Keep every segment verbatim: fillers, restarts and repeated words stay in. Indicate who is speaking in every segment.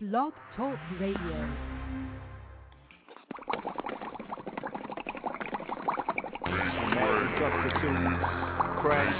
Speaker 1: Blog Talk Radio.
Speaker 2: Substitute crash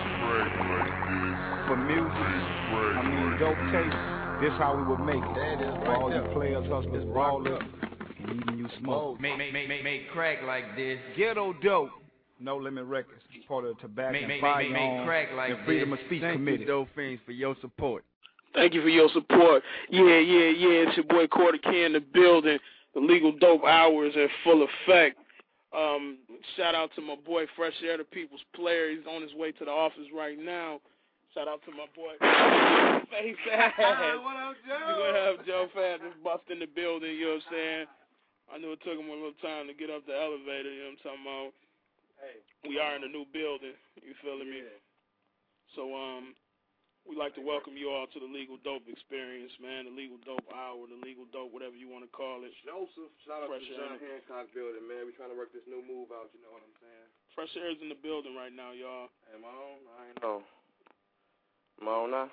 Speaker 2: for music. I mean, dope tape. This how we would make it. For all you players, hustlers, ballers, and even you smoke.
Speaker 3: Make, make, make, make, make crack like this.
Speaker 2: Ghetto dope. No Limit Records. Part of the Tobacco
Speaker 3: make,
Speaker 2: and
Speaker 3: make,
Speaker 2: Firearm
Speaker 3: make, make crack like
Speaker 2: and Freedom
Speaker 3: this.
Speaker 2: of Speech
Speaker 3: Thank
Speaker 2: Committee.
Speaker 3: you, Dope Fiends, for your support.
Speaker 4: Thank you for your support. Yeah, yeah, yeah. It's your boy Quarter Key in the building. The Legal Dope Hour is in full effect. Um, shout out to my boy Fresh Air, the People's Player. He's on his way to the office right now. Shout out to my boy Faye Fad.
Speaker 3: What up, Joe?
Speaker 4: What up, Joe Fad? Just bust in the building, you know what I'm saying? I knew it took him a little time to get up the elevator, you know what I'm talking about? Hey, we are in a new building, you feeling yeah. me? So, um, we'd like to welcome you all to the Legal Dope Experience, man, the Legal Dope Hour, the Legal Dope, whatever you want to call it.
Speaker 5: Joseph, shout out
Speaker 4: Fresh
Speaker 5: to John Hancock building, man. We're trying to work this new move out, you know what I'm saying?
Speaker 4: Fresh Air is in the building right now, y'all.
Speaker 5: Am I on? I ain't know. Am I on now?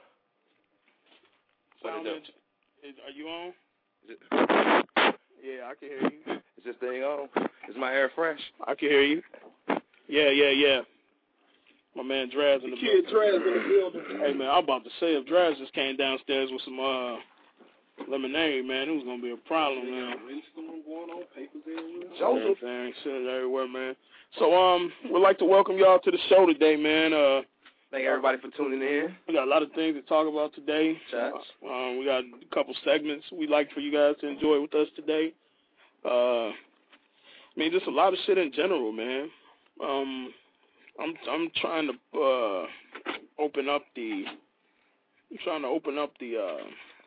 Speaker 4: Sound is, is, are you on?
Speaker 5: Is it?
Speaker 4: Yeah, I can hear you.
Speaker 5: Is this thing on? Is my air fresh?
Speaker 4: I can hear you. Yeah, yeah, yeah. My man Draz in the
Speaker 5: Kid
Speaker 4: building.
Speaker 5: Draz in the building.
Speaker 4: Hey, man, I'm about to say, if Draz just came downstairs with some uh, lemonade, man, it was going to be a problem, man.
Speaker 5: Going on, papers everywhere.
Speaker 4: Joseph. Everything, shit everywhere, man. So, um, we'd like to welcome y'all to the show today, man. Uh,
Speaker 5: Thank everybody for tuning in.
Speaker 4: We got a lot of things to talk about today.
Speaker 5: Chats.
Speaker 4: Um, we got a couple segments we'd like for you guys to enjoy with us today. Uh, I mean, just a lot of shit in general, man. Um, I'm I'm trying to uh, open up the. I'm trying to open up the. Uh,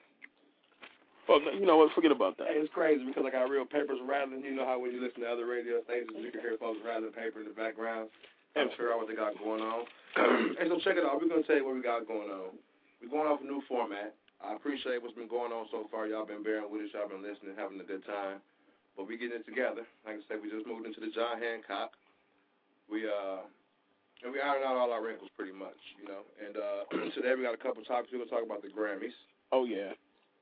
Speaker 4: well, you know what? Forget about that.
Speaker 5: Hey, it's crazy because I got real papers rattling. You know how when you listen to other radio stations, you can hear folks rattling paper in the background. I'm trying to figure out what they got going on. Hey, so check it out. We're going to tell you what we got going on. We're going off a new format. I appreciate what's been going on so far. Y'all been bearing with us. Y'all been listening, having a good time. But we getting it together. Like I said, we just moved into the John Hancock. We, uh, and we ironed out all our wrinkles pretty much, you know. And uh, today we got a couple topics. We're going to talk about the Grammys.
Speaker 4: Oh, yeah.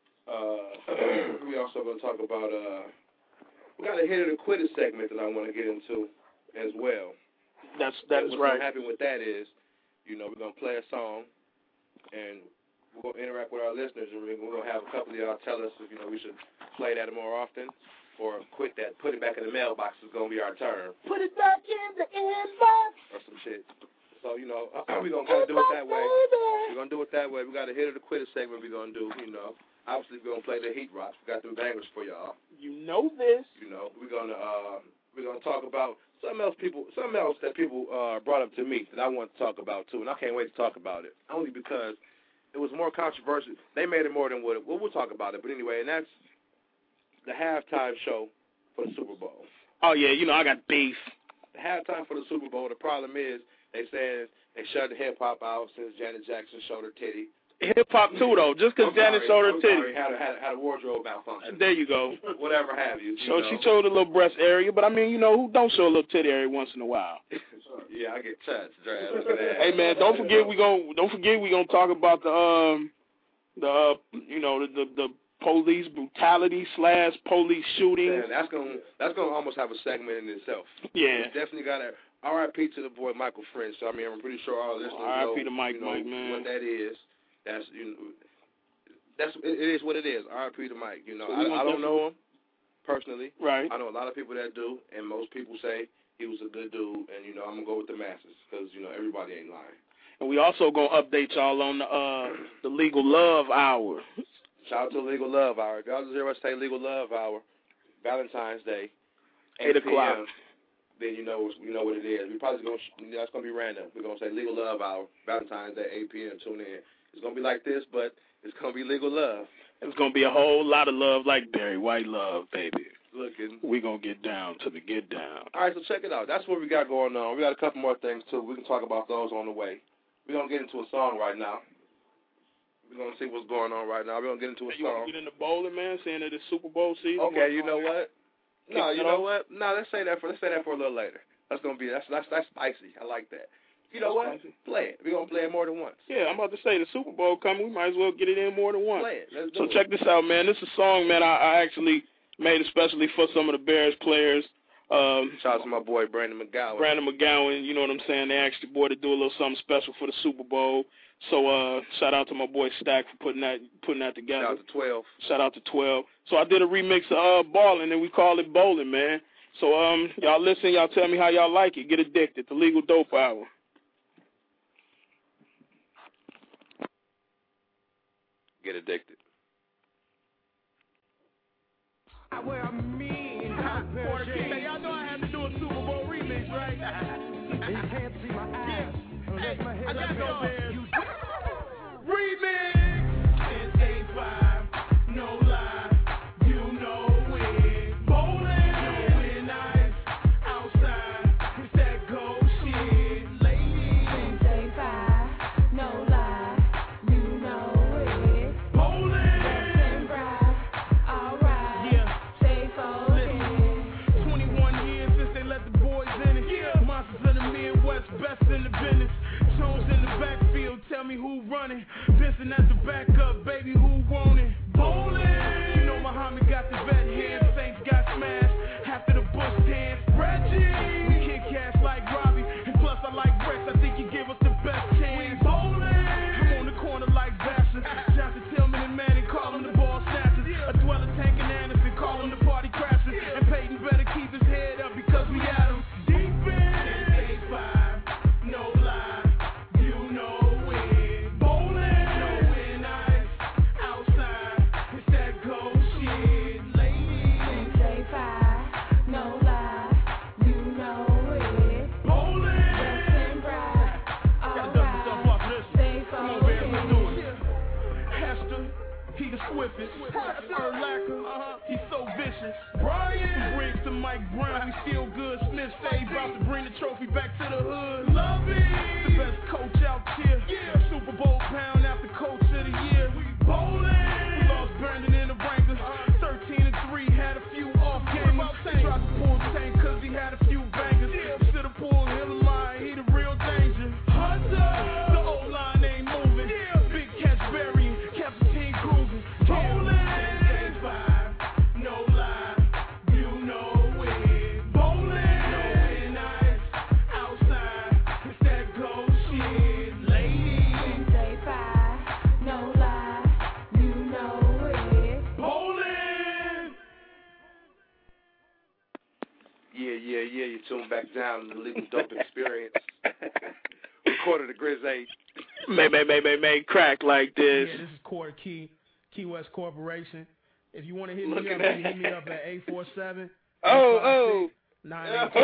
Speaker 5: Uh, we also going to talk about, uh, we got a hit or quit it segment that I want to get into as well.
Speaker 4: That's that is
Speaker 5: What's
Speaker 4: right.
Speaker 5: What's going to happen with that is, you know, we're going to play a song, and we're going to interact with our listeners, and we're going to have a couple of y'all tell us if, you know, we should play that more often or quit that. Put it back in the mailbox is going to be our term.
Speaker 4: Put it back in the inbox.
Speaker 5: Or some shit. So, you know, we're going to kind of do it that way. We're going to do it that way. We got a hit or the quit it segment we're going to do, you know. Obviously, we're going to play the heat rocks. We got them bangers for y'all.
Speaker 4: You know this.
Speaker 5: You know, we're going to, uh, we're going to talk about Something else people, something else that people uh, brought up to me that I want to talk about too, and I can't wait to talk about it. Only because it was more controversial. They made it more than what it. Well, we'll talk about it, but anyway, and that's the halftime show for the Super Bowl.
Speaker 4: Oh yeah, you know I got beef.
Speaker 5: The halftime for the Super Bowl. The problem is they said they shut the hip hop out since Janet Jackson showed her titty.
Speaker 4: Hip hop too though, just because Janet showed her titty.
Speaker 5: Had a, had, a, had a wardrobe malfunction.
Speaker 4: There you go.
Speaker 5: Whatever have you. you
Speaker 4: so
Speaker 5: know.
Speaker 4: She showed a little breast area, but I mean, you know, who don't show a little titty area once in a while?
Speaker 5: Yeah, I get chats, Draz. Look at that.
Speaker 4: Hey man, don't forget we gon' don't forget we gonna talk about the um the uh, you know the, the the police brutality slash police shooting.
Speaker 5: Man, that's gonna that's gonna almost have a segment in itself.
Speaker 4: Yeah,
Speaker 5: it's definitely got a R I P to the boy Michael French. So I mean, I'm pretty sure all listeners know
Speaker 4: R I P to Mike,
Speaker 5: you know,
Speaker 4: Mike, man.
Speaker 5: what that is. That's you know. That's it is what it is. R I P to Mike. You know,
Speaker 4: so
Speaker 5: I, I don't know him personally.
Speaker 4: Right.
Speaker 5: I know a lot of people that do, and most people say he was a good dude. And you know, I'm gonna go with the masses because you know everybody ain't lying.
Speaker 4: And we also gonna update y'all on the uh the Legal Love Hour.
Speaker 5: Shout out to Legal Love Hour. If y'all just hear us say Legal Love Hour, Valentine's Day,
Speaker 4: eight o'clock.
Speaker 5: Then you know you know what it is. We probably gonna that's gonna be random. We're gonna say Legal Love Hour, Valentine's Day, eight p.m. Tune in. It's gonna be like this, but it's going to be legal love.
Speaker 4: It's going to be a whole lot of love like Barry White love, baby.
Speaker 5: Looking.
Speaker 4: We're going to get down to the get down.
Speaker 5: All right, so check it out. That's what we got going on. We got a couple more things, too. We can talk about those on the way. We're going to get into a song right now. We're going to see what's going on right now. We're going to get into a
Speaker 4: you
Speaker 5: song.
Speaker 4: You want to get into bowling, man, saying that it's Super Bowl season?
Speaker 5: Okay, you know what? No, you know
Speaker 4: off?
Speaker 5: what? No, let's say that for let's say that for a little later. That's going to be, that's, that's, that's spicy. I like that. You know what? Play it. We're going to play it more than once.
Speaker 4: Yeah, I'm about to say the Super Bowl coming. We might as well get it in more than once.
Speaker 5: Play it. Let's do
Speaker 4: so
Speaker 5: it.
Speaker 4: check this out, man. This is a song, man, I, I actually made especially for some of the Bears players. Um,
Speaker 5: Shout out to my boy Brandon McGowan.
Speaker 4: Brandon McGowan, you know what I'm saying? They asked the boy to do a little something special for the Super Bowl. So uh, shout out to my boy Stack for putting that putting that together.
Speaker 5: Shout out to twelve.
Speaker 4: Shout out to twelve. So I did a remix of uh, Ballin', and we call it Bowling, man. So um, y'all listen, y'all tell me how y'all like it. Get addicted. The Legal Dope Hour.
Speaker 5: Get addicted.
Speaker 1: Where I mean, hey, y'all know I had to do a Super Bowl remix, right? You can't see my eyes. Hey, I got no man. Remix. ten eighty-five, no lie, you know it. Bowling, no nice, outside, it's that gold shit, ladies. ten eighty-five, no lie, you know it. Bowling, ten bright, alright, yeah. Stay focused. twenty-one years since they let the boys in it. Yeah. Monsters of the Midwest, best in the business. Jones in the backfield, tell me who running. Vincent at the backup, baby, who want it? Bowling. You know Muhammad got the vet hand, Saints got smashed. After the Bush dance, Reggie. We kick cash like Robbie, and plus I like Rex. I think you give us the best chance. Bowling. I'm on the corner like Vassar. Johnson, Tillman, and Manning, call them the ball snatchers. A dweller, Tank, and Anderson, call them the party crashers. And Peyton better keep his head up because we had him deep in. eighty-five, no lie. Swiftest, Urlacher, uh-huh. He's so vicious. Brian brings to Mike Brown, we still good. Smith stay about to bring the trophy back to the hood. Love it. The best coach out here. Yeah. Super Bowl pound after coach of the year. We bowling. We lost Brandon in the Rangers. thirteen and three, had a few off games. They tried to pull Tank cause he had a few bangers. Yeah. Should've pulled him line, he the real danger. Hunter. The old line ain't moving. Yeah. Big catch burying, kept the team cruising. Bowling. eighty-five, no lie, you know it. Bowling. No nice, outside, it's that gold shit. Ladies. eighty-five, no lie, you know it. Bowling.
Speaker 5: Yeah, yeah, yeah. You tune back down to the Legal Dope Experience. Recorded the Grizz eight.
Speaker 4: May, may, may, may, may crack like this.
Speaker 1: Yeah, this is Quarter Key, Key West Corporation. If you want to hit
Speaker 5: Look
Speaker 1: me up,
Speaker 5: at that.
Speaker 1: you hit me up at eight four seven.
Speaker 4: Oh, oh.
Speaker 1: nine
Speaker 4: Oh,
Speaker 1: eight two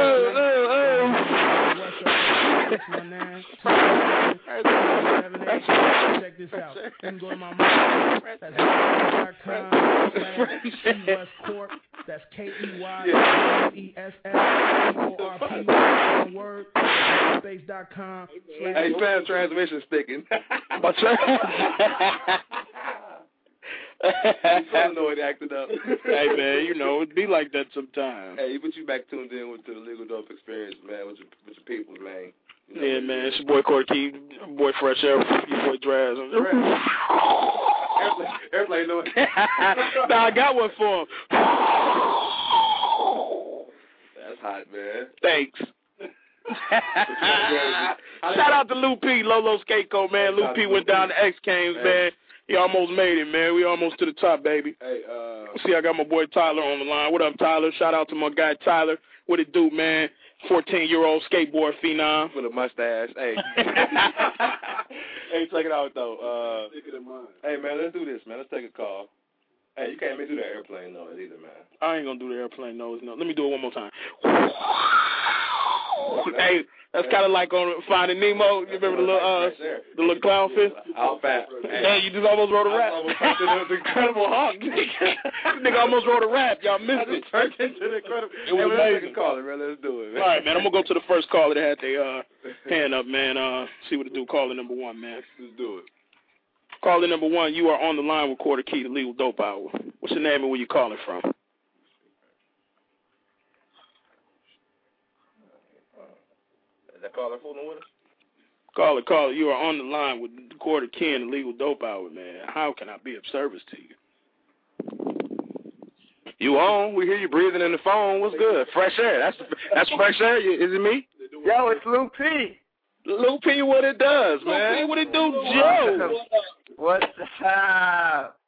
Speaker 1: three. Check this out. You can go to my mom. That's dot com slash Key West Corp. That's K E Y E S S C O R P. One word. Space dot com.
Speaker 5: Hey, fast transmission sticking.
Speaker 4: What's that?
Speaker 5: Solenoid acted up.
Speaker 4: Hey, man, you know, it be like that sometimes.
Speaker 5: Hey, but you back tuned in with the Legal Dope Experience, man, with your, with your people, man. You know,
Speaker 4: Yeah, man, it's your boy Quarter Key, boy Fresh Air, your boy Draz.
Speaker 5: Airplane, airplane noise.
Speaker 4: Nah, I got one for him.
Speaker 5: That's hot, man.
Speaker 4: Thanks. Shout out to Lou P, Lolo Skateco, man. Lou P went down to X Games, man. He almost made it, man. We almost to the top, baby.
Speaker 5: Hey, uh...
Speaker 4: See, I got my boy Tyler on the line. What up, Tyler? Shout out to my guy Tyler. What it do, man? fourteen-year-old skateboard phenom.
Speaker 5: With a mustache. Hey. Hey, check it out, though. Uh, hey, man, let's do this, man. Let's take a call. Hey, you can't even do that airplane noise either, man.
Speaker 4: I ain't going to do the airplane noise. No. Let me do it one more time. Hey, that's kind of like on Finding Nemo. You remember the little, uh, the little clownfish?
Speaker 5: Out fast.
Speaker 4: Hey, you just almost wrote a rap.
Speaker 5: It was Incredible Hulk.
Speaker 4: This nigga almost wrote a rap. Y'all missed it.
Speaker 5: Turned into the Incredible.
Speaker 4: It was
Speaker 5: hey,
Speaker 4: amazing.
Speaker 5: Let's take a call, man. Let's do it, man.
Speaker 4: All right, man. I'm going to go to the first caller that had their uh, hand up, man. Uh, see what it do. Caller number one, man.
Speaker 5: Let's do it.
Speaker 4: Caller number one, you are on the line with Quarter Key, the Legal Dope Hour. What's your name and where you calling from?
Speaker 5: Is that caller fooling with us?
Speaker 4: Caller, caller, you are on the line with Quarter Ken, the Legal Dope Hour, man. How can I be of service to you?
Speaker 5: You on? We hear you breathing in the phone. What's good? Fresh air. That's that's fresh air. Is it me?
Speaker 6: Yo, it's Lou P.
Speaker 5: Lou P, what it does,
Speaker 4: Lou
Speaker 5: man?
Speaker 4: P, what it do, Joe?
Speaker 6: What's up?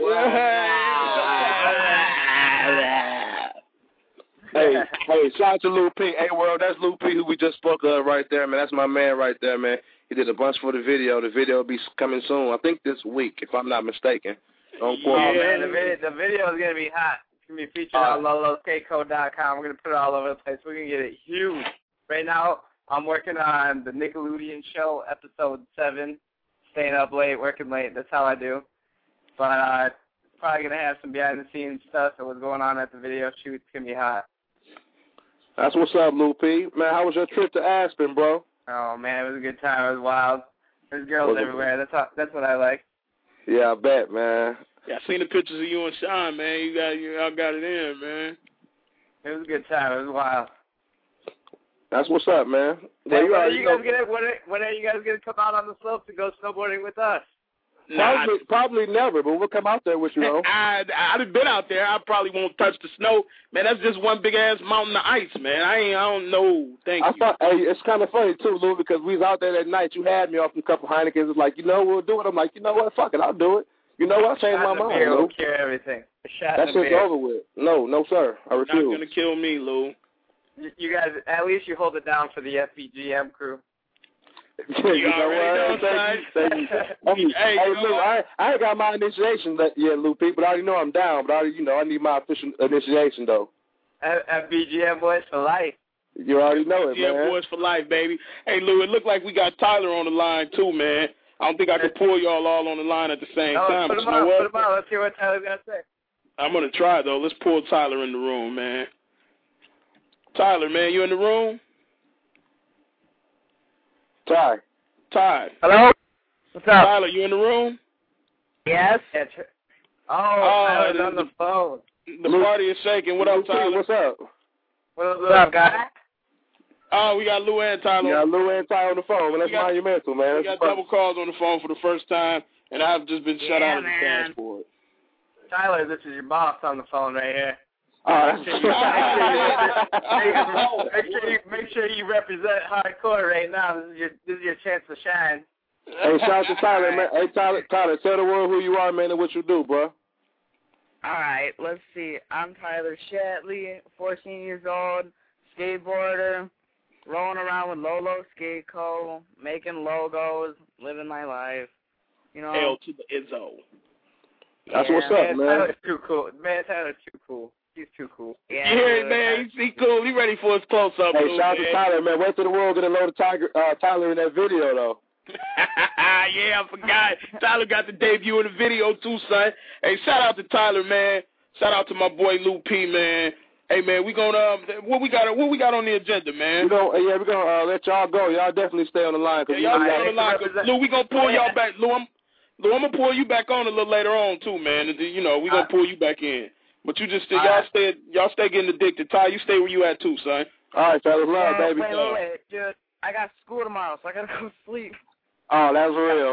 Speaker 5: Hey, hey, shout out to Lou P. Hey, world, that's Lou P, who we just spoke of right there, man. That's my man right there, man. He did a bunch for the video. The video will be coming soon. I think this week, if I'm not mistaken. Don't
Speaker 6: oh, man, the video, the video is going to be hot. It's going to be featured uh, on Lolo Skate Co dot com. We're going to put it all over the place. We're going to get it huge. Right now, I'm working on the Nickelodeon Show, episode seven. Staying up late, working late. That's how I do. But uh, probably going to have some behind-the-scenes stuff of what's going on at the video shoot. It's going to be hot.
Speaker 5: That's what's up, Lou P. Man, how was your trip to Aspen, bro?
Speaker 6: Oh, man, it was a good time. It was wild. There's girls was everywhere. It? That's how, that's what I like.
Speaker 5: Yeah, I bet, man.
Speaker 4: Yeah, I seen the pictures of you and Sean, man. You got you all got it in, man.
Speaker 6: It was a good time. It was wild.
Speaker 5: That's what's up, man.
Speaker 6: Hey, when, are you guys gonna, when, are, when are you guys going to come out on the slope to go snowboarding with us?
Speaker 5: Probably, nah, probably never, but we'll come out there with you, though.
Speaker 4: I, I've been out there. I probably won't touch the snow. Man, that's just one big-ass mountain of ice, man. I ain't, I don't know. Thank
Speaker 5: I
Speaker 4: you.
Speaker 5: Thought, hey, it's kind of funny, too, Lou, because we was out there that night. You had me off a couple Heinekens. It's like, you know, we'll do it. I'm like, you know what? Fuck it. I'll do it. You know what? I changed my mind,
Speaker 6: beer
Speaker 5: Lou.
Speaker 6: will cure everything.
Speaker 5: That shit's over with. No, no, sir. I refuse.
Speaker 4: You're not going to kill me, Lou.
Speaker 6: You guys, at least you hold it down for the F B G M crew.
Speaker 5: you, you know what? Thank you, thank you. Hey, hey, hey Lou, I, I ain't got my initiation yet, Lou P, but I already know I'm down. But I already, you know, I need my official initiation, though.
Speaker 6: F B G M boys for life.
Speaker 5: You already know it,
Speaker 4: F B G M
Speaker 5: man.
Speaker 4: boys for life, baby. Hey, Lou, it looked like we got Tyler on the line, too, man. I don't think I could pull y'all all on the line at the same
Speaker 6: no,
Speaker 4: time.
Speaker 6: Put
Speaker 4: but
Speaker 6: him
Speaker 4: you know
Speaker 6: on,
Speaker 4: what?
Speaker 6: put him on. Let's hear what Tyler's going to say.
Speaker 4: I'm going to try, though. Let's pull Tyler in the room, man. Tyler, man, you in the room?
Speaker 5: Ty.
Speaker 4: Ty.
Speaker 6: Hello? What's up?
Speaker 4: Tyler, you in the room?
Speaker 6: Yes. Oh,
Speaker 4: oh
Speaker 6: Tyler's on the phone.
Speaker 4: The Lou, party is shaking. What up, Tyler?
Speaker 5: What's up?
Speaker 6: What's up, guys?
Speaker 4: Oh, we got Lou and Tyler.
Speaker 5: We got Lou and Tyler on the phone. Well, that's got, monumental, man.
Speaker 4: We got double calls on the phone for the first time, and I've just been shut
Speaker 6: yeah,
Speaker 4: out of the
Speaker 6: man.
Speaker 4: passport.
Speaker 6: Tyler, this is your boss on the phone right here.
Speaker 5: Oh,
Speaker 6: make, sure you, make, sure you, make sure you represent hardcore right now. This is your this is your chance to shine.
Speaker 5: Hey, shout out to Tyler, man. Hey, Tyler, Tyler, tell the world who you are, man, and what you do, bro.
Speaker 7: All right, let's see. I'm Tyler Shatley, fourteen years old, skateboarder, rolling around with Lolo Skate Co, making logos, living my life. You know.
Speaker 4: L to the Izzo.
Speaker 5: That's
Speaker 7: yeah,
Speaker 5: what's up,
Speaker 6: man.
Speaker 5: man.
Speaker 6: Tyler's too cool. Man, Tyler's too cool. He's too cool.
Speaker 7: Yeah,
Speaker 4: you hear it, man? He's cool. He ready for his close-up.
Speaker 5: Hey,
Speaker 4: too,
Speaker 5: shout out
Speaker 4: man.
Speaker 5: to Tyler, man. Wait till the world get a load of Tiger, uh, Tyler in that video, though.
Speaker 4: Yeah, I forgot. Tyler got the debut in the video, too, son. Hey, shout out to Tyler, man. Shout out to my boy Lou P, man. Hey, man, we gonna um, what we got? What we got on the agenda, man?
Speaker 5: We gonna, yeah, we gonna uh, let y'all go. Y'all definitely stay on the line. Cause
Speaker 4: yeah, y'all stay
Speaker 5: got,
Speaker 4: on the line. Cause, Lou, we gonna pull y'all back. Lou, I'm, Lou, I'm gonna pull you back on a little later on too, man. And, you know, we gonna pull you back in. But you just y'all right. stay y'all stay getting addicted. Ty, you stay where you at too, son.
Speaker 5: All right, fellas, love,
Speaker 7: yeah,
Speaker 5: baby.
Speaker 7: Wait, wait, wait, dude. I got school tomorrow, so I gotta go sleep.
Speaker 5: Oh, that's real.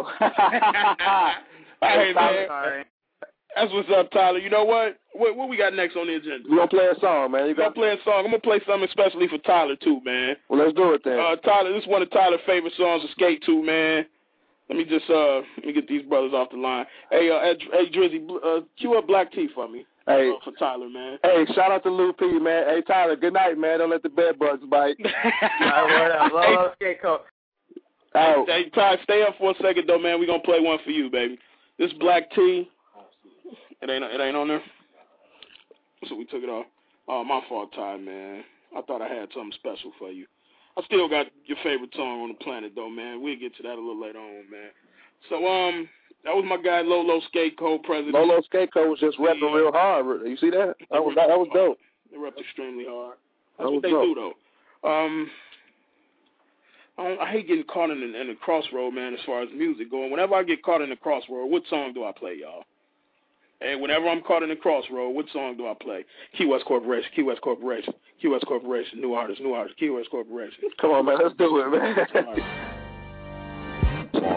Speaker 4: Hey, man.
Speaker 7: Sorry.
Speaker 4: That's what's up, Tyler. You know what? What, what we got next on the agenda?
Speaker 5: We gonna play a song, man. You
Speaker 4: got... gonna play a song. I'm gonna play something especially for Tyler too, man.
Speaker 5: Well, let's do it then.
Speaker 4: Uh, Tyler, this is one of Tyler's favorite songs to skate to, man. Let me just uh, let me get these brothers off the line. Hey, uh, hey, Drizzy, uh, cue up Black Tea for me.
Speaker 5: Hey,
Speaker 4: uh, for Tyler, man.
Speaker 5: Hey, shout out to Lou P, man. Hey, Tyler, good night, man. Don't let the bed bugs bite.
Speaker 6: All right, word up. Skate Co.
Speaker 4: Hey, hey, Ty, stay up for a second though, man. We gonna play one for you, baby. This Black Tea. It ain't it ain't on there. So we took it off. Oh, my fault, Ty, man. I thought I had something special for you. I still got your favorite song on the planet, though, man. We'll get to that a little later on, man. So, um, that was my guy, Lolo Skate Co, president.
Speaker 5: Lolo Skate Co was just repping yeah. real hard. You see that? That was, that, that was dope.
Speaker 4: They repped extremely hard. That's
Speaker 5: that
Speaker 4: what they
Speaker 5: dope.
Speaker 4: do, though. Um, I, don't, I hate getting caught in, in the crossroad, man, as far as music going. Whenever I get caught in the crossroad, what song do I play, y'all? And whenever I'm caught in the crossroad, what song do I play? Key West Corporation, Key West Corporation, Key West Corporation, new artist, new artist, Key West Corporation.
Speaker 5: Come on, man, let's do it, man.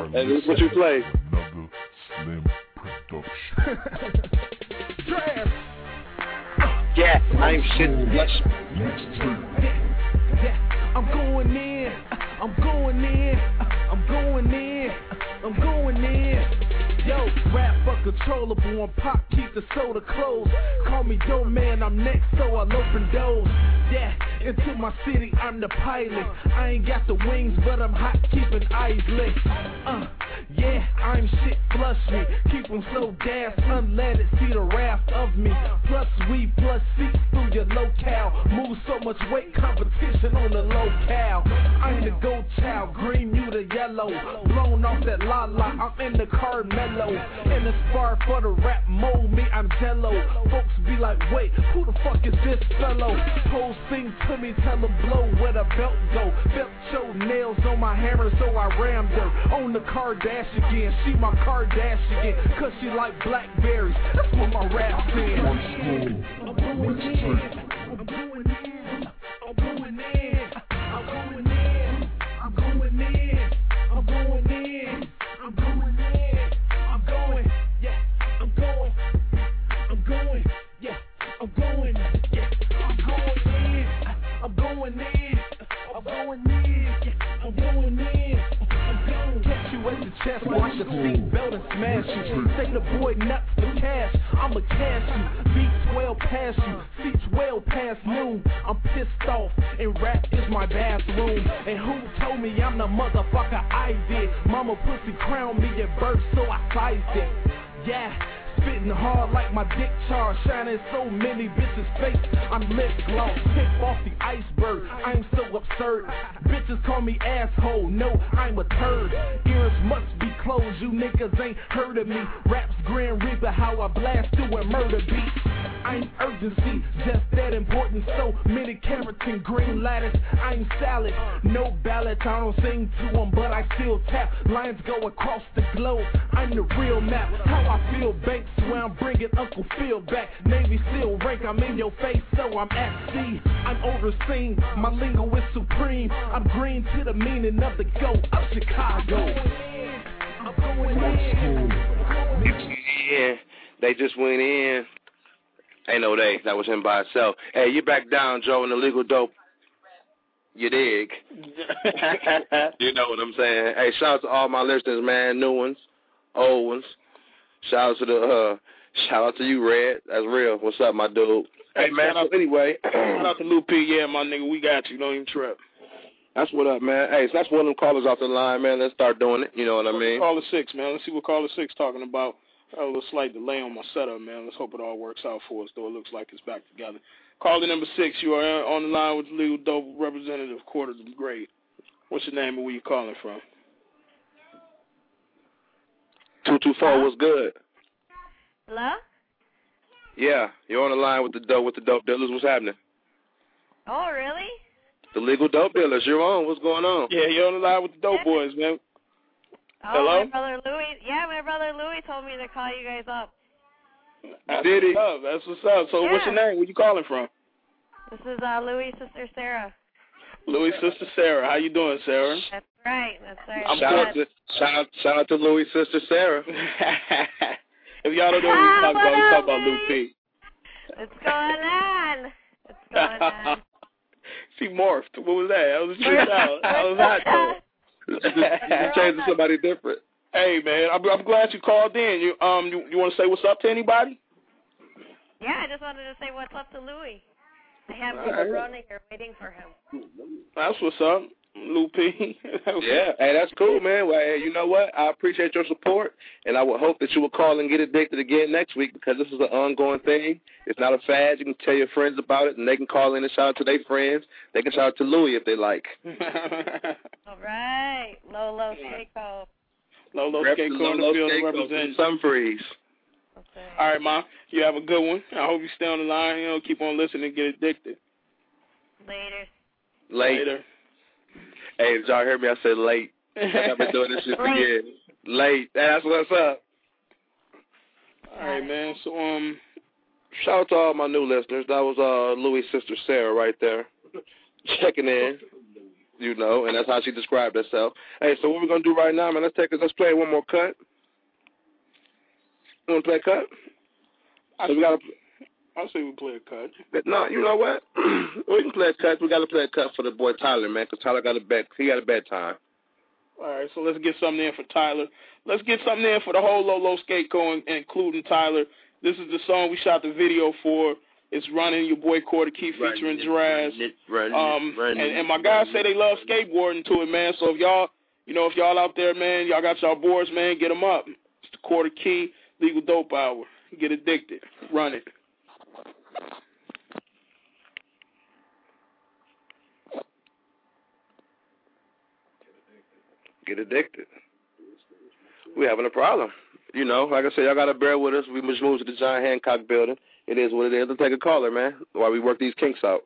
Speaker 5: Hey, this is what you play.
Speaker 6: Yeah, I'm shit.
Speaker 1: I'm going in. I'm going in. I'm going in. I'm going in. Yo, rap uncontrollable on pop, keep the soda closed. Call me dope man, I'm next, so I'll open doors. Yeah, into my city, I'm the pilot. I ain't got the wings, but I'm hot, keeping eyes lit. Uh, yeah, I'm shit, flush me. Keep them so gas, unleaded, see the wrath of me. Plus weed, plus seats through your locale. Move so much weight, competition on the locale. I'm the gold child, green, you the yellow. Blown off that la-la, I'm in the car mellow. In the spar for the rap, mold me, I'm jello. Folks be like, wait, who the fuck is this fellow? Hoes sing to me, tell them blow where the belt go. Belt show nails on my hammer, so I rammed her. On the car dash again, she my car dash again. Cause she like blackberries, that's what my rap's in. I'm going in, I'm going in, I'm going in, I'm going in, I'm going in, I'm going in, I'm going in, I'm going, yeah, I'm going, I'm going, yeah, I'm going, yeah, I'm going in, I'm going in, I'm going in, yeah, I'm going in, I'm going. Catch you at the chest, watch the seat belt and smash you. Say the boy nuts for cash, I'ma cash you. Beats well past you, seats well past noon. I'm pissed off, and rap is my bathroom. And who told me I'm the motherfucker I did? Mama pussy crowned me at birth, so I sized it. Yeah. Spitting hard like my dick char, shining so many bitches' face. I'm lip gloss, tip off the iceberg. I'm so absurd. Bitches call me asshole. No, I'm a turd. Ears must be closed. You niggas ain't heard of me. Raps Grim Reaper, how I blast through a murder beat. I'm urgency, just that important. So many carrots and green lattice. I'm salad, no ballads. I don't sing to them, but I still tap. Lines go across the globe. I'm the real map. How I feel, Banks, where I'm bringing Uncle Phil back. Navy SEAL rank, I'm in your face, so I'm at sea. I'm overseen, my lingo is supreme. I'm green to the meaning of the goat of Chicago. I'm going in.
Speaker 5: Yeah, they just went in. Ain't no they, that was him by himself. Hey, you back down, Joe, in the legal dope. You dig? You know what I'm saying? Hey, shout out to all my listeners, man, new ones, old ones. Shout out to the, uh, shout out to you, Red. That's real. What's up, my dude? Hey,
Speaker 4: Hey,
Speaker 5: man,
Speaker 4: shout
Speaker 5: so anyway.
Speaker 4: Shout out to Lou P. Yeah, my nigga, we got you. Don't even trip.
Speaker 5: That's what up, man. Hey, so that's one of them callers off the line, man. Let's start doing it. You know what I mean?
Speaker 4: Caller six, man. Let's see what caller six talking about. I had a little slight delay on my setup, man. Let's hope it all works out for us, though. It looks like it's back together. Caller number six, you are on the line with the legal dope representative, Quarters of Grade. What's your name and where you calling from?
Speaker 5: two two four, what's good?
Speaker 8: Hello?
Speaker 5: Yeah, you're on the line with the dope with the dope dealers. What's happening?
Speaker 8: Oh, really?
Speaker 5: The legal dope dealers. You're on. What's going on?
Speaker 4: Yeah, you're on the line with the dope boys, man.
Speaker 8: Oh,
Speaker 4: Hello?
Speaker 8: my brother Louis. Yeah, my brother Louis told me to call you guys up.
Speaker 4: That's
Speaker 5: Did he?
Speaker 4: what's up. That's what's up. So
Speaker 8: Yeah.
Speaker 4: what's your name? Where you calling from?
Speaker 8: This is uh, Louis' sister Sarah.
Speaker 4: Louis' sister Sarah. How you doing, Sarah?
Speaker 8: That's right. That's right.
Speaker 4: I'm
Speaker 5: Shout out to shout out, shout out to Louis' sister Sarah.
Speaker 4: If y'all don't know what we're talking about, we're talking about Lou P.
Speaker 8: What's going on? What's going on?
Speaker 4: She morphed. What was that? That was a trick out. That was hot, though.
Speaker 5: You just, you just changed to somebody different.
Speaker 4: Hey, man, I'm, I'm glad you called in. You um, you, you want to say what's up to anybody?
Speaker 8: Yeah, I just wanted to say what's up to Louis. I have
Speaker 4: All
Speaker 8: people
Speaker 4: right.
Speaker 8: running here waiting for him.
Speaker 4: That's what's up, Lou P.
Speaker 5: Yeah, hey, that's cool, man. Well, hey, you know what? I appreciate your support, and I would hope that you will call and get addicted again next week because this is an ongoing thing. It's not a fad. You can tell your friends about it, and they can call in and shout out to their friends. They can shout out to Louis if they like.
Speaker 8: All right. Lolo Keiko.
Speaker 4: Lolo
Speaker 5: Rep
Speaker 4: Keiko
Speaker 5: the
Speaker 4: in the
Speaker 5: Lolo
Speaker 4: building
Speaker 5: Keiko,
Speaker 4: representing.
Speaker 5: Some freeze.
Speaker 8: Okay.
Speaker 4: All right, Ma. You have a good one. I hope you stay on the line. You know, keep on listening and get addicted.
Speaker 8: Later.
Speaker 5: Late.
Speaker 4: Later.
Speaker 5: Hey, did y'all hear me? I said late. I've been doing this shit for years. Late. That's what's up.
Speaker 4: All right, man. So, um,
Speaker 5: shout out to all my new listeners. That was uh Louis' sister Sarah right there, checking in. you know, and that's how she described herself. Hey, so what we're gonna do right now, man? Let's take let's play one more cut. You wanna play a cut?
Speaker 4: I
Speaker 5: so we gotta.
Speaker 4: I say we play a cut.
Speaker 5: No, you know what? We can play a cut. We gotta play a cut for the boy Tyler, man, because Tyler got a bed. He got a bedtime.
Speaker 4: All right, so let's get something in for Tyler. Let's get something in for the whole Lolo Skate Co, including Tyler. This is the song we shot the video for. It's Running, your boy Quarter Key featuring Draz. Um, and, and my guys say they love skateboarding to it, man. So if y'all, you know, if y'all out there, man, y'all got y'all boards, man, get them up. It's the Quarter Key Legal Dope Hour. Get addicted. Run it.
Speaker 5: Get addicted. We having a problem. You know, like I said, y'all got to bear with us. We just moved to the John Hancock building. It is what it is. Let's take a caller, man, while we work these kinks out.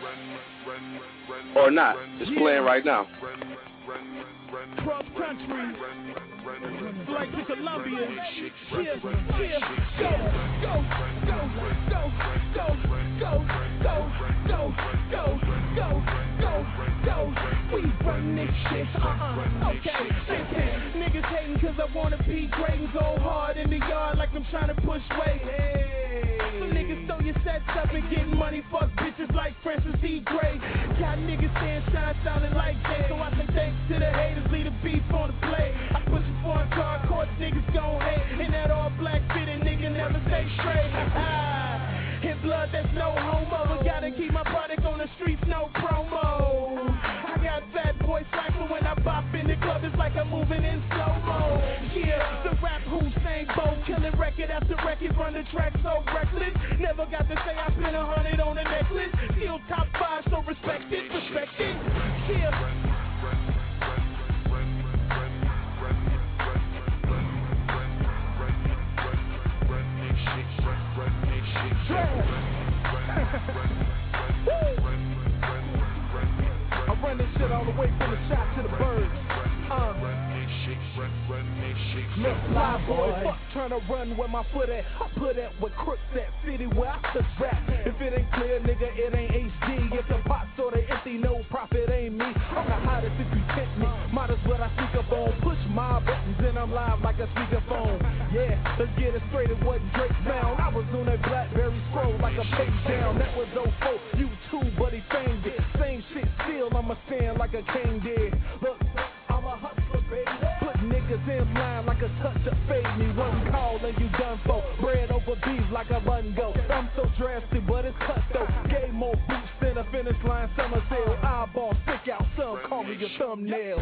Speaker 5: Or not. It's playing right now.
Speaker 1: Cross country, flight to Colombia. Yeah, yeah, go, go, go, go, go, go, go, go, go, go, go, go. We run this shit, uh-uh, okay, listen. Niggas hating cause I wanna be great and go hard in the yard like I'm trying to push weight. Hey. Some niggas throw your sets up and get money, fuck bitches like Francis E. Gray. Got niggas saying shine sounding like Jay, so I say thanks to the haters, leave the beef on the plate. I push it for a car, course niggas gon' hate. And that all black fitted nigga never stay straight. Ah, hit blood, that's no homo, but gotta keep my product on the streets, no promo. I got fat boy slack, so when I bop in the club, it's like I'm moving in slow-mo. Yeah, the rap Hussein Bolt, killing record after record, run the track so reckless. Never got to say I spent a hundred on a necklace. Still top five, so respect it, respect it. Yeah. I run this shit all the way from the shop to the birds. Uh. Look, fly boy, fuck trying to run where my foot at. I put at with crooks at city where I took rap. If it ain't clear, nigga, it ain't H D. If the pot sorta empty, no profit ain't me. I'm the hottest if you tempt me. Might as well I speak up on. Push my buttons and I'm live like a speakerphone. Yeah, let's get it straight, it wasn't Drake found. I was on that Blackberry scroll like a page down. That was oh four, you too, but he famed it. Same shit still, I'ma stand like a king did. Look, I'm a hustler, baby. Put niggas in line like a touch of fade me. One call and you done for. Bread over beef like a button go. I'm so drastic, but it's cut though. Gave more boots than a finish line summer sale. Eyeball stick out, some call me your thumbnail.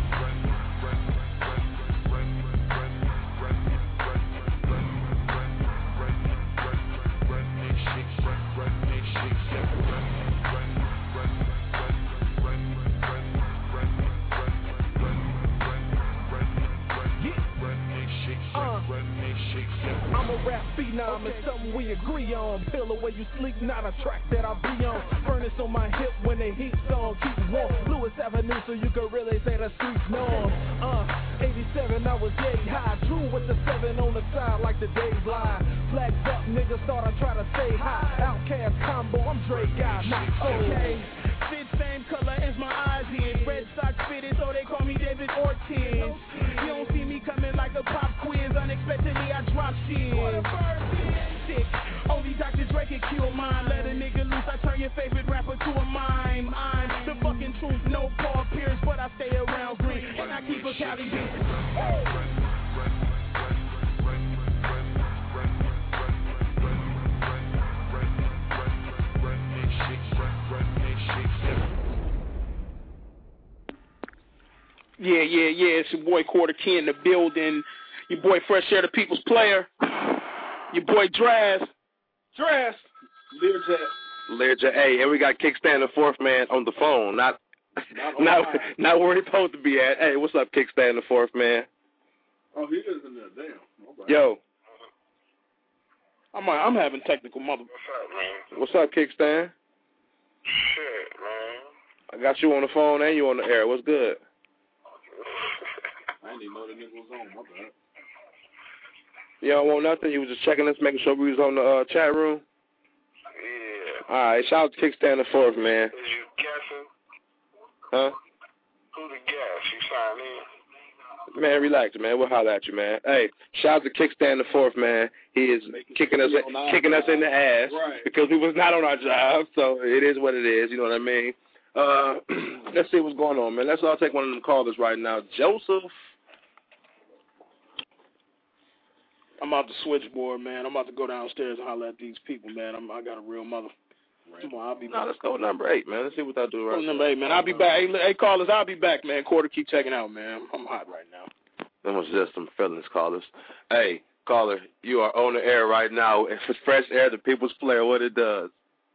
Speaker 1: I'm a rap phenom, it's something we agree on. Pillow where you sleep, not a track that I be on. Furnace on my hip when the heat song keeps warm. Lewis Avenue, so you can really say the streets norm. Uh, eighty-seven, I was yay high. Drew with the seven on the side like the days lie. Flags up, niggas thought I try to say hi. Outcast combo, I'm Dre guy, not okay. Fit same color as my eyes is. Red Sox fitted, so they call me David Ortiz. You don't see me coming like a pop quiz. Unexpectedly, I drop shit. Sick. Only Doctor Dre can kill mine. Let a nigga loose, I turn your favorite rapper to a mime. I'm the fucking truth, no Paul Pierce, but I stay around green. And I keep a Cali bitch.
Speaker 4: Yeah, yeah, yeah. It's your boy Quarter Key in the building. Your boy Fresh Air, the People's Player. Your boy Draz. Draz. Learjet.
Speaker 5: Learjet. Hey, and we got Kickstand the Fourth Man on the phone. Not, not, not, not where he's supposed to be at. Hey, what's up, Kickstand the Fourth Man?
Speaker 9: Oh, he is in there. Damn. Okay.
Speaker 5: Yo.
Speaker 4: I'm I'm having technical mother.
Speaker 10: What's up, man?
Speaker 5: What's up, Kickstand?
Speaker 10: Shit, man.
Speaker 5: I got you on the phone and you on the air. What's good?
Speaker 9: I didn't even know the nigga was on. My bad.
Speaker 5: You don't want nothing? You was just checking us, making sure we was on the uh, chat room?
Speaker 10: Yeah.
Speaker 5: All right. Shout out to Kickstand the Fourth, man.
Speaker 10: Is you guessing?
Speaker 5: Huh?
Speaker 10: Yes, you signed in.
Speaker 5: Man, relax, man. We'll holler at you, man. Hey, shout out to Kickstand the Fourth, man. He is kicking us kicking us in the ass right. because we was not on our job, so it is what it is, you know what I mean? Uh, let's see what's going on, man. Let's all take one of them callers right now. Joseph.
Speaker 4: I'm out the switchboard, man. I'm about to go downstairs and holler at these people, man. I'm, I got a real mother. Right. Come on, I'll be back.
Speaker 5: No, let's go with number eight, man. Let's see what I'll do right now.
Speaker 4: Number eight, man. I'll be back. Hey, hey, callers, I'll be back, man. Quarter, keep checking out, man. I'm hot right now.
Speaker 5: That was just some feelings, callers. Hey, caller, you are on the air right now. If it's fresh air, the people's player, what it does.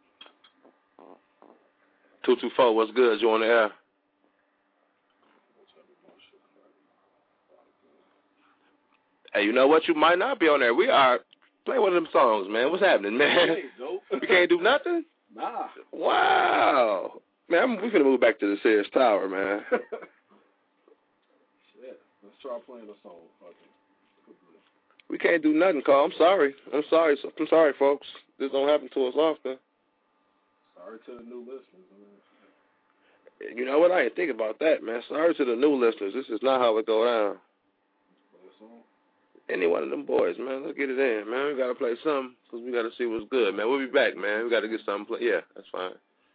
Speaker 5: two two four, what's good? You on the air? Hey, you know what? You might not be on there. We are. Play one of them songs, man. What's happening, man? We can't do nothing?
Speaker 9: Nah.
Speaker 5: Wow. Man, I'm, we finna move back to the Sears Tower, man.
Speaker 9: Shit. Let's try playing a song. Okay.
Speaker 5: We can't do nothing, Carl. I'm sorry. I'm sorry. I'm sorry, folks. This don't happen to us often.
Speaker 9: Sorry to the new listeners, man.
Speaker 5: You know what? I didn't think about that, man. Sorry to the new listeners. This is not how it go down. Any one of them boys, man. Let's get it in, man. We got to play something because we got to see what's good, man. We'll be back, man. We got to get something play. Yeah, that's fine.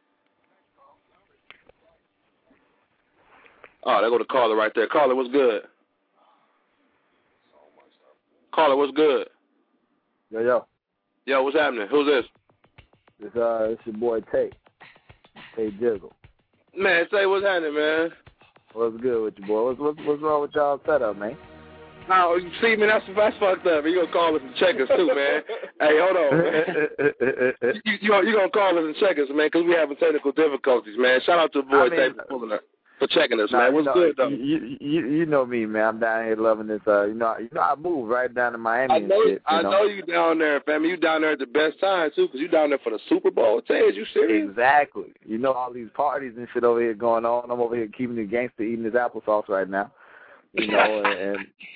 Speaker 5: Oh, there go the caller right there. Caller, what's good? Caller, what's good?
Speaker 11: Yo, yo.
Speaker 5: Yo, what's happening? Who's this?
Speaker 11: It's, uh, it's your boy, Tate. Tate Jiggle.
Speaker 5: Man, say what's happening, man.
Speaker 11: What's good with you, boy? What's, what's, what's wrong with y'all setup, man?
Speaker 5: Oh, you see, man, that's, that's fucked up. You gonna call us and check us, too, man. Hey, hold on, man. you, you, you gonna call us and check us, man, because we having technical difficulties, man. Shout out to the boy, I mean, Tate, for pulling up. For checking us, nah, man. What's
Speaker 11: know,
Speaker 5: good, though?
Speaker 11: You, you you know me, man. I'm down here loving this. Uh, you know, you know, I moved right down to Miami.
Speaker 5: I know,
Speaker 11: and shit,
Speaker 5: I
Speaker 11: you know?
Speaker 5: know you down there, family. You down there at the best time too, because you down there for the Super Bowl. Tay, is you serious?
Speaker 11: Exactly. You know all these parties and shit over here going on. I'm over here keeping the gangster eating his applesauce right now. You know, and,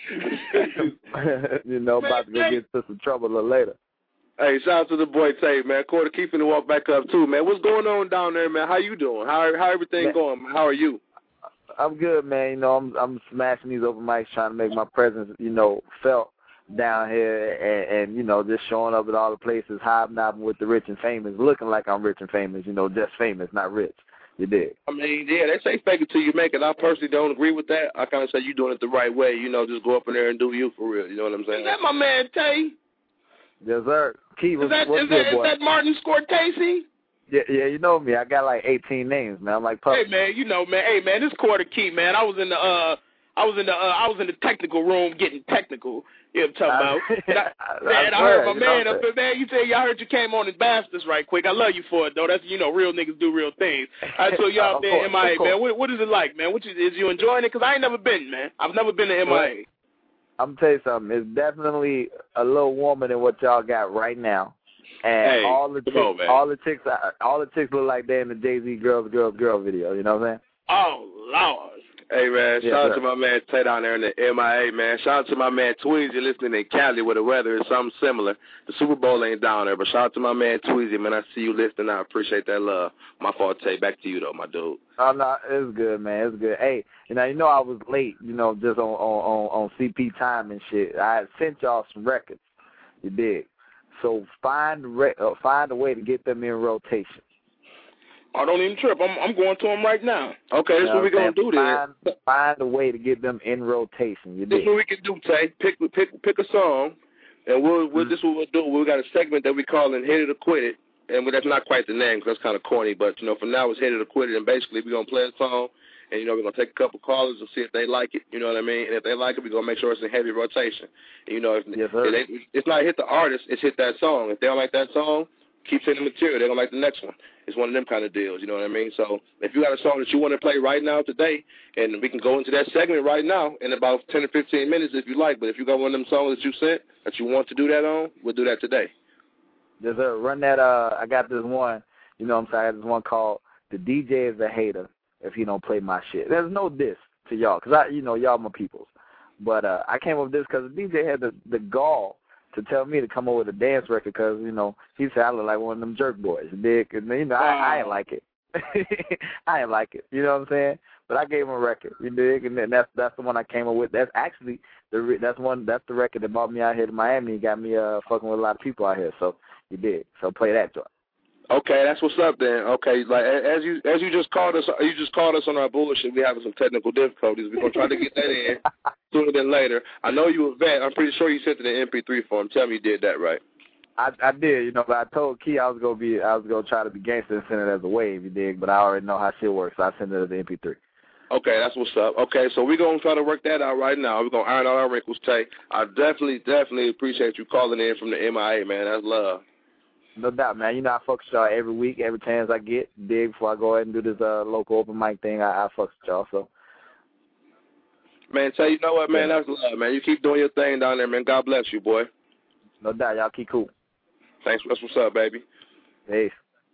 Speaker 11: and you know, about to go get into some trouble a little later.
Speaker 5: Hey, shout out to the boy Tay, man. Quarter keeping the walk back up too, man. What's going on down there, man? How you doing? How how everything man. going? How are you?
Speaker 11: I'm good, man. You know, I'm I'm smashing these open mics, trying to make my presence, you know, felt down here, and, and you know, just showing up at all the places, hobnobbing with the rich and famous, looking like I'm rich and famous. You know, just famous, not rich. You dig?
Speaker 5: I mean, yeah, they say fake it till you make it. I personally don't agree with that. I kind of say you're doing it the right way. You know, just go up in there and do you for real. You know what I'm saying?
Speaker 4: Is that my man Tay?
Speaker 11: Yes, sir. Key, what's,
Speaker 4: is that,
Speaker 11: what's
Speaker 4: is
Speaker 11: good,
Speaker 4: that,
Speaker 11: boy?
Speaker 4: Is that Martin Scorsese?
Speaker 11: Yeah, yeah, you know me. I got like eighteen names, man. I'm like Puff.
Speaker 4: Hey, man, you know, man. Hey, man, this Quarter Key, man. I was in the, uh, I was in the, uh, I was in the technical room getting technical. You know what I'm talking about? I, man, I heard my man up there, man. You tell you, I heard you came on and bashed us right quick. I love you for it, though. That's, you know, real niggas do real things. I told you out there in M I A, man. What, what is it like, man? What you, is you enjoying it? Because I ain't never been, man. I've never been to M I A.
Speaker 11: I'm tell you something. It's definitely a little warmer than what y'all got right now. And
Speaker 5: hey,
Speaker 11: all the chicks,
Speaker 5: on,
Speaker 11: all the chicks, all the chicks look like they're in the Jay-Z Girls, Girls, Girl video. You know what I'm saying?
Speaker 4: Oh Lord!
Speaker 5: Hey man,
Speaker 11: yes,
Speaker 5: shout
Speaker 11: sir.
Speaker 5: out to my man Tay down there in the M I A, man. Shout out to my man Tweezy listening in Cali where the weather is something similar. The Super Bowl ain't down there, but shout out to my man Tweezy, man. I see you listening. I appreciate that love. My fault, Tay. Back to you though, my dude.
Speaker 11: Oh no, it's good, man. It's good. Hey, you know, you know I was late, you know, just on on on, on C P time and shit. I had sent y'all some records. You dig? So find re- uh, find a way to get them in rotation.
Speaker 4: I don't even trip. I'm I'm going to them right now.
Speaker 5: Okay, that's what we're gonna do
Speaker 11: find,
Speaker 5: then.
Speaker 11: Find a way to get them in rotation. You
Speaker 5: this
Speaker 11: dig?
Speaker 5: What we can do, Tay. Pick pick pick a song, and we'll, we'll mm-hmm. this is what we'll do. We got a segment that we call "Hit It or Quit It," and that's not quite the name because that's kind of corny. But you know, for now it's "Hit It or Quit It," and basically we're gonna play a song. And, you know, we're going to take a couple callers and see if they like it. You know what I mean? And if they like it, we're going to make sure it's in heavy rotation. And, you know, if,
Speaker 11: yes,
Speaker 5: if they, it's not hit the artist, it's hit that song. If they don't like that song, keep sending material. They're going to like the next one. It's one of them kind of deals. You know what I mean? So if you got a song that you want to play right now today, and we can go into that segment right now in about ten or fifteen minutes if you like. But if you got one of them songs that you sent that you want to do that on, we'll do that today.
Speaker 11: Yes, sir. Run that. Uh, I got this one. You know what I'm saying? I got this one called "The D J is a Hater If He Don't Play My Shit." There's no diss to y'all, because, I, you know, y'all my peoples. But uh, I came up with this because the D J had the, the gall to tell me to come up with a dance record because, you know, he said I look like one of them jerk boys. Big, and, you know, I, I ain't like it. I didn't like it. You know what I'm saying? But I gave him a record. You dig? And then that's that's the one I came up with. That's actually the that's one that's the record that brought me out here to Miami and got me uh fucking with a lot of people out here. So you did. So play that joint.
Speaker 5: Okay, that's what's up then. Okay, like as you as you just called us, you just called us on our bullshit. We having some technical difficulties. We're gonna try to get that in sooner than later. I know you a vet. I'm pretty sure you sent it in M P three form. Tell me you did that right.
Speaker 11: I I did, you know, but I told Key I was gonna be I was gonna try to be gangster and send it as a wave, you dig? But I already know how shit works, so I sent it as an M P three.
Speaker 5: Okay, that's what's up. Okay, so we're gonna try to work that out right now. We're gonna iron out our wrinkles, Tay. I definitely, definitely appreciate you calling in from the M I A, man. That's love.
Speaker 11: No doubt, man. You know I fuck with y'all every week, every chance I get. Dig before I go ahead and do this uh local open mic thing. I, I fuck with y'all. So,
Speaker 5: man, Tay, you know what, man? That's love, man. You keep doing your thing down there, man. God bless you, boy.
Speaker 11: No doubt, y'all keep cool.
Speaker 5: Thanks. That's what's up, baby.
Speaker 11: Peace.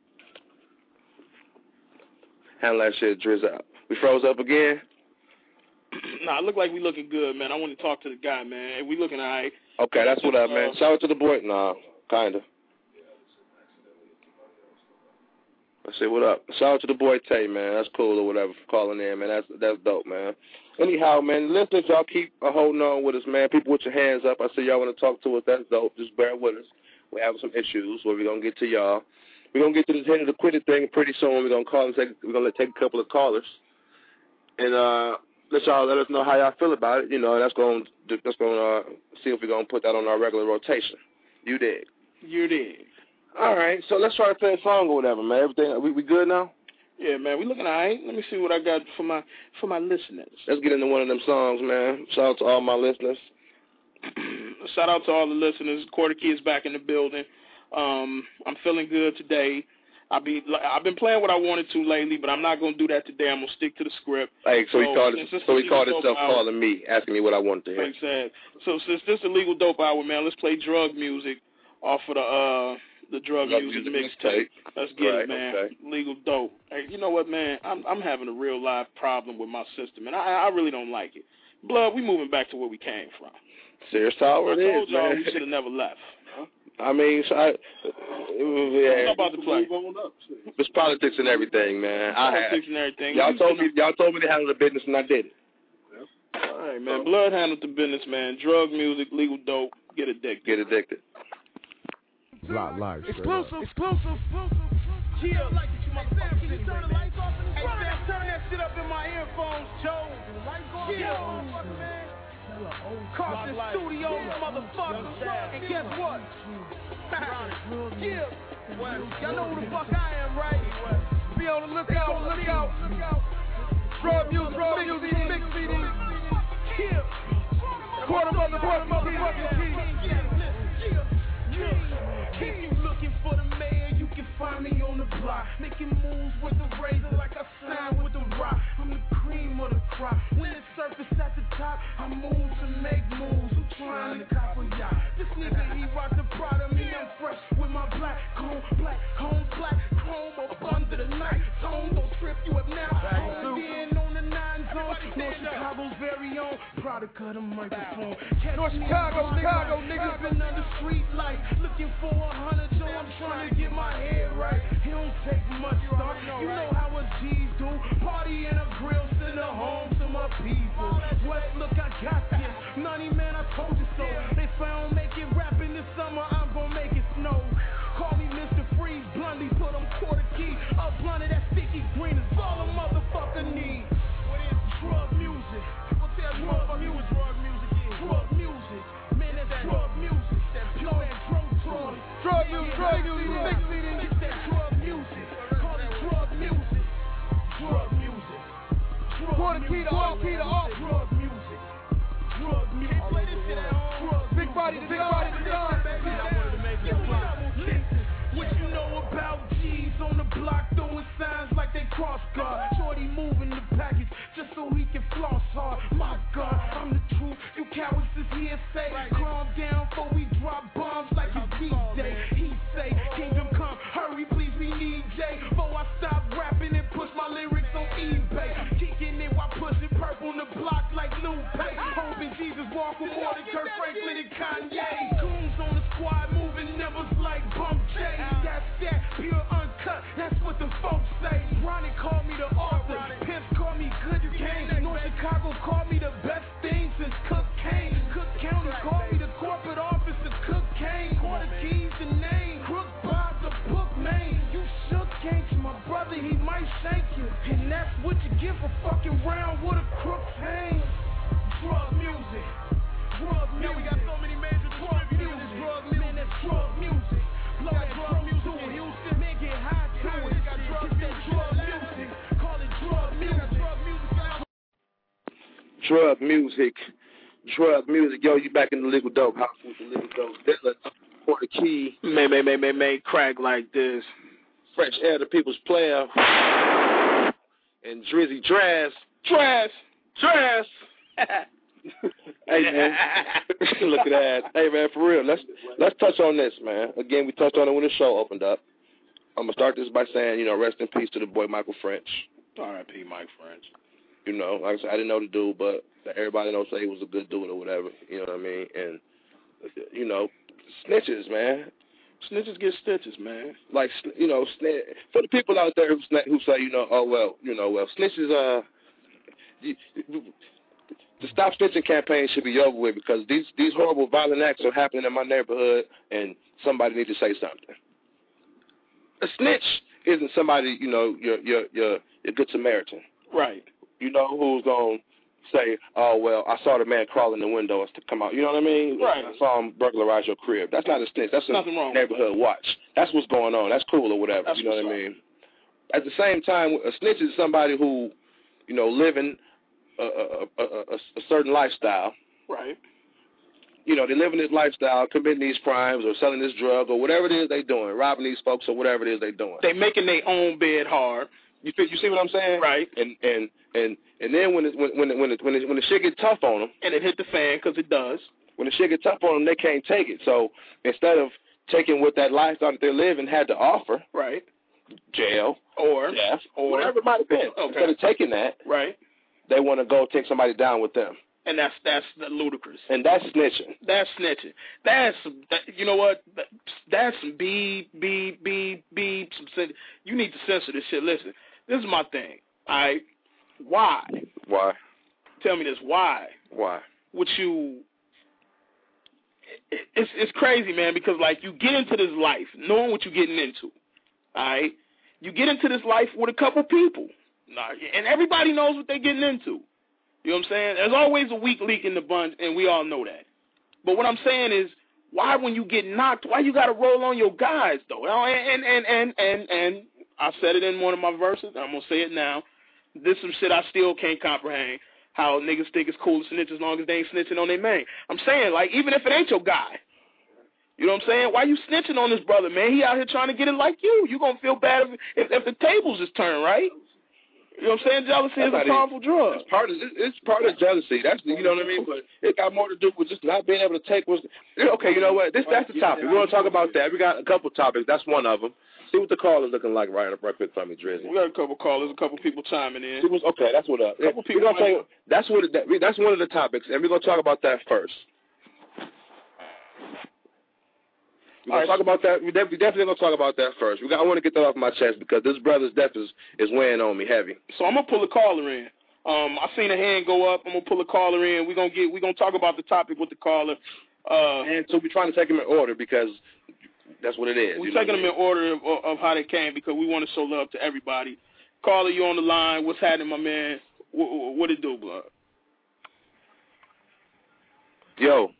Speaker 5: Handle that shit, Drizz out. We froze up again.
Speaker 4: Nah, it look like we looking good, man. I want to talk to the guy, man. We looking all right.
Speaker 5: Okay, that's what up, man. Shout out to the boy. Nah, kinda. I say what up. Shout out to the boy Tay, man. That's cool or whatever for calling in, man. That's that's dope, man. Anyhow, man, listeners, y'all keep uh, holding on with us, man. People with your hands up. I see y'all want to talk to us. That's dope. Just bear with us. We're having some issues, but we're gonna get to y'all. We're gonna get to this hit of the quitted thing pretty soon. We're gonna call and take. We're gonna take a couple of callers, and uh, let y'all let us know how y'all feel about it. You know, that's gonna that's gonna uh, see if we're gonna put that on our regular rotation. You dig?
Speaker 4: You dig?
Speaker 5: All right, so let's try to play a song or whatever, man. Everything we we good now?
Speaker 4: Yeah, man, we looking all right. Let me see what I got for my for my listeners.
Speaker 5: Let's get into one of them songs, man. Shout out to all my listeners.
Speaker 4: Shout out to all the listeners. Quarter Key is back in the building. Um, I'm feeling good today. I be I've been playing what I wanted to lately, but I'm not gonna do that today. I'm gonna stick to the script.
Speaker 5: Hey, so, so he called it, so he called himself
Speaker 4: hour,
Speaker 5: calling me, asking me what I wanted to hear.
Speaker 4: Exactly. So since this is a legal dope hour, man, let's play drug music off of the uh the drug, drug music, music mixtape. Let's get
Speaker 5: right,
Speaker 4: it, man.
Speaker 5: Okay.
Speaker 4: Legal dope. Hey, you know what, man? I'm I'm having a real live problem with my system, and I I really don't like it. Blood, we moving back to where we came from.
Speaker 5: Serious how it
Speaker 4: I
Speaker 5: is,
Speaker 4: told y'all
Speaker 5: man.
Speaker 4: we should have never left. Huh?
Speaker 5: I mean, so I, it was, yeah.
Speaker 4: I'm about to play.
Speaker 5: It's politics and everything, man.
Speaker 4: Politics
Speaker 5: I had,
Speaker 4: and everything.
Speaker 5: Y'all told me, y'all told me to handle the business, and I did it.
Speaker 4: All right, man. Blood handled the business, man. Drug music, legal dope. Get addicted.
Speaker 5: Get addicted.
Speaker 1: Lot live.
Speaker 12: Exclusive, exclusive, exclusive. Chill, like you motherfucker. Can you turn the lights off in the front? Hey, Sam, turn that shit up in my earphones, Joe. The lights off, motherfucker, man. Carson Studios, motherfucker. And guess what? Yeah. Y'all know who the fuck I am, right? Be on the lookout, look out, look out. Drug music, drug music, mix C D. Yeah. Quarter motherfucker, motherfucker. If you looking for the mayor, you can find me on the block, making moves with the razor like I signed with the rock. I'm the cream of the crop. When it surface at the top, I move to make moves. I'm trying to cop a yacht. This nigga, he rock the pride of me. I'm fresh with my black comb, black comb, black chrome up under the night zone. Don't trip you up now. Home in on the nine zone. North Chicago's very own product of the microphone. North Chicago, Chicago, niggas been under street light, looking for a hundred, so I'm trying to get my head right. It don't take much, dog. You know how a G's do. Party in a grill, send a home to my people. West, look, I got this. Nutty man, I told you so. If I don't make it rapping this summer, I'm gonna make it snow. Call me Mister Freeze, bluntly put on Quarter Key. Up blunted, that sticky green is all a motherfucker need. What is drug music? What that drug music? Drug music is drug music. Man, that's drug music. That pure and drug drug. Drug music, drug music, mix it in. It's that drug music. Call it drug music. Drug music. Quarter Key to all, Key to all. Drug music. Drug music. Play this shit at home. Big body to big thank you. And that's what you get for fucking round with a crook hang. Drug music. Drug music. Yeah, we got so many major drug music. Drug music. Man, that's drug music. Blow that drug music to it. Houston, man, get high to it. Got drug music. Call it drug music.
Speaker 5: Drug music. Drug music. Yo, you back in the Legal Dope House with the Legal Dope Dealers for the key.
Speaker 4: May, may, may, may, may crack like this.
Speaker 5: Fresh Air, the People's Player. And Drizzy Dress.
Speaker 4: Dress. Dress.
Speaker 5: Hey, man. Look at that. Hey, man, for real. Let's let's touch on this, man. Again, we touched on it when the show opened up. I'm going to start this by saying, you know, rest in peace to the boy Michael French.
Speaker 4: R I P Mike French.
Speaker 5: You know, like I said, I didn't know the dude, but everybody knows say he was a good dude or whatever. You know what I mean? And, you know, snitches, man.
Speaker 4: Snitches get stitches, man.
Speaker 5: Like, you know, sn- for the people out there who, sn- who say, you know, oh, well, you know, well, snitches, uh, you, the Stop Snitching campaign should be over with because these, these horrible violent acts are happening in my neighborhood and somebody needs to say something. A snitch isn't somebody, you know, your your your your good Samaritan.
Speaker 4: Right.
Speaker 5: You know, who's going to say, oh, well, I saw the man crawl in the window to come out. You know what I mean?
Speaker 4: Right.
Speaker 5: I saw him burglarize your crib. That's not a snitch. That's a
Speaker 4: Nothing wrong
Speaker 5: neighborhood watch. That's what's going on. That's cool or whatever.
Speaker 4: That's
Speaker 5: you know what
Speaker 4: up.
Speaker 5: I mean? At the same time, a snitch is somebody who, you know, living a, a, a, a, a certain lifestyle.
Speaker 4: Right.
Speaker 5: You know, they living this lifestyle, committing these crimes or selling this drug or whatever it is they doing, robbing these folks or whatever it is they doing.
Speaker 4: They making their own bed hard.
Speaker 5: You you see what I'm saying?
Speaker 4: Right.
Speaker 5: And and and and then when it, when when when it, when, it, when the shit get tough on them,
Speaker 4: and it hit the fan because it does.
Speaker 5: When the shit get tough on them, they can't take it. So instead of taking what that lifestyle that they're living had to offer,
Speaker 4: right,
Speaker 5: jail
Speaker 4: or
Speaker 5: death
Speaker 4: or
Speaker 5: whatever it might have been,
Speaker 4: okay.
Speaker 5: instead of taking that,
Speaker 4: right,
Speaker 5: they want to go take somebody down with them.
Speaker 4: And that's that's ludicrous.
Speaker 5: And that's snitching.
Speaker 4: That's snitching. That's that, you know what? That's some B B B B. Some, you need to censor this shit. Listen, this is my thing. All right, why?
Speaker 5: Why?
Speaker 4: Tell me this. Why?
Speaker 5: Why?
Speaker 4: Would you? It, it's it's crazy, man. Because like you get into this life knowing what you're getting into. All right, you get into this life with a couple people, and everybody knows what they're getting into. You know what I'm saying? There's always a weak link in the bunch, and we all know that. But what I'm saying is, why when you get knocked, why you got to roll on your guys, though? And, and, and, and, and I said it in one of my verses, and I'm going to say it now. This is some shit I still can't comprehend, how niggas think it's cool to snitch as long as they ain't snitching on their man. I'm saying, like, even if it ain't your guy, you know what I'm saying? Why you snitching on this brother, man? He out here trying to get it like you. You going to feel bad if, if, if the tables is turned, right? You know what I'm saying? Jealousy
Speaker 5: That's
Speaker 4: is a powerful drug.
Speaker 5: It's part of it's part of jealousy. That's the, you know what I mean. But it got more to do with just not being able to take what's okay. You know what? This that's the topic. We're gonna talk about that. We got a couple topics. That's one of them. See what the call is looking like right right quick for me, Drizzy.
Speaker 4: We got a couple callers, a couple people chiming in.
Speaker 5: See what's, okay, that's what up.
Speaker 4: A couple people.
Speaker 5: We're gonna take, that's what that, that's one of the topics, and we're gonna talk about that first. We're gonna right. talk about that. We definitely, definitely gonna talk about that first. We got. I want to get that off my chest because this brother's death is, is weighing on me heavy.
Speaker 4: So I'm gonna pull a caller in. Um, I seen a hand go up. I'm gonna pull a caller in. We're gonna get. We're gonna talk about the topic with the caller. Uh,
Speaker 5: and so we're trying to take them in order because that's what it is.
Speaker 4: We're taking them in order of, of how they came because we want to show love to everybody. Caller, you on the line? What's happening, my man? What, what it do, blood?
Speaker 5: Yo.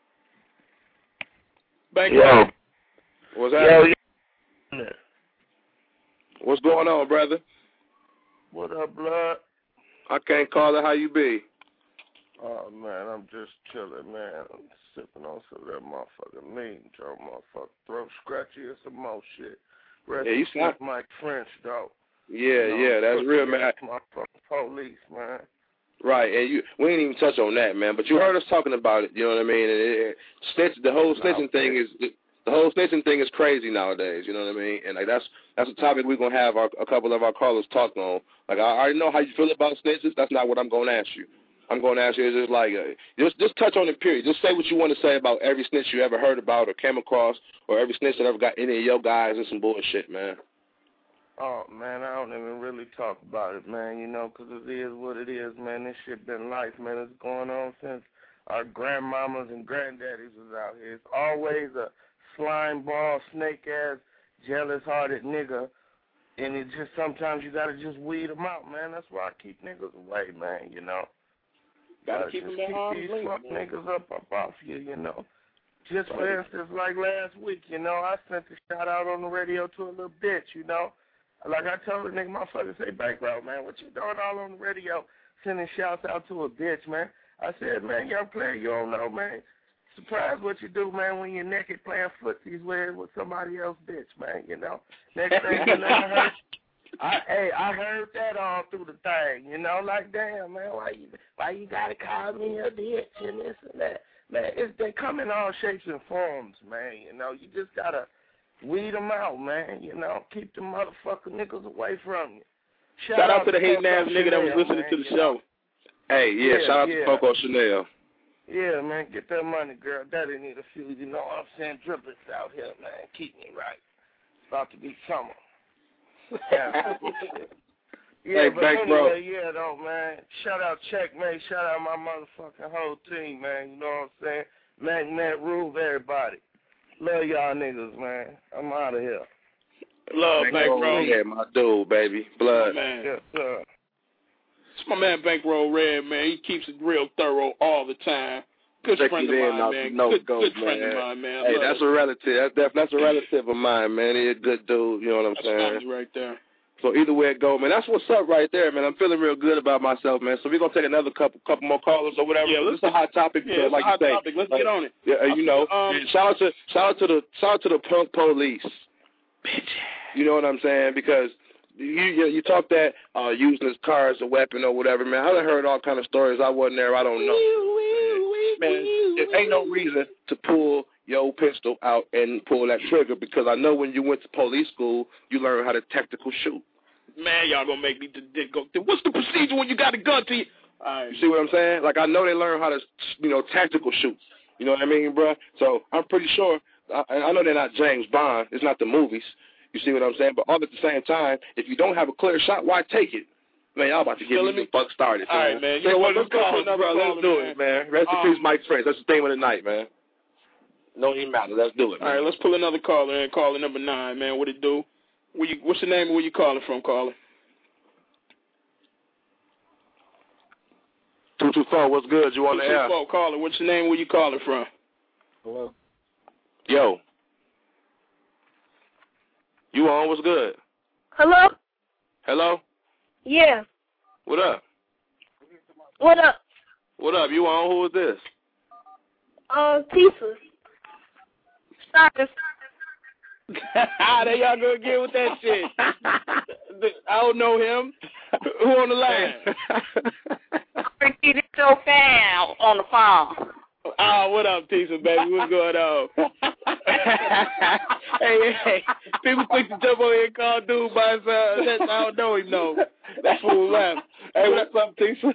Speaker 4: Bank
Speaker 5: Yo. What's happening?
Speaker 13: Yo,
Speaker 5: What's going on, brother?
Speaker 13: What up, blood?
Speaker 5: I can't call it. How you be?
Speaker 13: Oh, man, I'm just chilling, man. I'm sipping on some of that motherfucking meat. Joe motherfucker throat scratchy or some more shit. Rest
Speaker 5: yeah, you sound
Speaker 13: Mike French, though.
Speaker 5: Yeah,
Speaker 13: you know,
Speaker 5: yeah, that's real, man.
Speaker 13: Motherfucking police, man.
Speaker 5: Right, and you we ain't even touch on that, man. But you heard us talking about it. You know what I mean? And it, it, snitch, the whole snitching thing is the whole snitching thing is crazy nowadays. You know what I mean? And like that's that's a topic we're gonna have our, a couple of our callers talk on. Like I already know how you feel about snitches. That's not what I'm gonna ask you. I'm gonna ask you is just like uh, just just touch on it. Period. Just say what you want to say about every snitch you ever heard about or came across, or every snitch that ever got any of your guys and some bullshit, man.
Speaker 13: Oh, man, I don't even really talk about it, man, you know, 'cause it is what it is, man. This shit been life, man. It's going on since our grandmamas and granddaddies was out here. It's always a slime ball, snake-ass, jealous-hearted nigga and it just sometimes you gotta just weed them out, man. That's why I keep niggas away, man. You know.
Speaker 4: Gotta
Speaker 13: uh,
Speaker 4: keep
Speaker 13: just
Speaker 4: them at arm's
Speaker 13: these
Speaker 4: length,
Speaker 13: fuck
Speaker 4: man.
Speaker 13: niggas up, up off you, you know. Just for instance, like last week, you know, I sent a shout out on the radio to a little bitch, you know. Like I told the nigga, motherfucker, say, Bankroll, man, what you doing all on the radio, sending shouts out to a bitch, man? I said, man, young player, you don't know, man. Surprise what you do, man, when you're naked playing footsies with with somebody else, bitch, man, you know. Next thing you know, I heard, I, hey, I heard that all through the thing, you know, like, damn, man, why you why you gotta call me a bitch and this and that? Man, it's, they come in all shapes and forms, man, you know. You just gotta weed them out, man, you know. Keep the motherfucking niggas away from you.
Speaker 4: Shout, shout out to the hating ass nigga that was listening
Speaker 13: man,
Speaker 4: to the show.
Speaker 13: Know?
Speaker 5: Hey, yeah,
Speaker 13: yeah,
Speaker 5: shout out
Speaker 13: yeah.
Speaker 5: to Coco Chanel.
Speaker 13: Yeah, man, get that money, girl. Daddy need a few, you know what I'm saying, drippers out here, man. Keep me right. It's about to be summer. Yeah, yeah
Speaker 5: hey,
Speaker 13: but
Speaker 5: Bank
Speaker 13: anyway,
Speaker 5: bro.
Speaker 13: yeah, though, man. Shout out Checkmate. Shout out my motherfucking whole team, man. You know what I'm saying? Mac, Matt, Rube, everybody. Love y'all niggas, man. I'm out of here.
Speaker 4: Love, Bankroll.
Speaker 5: Yeah, my dude, baby. Blood.
Speaker 4: Man.
Speaker 13: Yes, sir.
Speaker 4: It's my man Bankroll Red, man. He keeps it real thorough all the time. Good
Speaker 5: Check
Speaker 4: friend of
Speaker 5: in,
Speaker 4: mine, man.
Speaker 5: No
Speaker 4: Good,
Speaker 5: go,
Speaker 4: good
Speaker 5: man.
Speaker 4: friend of mine, man.
Speaker 5: Hey,
Speaker 4: Love
Speaker 5: that's
Speaker 4: it.
Speaker 5: a relative. That's, that's a relative of mine, man. He's a good dude, you know what I'm
Speaker 4: that's
Speaker 5: saying?
Speaker 4: That's right there.
Speaker 5: So either way it go, man, that's what's up right there, man. I'm feeling real good about myself, man. So we're going to take another couple couple more callers or whatever.
Speaker 4: Yeah,
Speaker 5: it's a hot topic,
Speaker 4: yeah,
Speaker 5: uh, like
Speaker 4: a hot
Speaker 5: you say.
Speaker 4: topic. Let's
Speaker 5: like,
Speaker 4: get on it.
Speaker 5: Yeah, uh, you know,
Speaker 4: um,
Speaker 5: shout out to shout out to the shout out to the punk police. Bitch. You know what I'm saying? Because you you, you talk that uh, using his car as a weapon or whatever, man. I done heard all kind of stories. I wasn't there. I don't know. Man, there ain't no reason to pull your pistol out and pull that trigger because I know when you went to police school, you learned how to tactical shoot.
Speaker 4: Man, y'all gonna make me d- d- go. What's the procedure when you got a gun to you? Right.
Speaker 5: You see what I'm saying? Like I know they learn how to, you know, tactical shoot. You know what I mean, bro? So I'm pretty sure. I, I know they're not James Bond. It's not the movies. You see what I'm saying? But all at the same time, if you don't have a clear shot, why take it? Man, y'all about to get me the fuck started.
Speaker 4: All right, man.
Speaker 5: You
Speaker 4: know
Speaker 5: what?
Speaker 4: Let's
Speaker 5: Let's go
Speaker 4: for
Speaker 5: another
Speaker 4: bro.
Speaker 5: Let's do it, man. Rest in peace, Mike Prince. That's the theme of the night, man. No even matter. Let's do it, man.
Speaker 4: All right, let's pull another caller in. Caller number nine, man. What it do? Where you, what's your name and where you calling from, caller?
Speaker 5: two two four, what's good? You on the air?
Speaker 4: two two four, caller. What's your name? Where you calling from?
Speaker 9: Hello.
Speaker 5: Yo. You on? What's good?
Speaker 14: Hello?
Speaker 5: Hello?
Speaker 14: Yeah.
Speaker 5: What up?
Speaker 14: What up?
Speaker 5: What up? You on? Who is this?
Speaker 14: Um, Tisa. Cyrus.
Speaker 4: There y'all go again with that shit. I don't know him. Who on the line?
Speaker 14: Ricky, this your fan on the phone.
Speaker 4: Oh, what up, Tisa, baby? What's going on? hey, hey, people think to jump over here and call dude by his, uh, that's, I don't know him, no. That fool left. Hey, what's up, Tisa?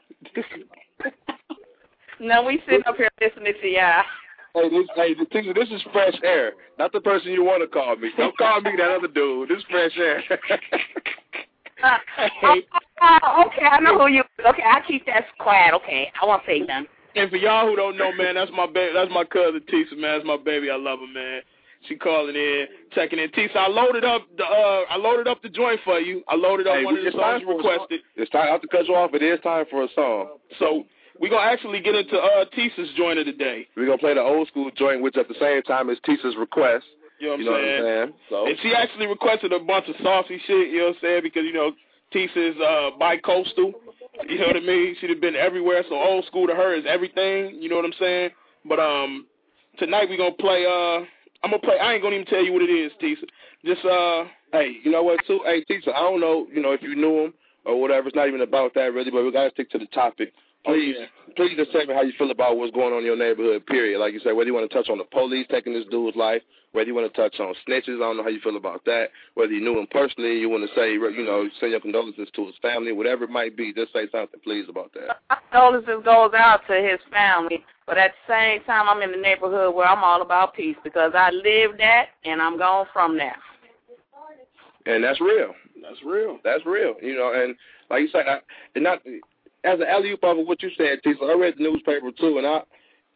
Speaker 14: No, we sitting up here listening to y'all.
Speaker 5: Hey, this, hey, Tisa, this is fresh air. Not the person you want to call me. Don't call me that other dude. This is fresh air.
Speaker 14: uh, hey. uh, okay, I know who you. Okay, I keep that quiet. Okay, I won't say nothing.
Speaker 4: And for y'all who don't know, man, that's my baby. That's my cousin Tisa, man. That's my baby. I love her, man. She calling in, checking in. Tisa, I loaded up the uh, I loaded up the joint for you. I loaded up
Speaker 5: hey,
Speaker 4: one of the songs you requested.
Speaker 5: It's time. I have to cut you off. It is time for a song.
Speaker 4: So we're gonna actually get into uh, Tisa's joint of the day.
Speaker 5: We're gonna play the old school joint, which at the same time is Tisa's request.
Speaker 4: You know what I'm,
Speaker 5: you know
Speaker 4: saying?
Speaker 5: what I'm saying? So.
Speaker 4: And she actually requested a bunch of saucy shit. You know what I'm saying? Because you know Tisa is uh, bi-coastal. You know what I mean? She'd have been everywhere, so old school to her is everything. You know what I'm saying? But um, tonight we're going to play, uh, I'm going to play, I ain't going to even tell you what it is, Tisa. Just, uh,
Speaker 5: hey, you know what, too? Hey, Tisa, I don't know, you know, if you knew him or whatever. It's not even about that, really, but we got to stick to the topic. Please,
Speaker 4: oh, yeah.
Speaker 5: please just tell me how you feel about what's going on in your neighborhood, period. Like you said, whether you want to touch on the police taking this dude's life, whether you want to touch on snitches, I don't know how you feel about that. Whether you knew him personally, you want to say, you know, send your condolences to his family, whatever it might be, just say something, please, about that.
Speaker 14: My condolences goes out to his family, but at the same time, I'm in the neighborhood where I'm all about peace because I live that and I'm gone from there.
Speaker 5: And that's real.
Speaker 4: That's real.
Speaker 5: That's real. You know, and like you said, I, and not as an alley-oop of what you said, Tisa, I read the newspaper too, and I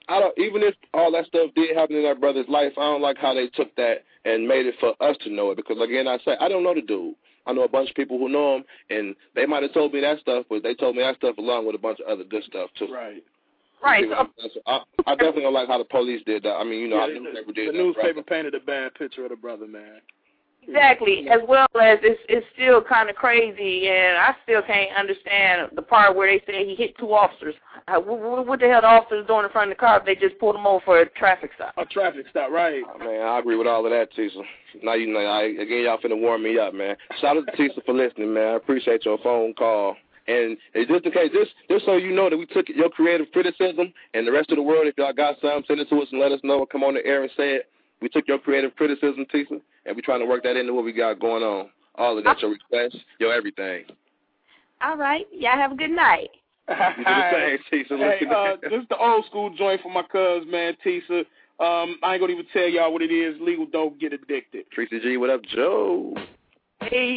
Speaker 5: I don't. Even if all that stuff did happen in our brother's life, I don't like how they took that and made it for us to know it. Because again, I say I don't know the dude. I know a bunch of people who know him, and they might have told me that stuff, but they told me that stuff along with a bunch of other good stuff too.
Speaker 4: Right.
Speaker 14: Right.
Speaker 5: So, I, I definitely don't like how the police did that. I mean, you know,
Speaker 4: yeah,
Speaker 5: I newspaper
Speaker 4: the,
Speaker 5: did
Speaker 4: the
Speaker 5: that.
Speaker 4: newspaper
Speaker 5: right?
Speaker 4: painted a bad picture of the brother, man.
Speaker 14: Exactly, as well as it's, it's still kind of crazy, and I still can't understand the part where they say he hit two officers. Uh, what, what the hell the officers doing in front of the car if they just pulled him over for a traffic stop?
Speaker 4: A traffic stop, right.
Speaker 5: Oh, man, I agree with all of that, Tisa. Now, you know, I, again, y'all finna warm me up, man. Shout out to Tisa for listening, man. I appreciate your phone call. And just in case, just, just so you know that we took your creative criticism, and the rest of the world, if y'all got something, send it to us and let us know. Come on the air and say it. We took your creative criticism, Tisa, and we're trying to work that into what we got going on. All of that, your requests, your everything.
Speaker 14: All right. Y'all have a good night.
Speaker 5: You do the same, Tisa.
Speaker 4: Hey, uh, this is the old school joint for my cuz, man, Tisa. Um, I ain't gonna even tell y'all what it is. Legal dope, get addicted.
Speaker 5: Tracy G, what up, Joe?
Speaker 14: Hey.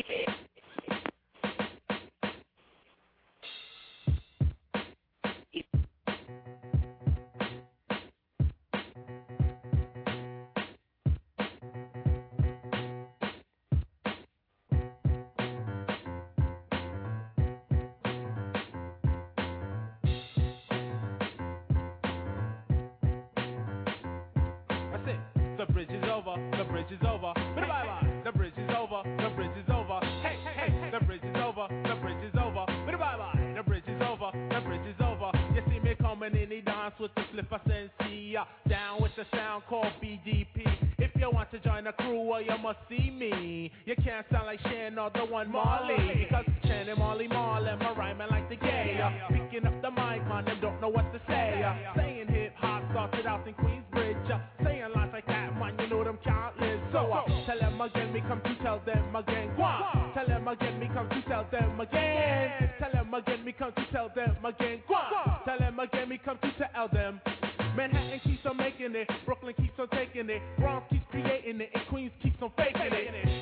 Speaker 12: The bridge is over, the bridge is over, bye-bye, the bridge is over, the bridge is over, hey, hey, the bridge is over, the bridge is over, bye-bye, the bridge is over, the bridge is over. You see me coming in the dance with the flipper sensei, down with the sound called B D P. If you want to join the crew, well, you must see me. You can't sound like Shan or the one Marley, because Shan and Marley Marley, my rhyming like the gay, uh, picking up the mic, man, them don't know what to say, uh, saying hip-hop started out in Queensbridge, uh, saying lines like that, man, you know them can't live. So uh, tell them again, me come to tell them again. Gwa. Tell them again, me come to tell them again. Tell them again, me come to tell them again. Gwa. Tell them again, me come to tell them. Manhattan keeps on making it, Brooklyn keeps on taking it, Bronx keeps creating it, and Queens keeps on faking it.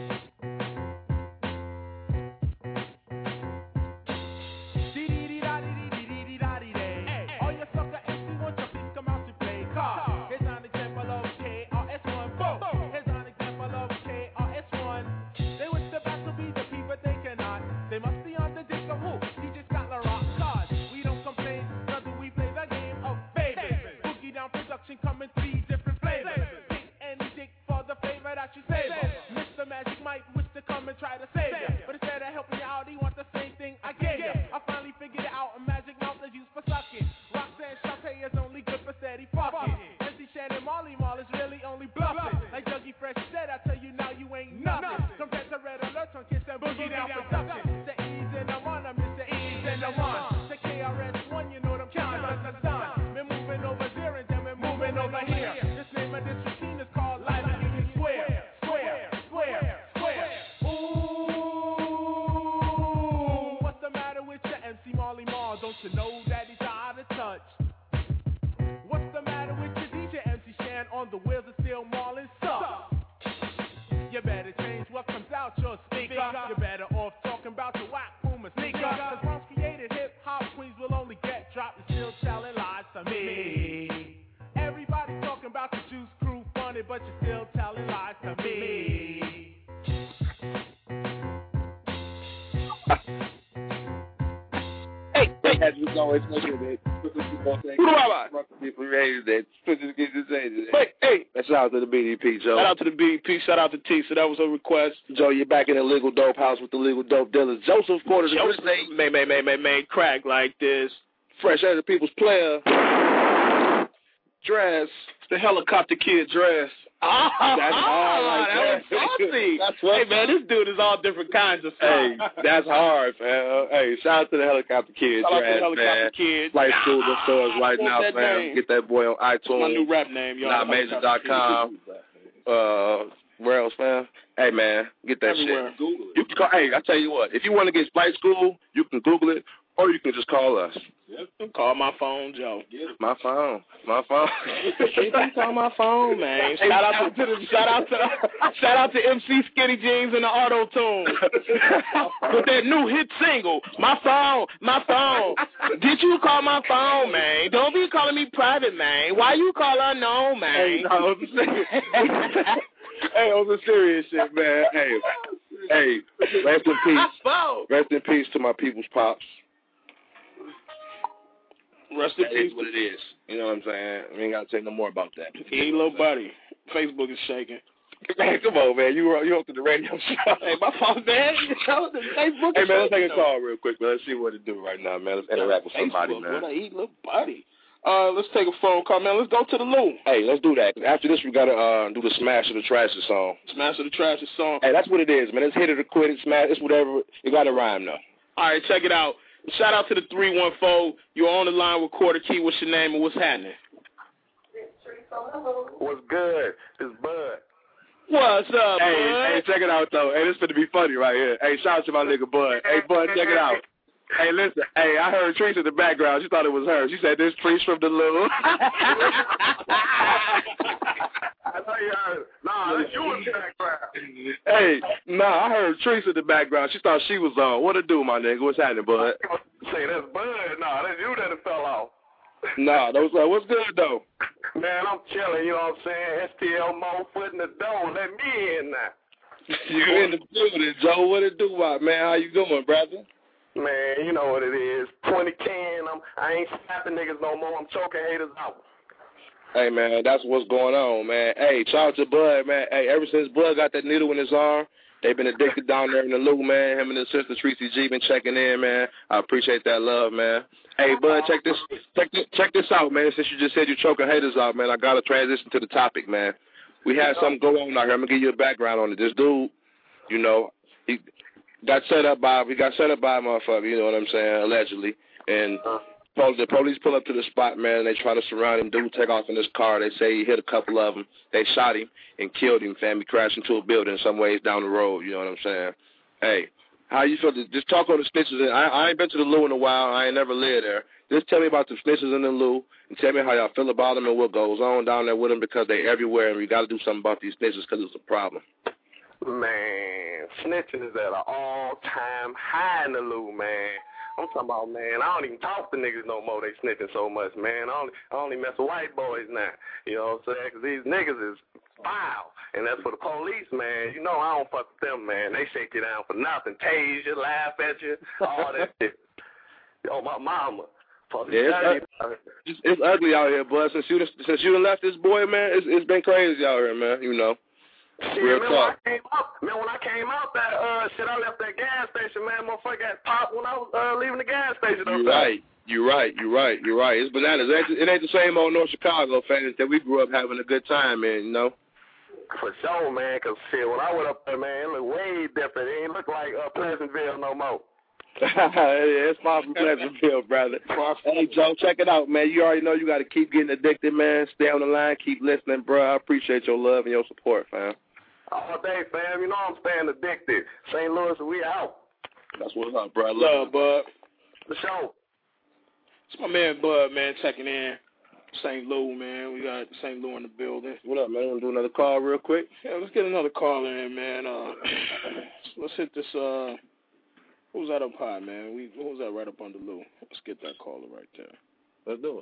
Speaker 12: Coming three different flavors. Pick any dick for the flavor that you savor. Mister Magic might wish to come and try to save ya, but instead of helping you out, he wants the same thing I gave ya. I finally figured it out. A magic mouth is used for sucking. Roxanne Shante is only good for steady fucking. M C Shannon Marley Marl is really only bluffing. Like Dougie Fresh said, I tell you now you ain't nothing. Compared to Red Alert on Kiss and Boogie Down Production. The E's and the one, I miss the E's and the one. The K R S one, you know them counting on the sun. Been moving over there and then we're moving over here. This name of this routine is called Life Union Square. Square, square, square. Ooh, what's the matter with your M C Marley Marl? Don't you know that he's out of touch? What's the matter with your D J M C Shan on the wheels of steel Marlin sucks? You better change what comes out your speaker. You're better off talking about your whack boomer sneaker. Cause once created hip-hop queens will only get dropped and still telling lies to me. Everybody's talking about the Juice Crew funny, but you're still telling lies to me.
Speaker 5: Hey, hey, as we always mention it. Hey, hey. Shout out to the B D P, Joe.
Speaker 4: Shout out to the B D P. Shout out to T. So that was a request.
Speaker 5: Joe, you're back in the legal dope house with the legal dope dealers. Joseph Porter, the
Speaker 4: Joseph, may, may, may, may, may, crack like this.
Speaker 5: Fresh as a people's player. Dress.
Speaker 4: The helicopter kid dress.
Speaker 5: Ah,
Speaker 4: that's hard right
Speaker 5: that
Speaker 4: there.
Speaker 5: was saucy. That's what.
Speaker 4: Hey, man, this dude is all different kinds of stuff.
Speaker 5: Hey, that's hard, man. Hey, shout out to the helicopter kid
Speaker 4: shout
Speaker 5: dress,
Speaker 4: out to the helicopter
Speaker 5: man.
Speaker 4: kid.
Speaker 5: Flight School the stores right now,
Speaker 4: that
Speaker 5: man.
Speaker 4: name?
Speaker 5: Get that boy on iTunes.
Speaker 4: My new rap name, y'all.
Speaker 5: Not major dot com. Uh, where else, man? Hey, man, get that
Speaker 4: Everywhere.
Speaker 5: shit. Google it. You can call, hey, I tell you what. If you want to get Flight School, you can Google it. or you can just call us.
Speaker 4: Yep. Call my phone, Joe.
Speaker 5: Yep. My phone, my phone.
Speaker 4: You can call my phone, man. Shout out to the shout out to shout out to M C Skinny Jeans and the Auto Tune with that new hit single. My phone, my phone. Did you call my phone, man? Don't be calling me private, man. Why you call unknown, man?
Speaker 5: Hey, no, hey, on the serious shit, man. Hey, hey, rest in peace. Rest in peace to my people's pops.
Speaker 4: Rest in
Speaker 5: that
Speaker 4: peace.
Speaker 5: Is what it is. You know what I'm saying? We ain't got to say no more about that.
Speaker 4: He ain't little buddy. Facebook is shaking.
Speaker 5: Man, come on, man. You you up to the radio show.
Speaker 4: Hey, my phone, man. The Facebook
Speaker 5: hey,
Speaker 4: is
Speaker 5: man, let's take a
Speaker 4: though.
Speaker 5: call real quick, man. Let's see what it do right now, man. Let's interact with somebody,
Speaker 4: Facebook,
Speaker 5: man.
Speaker 4: What I eat, little buddy. Uh, let's take a phone call, man. Let's go to the loo.
Speaker 5: Hey, let's do that. After this, we got to uh, do the Smash or the Trash It song.
Speaker 4: Smash or the Trash It song.
Speaker 5: Hey, that's what it is, man. It's hit it or quit it, smash. It's whatever. It got to rhyme, though.
Speaker 4: All right, check it out. Shout out to the three one four. You're on the line with Quarter Key. What's your name and what's happening?
Speaker 13: What's good? It's Bud.
Speaker 4: What's up,
Speaker 5: hey,
Speaker 4: Bud?
Speaker 5: Hey, check it out, though. Hey, this finna be funny right here. Hey, shout out to my nigga Bud. Hey, Bud, check it out. Hey, listen. Hey, I heard Treese in the background. She thought it was her. She said, this Treese from the Lou.
Speaker 13: I know you heard. Nah, that's you in the background.
Speaker 5: Hey, nah, I heard Treese in the background. She thought she was on. What it do, my nigga? What's happening, Bud?
Speaker 13: Say, that's Bud. Nah, that's you that fell off.
Speaker 5: Nah, those uh, what's good, though?
Speaker 13: Man, I'm chilling, you know what I'm saying? S T L Mo foot in the door. Let me in now.
Speaker 5: You in the building, Joe. What it do, about, man? How you doing, brother?
Speaker 13: Man, you know what it is. twenty ten, I'm, I ain't slapping niggas no more. I'm choking haters out.
Speaker 5: Hey, man, that's what's going on, man. Hey, shout out to Bud, man. Hey, ever since Bud got that needle in his arm, they've been addicted down there in the Lou, man. Him and his sister, Tracy G, been checking in, man. I appreciate that love, man. Hey, Bud, check this check this, check this out, man. Since you just said you're choking haters out, man, I got to transition to the topic, man. We had something go on out here. I'm going to give you a background on it. This dude, you know, he got set up by, he got set up by a motherfucker, you know what I'm saying, allegedly. And the police pull up to the spot, man, and they try to surround him. Dude take off in his car. They say he hit a couple of them. They shot him and killed him, fam. He crashed into a building some ways down the road, you know what I'm saying? Hey, how you feel? Just talk on the snitches. I, I ain't been to the Lou in a while. I ain't never lived there. Just tell me about the snitches in the Lou and tell me how y'all feel about them and what goes on down there with them, because they everywhere and we got to do something about these snitches because it's a problem.
Speaker 13: Man, snitching is at an all-time high in the Lou, man. I'm talking about, man, I don't even talk to niggas no more. They snitching so much, man. I only, I only mess with white boys now. You know what I'm saying? Because these niggas is foul. And that's for the police, man. You know I don't fuck with them, man. They shake you down for nothing. Tase you, laugh at you, all that shit. Yo, my mama.
Speaker 5: Yeah, it's, uh, it's, it's ugly out here, bud. Since you since you done left this boy, man, it's, it's been crazy out here, man. You know.
Speaker 13: See,
Speaker 5: Real
Speaker 13: man,
Speaker 5: talk.
Speaker 13: when I came out, man, when I came out that uh shit, I left that gas station, man. Motherfucker got popped when I was uh, leaving the gas station.
Speaker 5: You're right. You're right. You're right. You're right. It's bananas. It ain't, it ain't the same old North Chicago fans that we grew up having a good time in, you know.
Speaker 13: For sure, man. Cause shit, when I went up there, man, it looked way different. It ain't look like uh, Pleasantville no more.
Speaker 5: Yeah, it's far from Pleasantville, brother. Hey, Joe, check it out, man. You already know you got to keep getting addicted, man. Stay on the line, keep listening, bro. I appreciate your love and your support, fam.
Speaker 13: All day, fam. You know I'm staying addicted. Saint Louis, we out.
Speaker 5: That's what's up, bro.
Speaker 4: Love, Bud.
Speaker 13: For sure.
Speaker 4: It's my man, Bud, man, checking in. Saint Lou, man. We got Saint Lou in the building.
Speaker 5: What up, man? Want to do another call real quick?
Speaker 4: Yeah, let's get another call in, man. Uh, let's hit this, uh... Who's that up high, man? We who's that right up under Lou? Let's get that caller right there.
Speaker 5: Let's do it.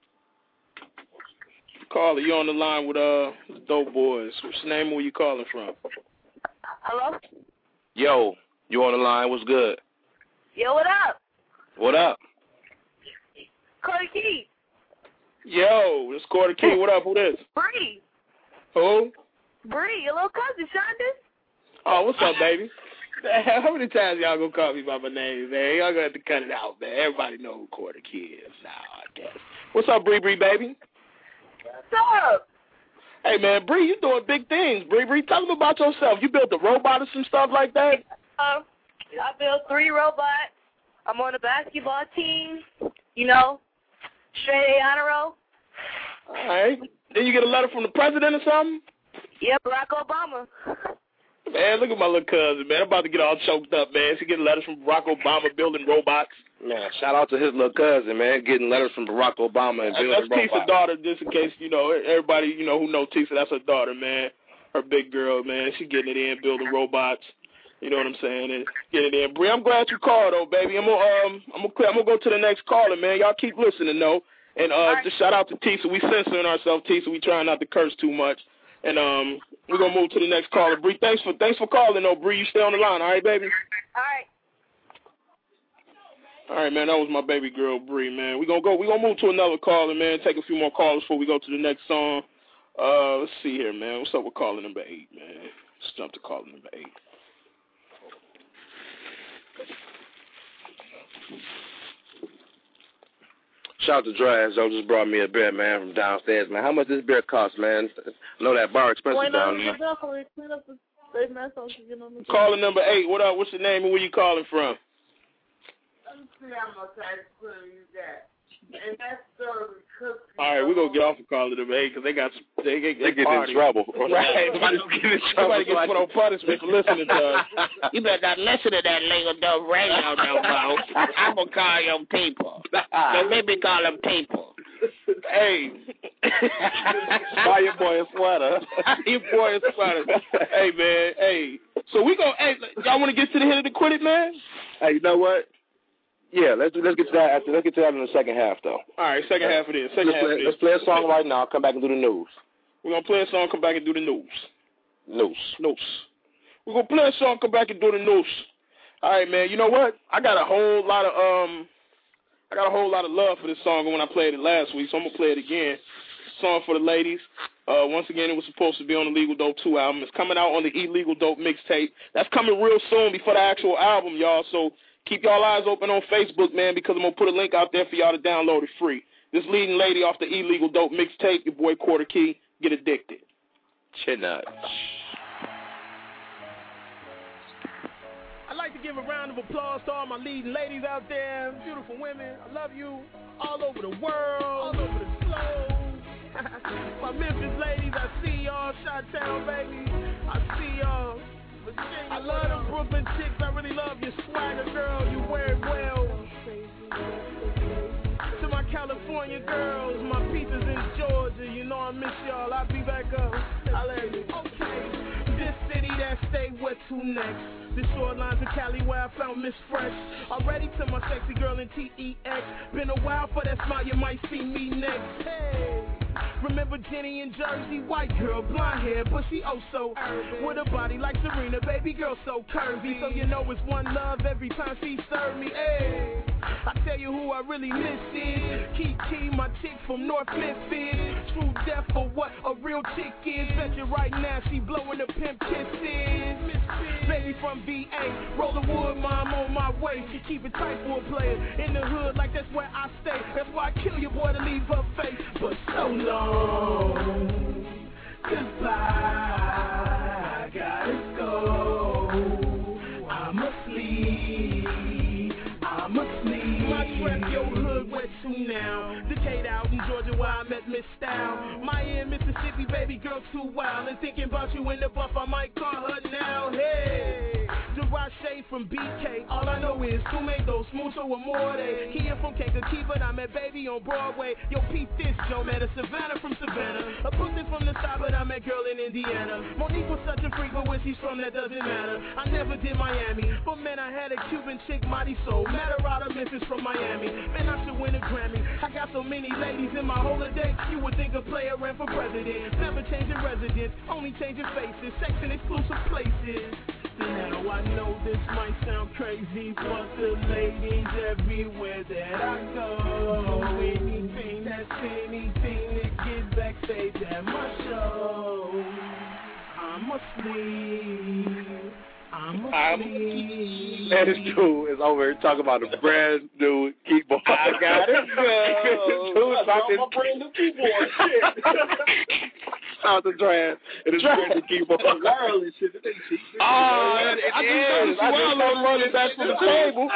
Speaker 4: Caller, you on the line with uh the Dope Boys. What's your name? Where you calling from?
Speaker 14: Hello?
Speaker 5: Yo, you on the line? What's good?
Speaker 14: Yo, what up?
Speaker 5: What up?
Speaker 14: Quarter Key.
Speaker 4: Yo, this Quarter Key. What up? Who this?
Speaker 14: Bree.
Speaker 4: Who?
Speaker 14: Bree, your little cousin, Shonda.
Speaker 4: Oh, what's up, baby? How many times y'all gonna call me by my name, man? Y'all gonna have to cut it out, man. Everybody know who Quarter Key is now, I guess. What's up, Bree Bree, baby?
Speaker 14: What's up?
Speaker 4: Hey, man, Bree, you doing big things. Bree Bree, tell them about yourself. You built a robot or some stuff like that?
Speaker 14: Uh, I built three robots. I'm on the basketball team. You know, straight A honor roll.
Speaker 4: All right. Then you get a letter from the president or something?
Speaker 14: Yeah, Barack Obama.
Speaker 4: Man, look at my little cousin, man. I'm about to get all choked up, man. She getting letters from Barack Obama building robots.
Speaker 5: Man, shout out to his little cousin, man, getting letters from Barack Obama and building
Speaker 4: That's
Speaker 5: robots.
Speaker 4: Tissa's daughter, just in case, you know, everybody, you know, who know Tissa, that's her daughter, man. Her big girl, man. She getting it in, building robots. You know what I'm saying? And getting it in. Bree, I'm glad you called, though, baby. I'm gonna, um, I'm gonna, I'm gonna go to the next caller, man. Y'all keep listening, though. And uh, right. Just shout out to Tissa. We censoring ourselves, Tissa. We trying not to curse too much. And um, we're gonna move to the next caller. Bree, thanks for thanks for calling, though. Bree, you stay on the line, all right, baby?
Speaker 14: All right.
Speaker 4: All right, man. That was my baby girl, Bree, man. We gonna go. We gonna move to another caller, man. Take a few more callers before we go to the next song. Uh, let's see here, man. What's up with caller number eight, man? Let's jump to caller number eight.
Speaker 5: Shout out to Draz, though. Just brought me a beer, man, from downstairs, man. How much this beer cost, man? I know that bar expensive down there.
Speaker 4: Caller number eight. What up? What's your name and where you calling from?
Speaker 13: Let me see how much I put you got. And that's the cookie.
Speaker 4: All right, we're going to get off of caller number eight because they got they, they,
Speaker 5: they get
Speaker 4: party.
Speaker 5: in trouble.
Speaker 4: Right. Somebody get in trouble. Somebody gets put on punishment for listening to us.
Speaker 15: You better not listen to that Lego Dub radio no more. I'm going to call your people. So maybe call them people.
Speaker 4: Hey.
Speaker 5: Buy your boy a sweater.
Speaker 4: Your boy a sweater. Hey, man. Hey. So we go, hey, y'all want to get to the hit of the quit it, man?
Speaker 5: Hey, you know what? Yeah, let's let's get to that after. Let's get to that in the second half, though.
Speaker 4: All right, second half of this. Second
Speaker 5: let's,
Speaker 4: half
Speaker 5: play,
Speaker 4: of this.
Speaker 5: let's play a song right now. Come back and do the news.
Speaker 4: We're gonna play a song. Come back and do the news.
Speaker 5: News.
Speaker 4: News. We're gonna play a song. Come back and do the news. All right, man. You know what? I got a whole lot of um, I got a whole lot of love for this song when I played it last week, so I'm gonna play it again. Song for the ladies. Uh, once again, it was supposed to be on the Legal Dope two album. It's coming out on the Illegal Dope mixtape. That's coming real soon before the actual album, y'all. So keep y'all eyes open on Facebook, man, because I'm going to put a link out there for y'all to download it free. This leading lady off the Illegal Dope mixtape, your boy Quarter Key, Get Addicted.
Speaker 5: Chin up.
Speaker 12: I'd like to give a round of applause to all my leading ladies out there, beautiful women. I love you all over the world, all over the globe. My Memphis ladies, I see y'all. Chi-Town, baby, I see y'all. I love them Brooklyn chicks. I really love your swagger, girl. You wear it well. To my California girls, my pizzas in Georgia. You know I miss y'all. I'll be back up. I'll let you. Okay. This city that stay wet to next. The shorelines of Cali where I found Miss Fresh. Already to my sexy girl in T E X. Been a while for that smile. You might see me next. Hey. Remember Jenny in Jersey, white girl, blonde hair, but she oh so urban. With a body like Serena, baby girl so curvy. So you know it's one love every time she serve me. Hey, I tell you who I really miss is Kiki, my chick from North Memphis. True death for what a real chick is. Bet you right now she blowing the pimp kisses. Baby from V A, roll the wood, mom on my way. She keep it tight for a player in the hood like that's where I stay. That's why I kill your boy to leave her face. But so long. Goodbye, I gotta go. I'm asleep, I'm asleep. My trap, your hood wet too now. Decade out in Georgia where I met Miss Style. Miami, Mississippi, baby girl too wild. And thinking about you in the buff, I might call her now. Hey, Jarache from B K. All I know is who made those mucho amore. Here from Kankakee, but I met baby on Broadway. Yo, peep this, Joe, man, a Savannah from Savannah. A Brooklyn from the side, but I met girl in Indiana. Monique was such a freak, but where she's from, that doesn't matter. I never did Miami, but man, I had a Cuban chick, mighty soul. Matarata, Memphis from Miami. Man, I should win a Grammy. I got so many ladies in my holiday, you would think a player ran for president. Never changing residence, only changing faces, sex in exclusive places. Now I know this might sound crazy, but the ladies everywhere that I go, anything that's anything to get backstage at my show. I'm asleep. I'm asleep.
Speaker 5: That is true. It's over here talking about a brand new keyboard.
Speaker 4: I got it. Go.
Speaker 5: Talking
Speaker 9: my brand new keyboard. Shit.
Speaker 5: Shout out to Draz. It is brand new keyboard.
Speaker 9: Wireless shit.
Speaker 5: Oh, it, it
Speaker 4: I
Speaker 5: is.
Speaker 4: just
Speaker 5: I just got money back from the table.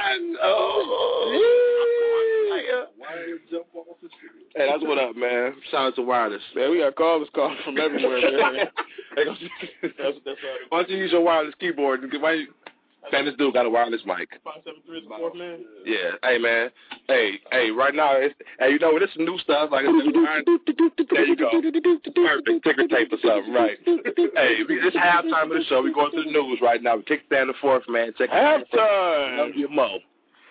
Speaker 5: Hey, that's what up, man. Shout out to Wireless.
Speaker 4: Man, we got callers calling from everywhere, man. that's, that's
Speaker 5: Why don't you use your wireless keyboard? Why you, man, this dude got a wireless mic.
Speaker 4: five seven three is the fourth man.
Speaker 5: Yeah. Hey, man. Hey, hey. Right now, it's, hey, you know, this some new stuff. Like, there you go. Perfect ticker tape or something, right? Hey, it's halftime of the show. We're going to the news right now. We kickstand the fourth man. Checking
Speaker 4: halftime.
Speaker 5: Columbia Mo.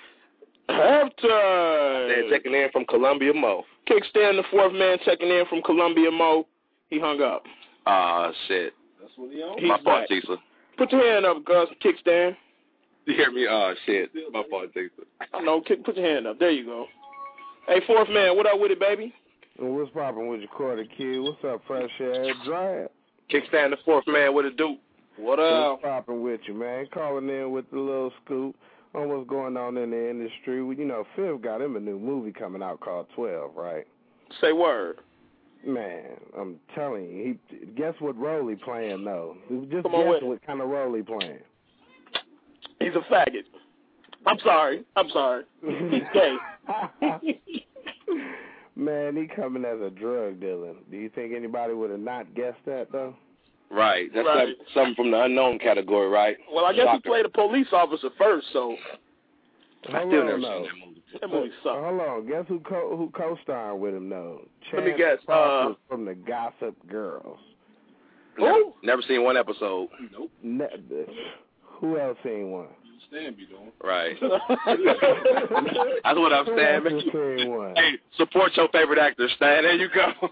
Speaker 4: Halftime.
Speaker 5: They're checking in from Columbia Mo.
Speaker 4: Kickstand the fourth man checking in from Columbia Mo. He hung up.
Speaker 5: Ah, uh, shit.
Speaker 9: That's what he on.
Speaker 5: My fault, Tisa.
Speaker 4: Put your hand up, Gus. Kickstand.
Speaker 5: You hear me? Oh, shit. My fault, Tisa.
Speaker 4: No, kick, put your hand up. There you go. Hey, fourth man, what up with it, baby?
Speaker 16: Well, what's poppin' with your quarter kid? What's up, fresh air drive?
Speaker 5: Kickstand the fourth man, what it do?
Speaker 4: What up?
Speaker 16: What's poppin' with you, man? Calling in with the little scoop on what's going on in the industry. Well, you know, Fifth got him a new movie coming out called twelve, right?
Speaker 4: Say word.
Speaker 16: Man, I'm telling you, he guess what role he playing though. Just
Speaker 4: Come
Speaker 16: guess
Speaker 4: on with
Speaker 16: what kind of role he playing.
Speaker 4: He's a faggot. I'm sorry. I'm sorry. He's gay.
Speaker 16: Man, he coming as a drug dealer. Do you think anybody would have not guessed that though?
Speaker 5: Right. That's
Speaker 4: Right.
Speaker 5: Something, something from the unknown category, right?
Speaker 4: Well, I guess
Speaker 5: Shocker.
Speaker 4: he played a police officer first, so
Speaker 5: I
Speaker 16: Hold
Speaker 5: still
Speaker 16: on,
Speaker 5: never
Speaker 16: no.
Speaker 5: seen that movie.
Speaker 4: that movie sucked.
Speaker 16: Hold on, guess who co who co-starring with him though?
Speaker 4: Let me
Speaker 16: Chance
Speaker 4: guess,
Speaker 16: Cross
Speaker 4: uh,
Speaker 16: was from the Gossip Girls.
Speaker 5: Never,
Speaker 4: Who?
Speaker 5: never seen one episode.
Speaker 9: Nope.
Speaker 16: Ne- who else seen one?
Speaker 9: Stan be doing.
Speaker 5: Right. That's what I'm
Speaker 16: Who
Speaker 5: saying.
Speaker 16: else has seen one?
Speaker 5: Hey, support your favorite actor, Stan. There you go.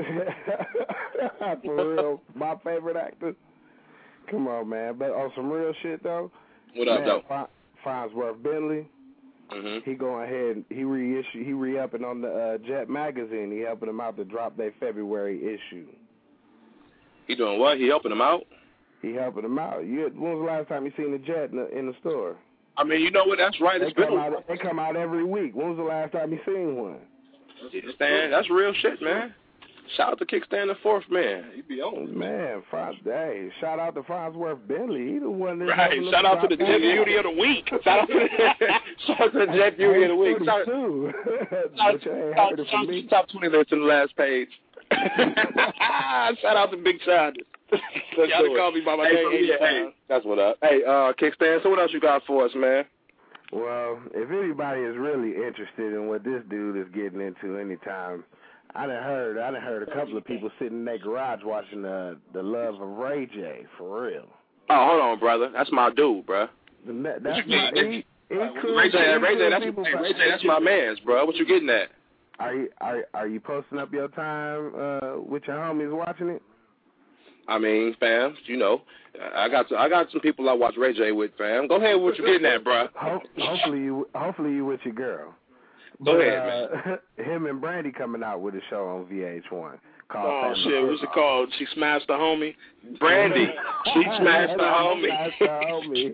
Speaker 16: For real, my favorite actor. Come on, man. But on some real shit though.
Speaker 5: What up,
Speaker 16: man,
Speaker 5: though?
Speaker 16: F- Farnsworth Bentley.
Speaker 5: Mm-hmm.
Speaker 16: He going ahead. He reissue. He re-upping on the uh, Jet magazine. He helping them out to drop their February issue.
Speaker 5: He doing what? He helping him out?
Speaker 16: He helping them out. You, when was the last time you seen the Jet in the, in the store?
Speaker 5: I mean, you know what? That's right.
Speaker 16: They
Speaker 5: It's been
Speaker 16: come,
Speaker 5: a
Speaker 16: out, they come out every week. When was the last time you seen one?
Speaker 5: Stan, that's real shit, man. Shout out to Kickstand the fourth man.
Speaker 9: He be on.
Speaker 16: Man, Franz, hey, shout out to Farnsworth Bentley. He the one that
Speaker 5: Right.
Speaker 16: helping
Speaker 5: Shout
Speaker 16: them
Speaker 5: out to the
Speaker 16: drop
Speaker 5: Jet
Speaker 16: that
Speaker 5: Beauty of the Week. Shout out to the, shout out to the Jet Beauty of the Week. Shout,
Speaker 16: too.
Speaker 5: shout,
Speaker 16: But you ain't
Speaker 5: shout,
Speaker 16: heard it
Speaker 5: shout,
Speaker 16: from me.
Speaker 5: top twenty list in the last page.
Speaker 4: Shout out to Big Chargers. Y'all
Speaker 5: do
Speaker 4: call me by my
Speaker 5: hey,
Speaker 4: name.
Speaker 5: so, yeah, hey, that's what up. Hey, uh, Kickstand, so what else you got for us, man?
Speaker 16: Well, if anybody is really interested in what this dude is getting into anytime, I done heard I done heard a couple of people sitting in their garage watching the the Love of Ray J, for real.
Speaker 5: Oh, hold on, brother. That's my dude, bro.
Speaker 16: That, that's my, he, he cool,
Speaker 5: Ray J,
Speaker 16: he
Speaker 5: Ray J,
Speaker 16: cool
Speaker 5: that's,
Speaker 16: people
Speaker 5: hey,
Speaker 16: for-
Speaker 5: Ray J, that's my man's, bro. What you getting at?
Speaker 16: Are you are are you posting up your time uh, with your homies watching it?
Speaker 5: I mean, fam, you know, I got I got some people I watch Ray J with, fam. Go ahead with what you getting at, bro.
Speaker 16: Ho- hopefully you hopefully you with your girl.
Speaker 5: Go
Speaker 16: But,
Speaker 5: ahead,
Speaker 16: uh, him and Brandy coming out with a show on V H one. Called
Speaker 4: Oh
Speaker 16: Family
Speaker 4: shit, what's it called? She smashed the homie.
Speaker 5: Brandy, she smashed the homie.
Speaker 16: Smashed the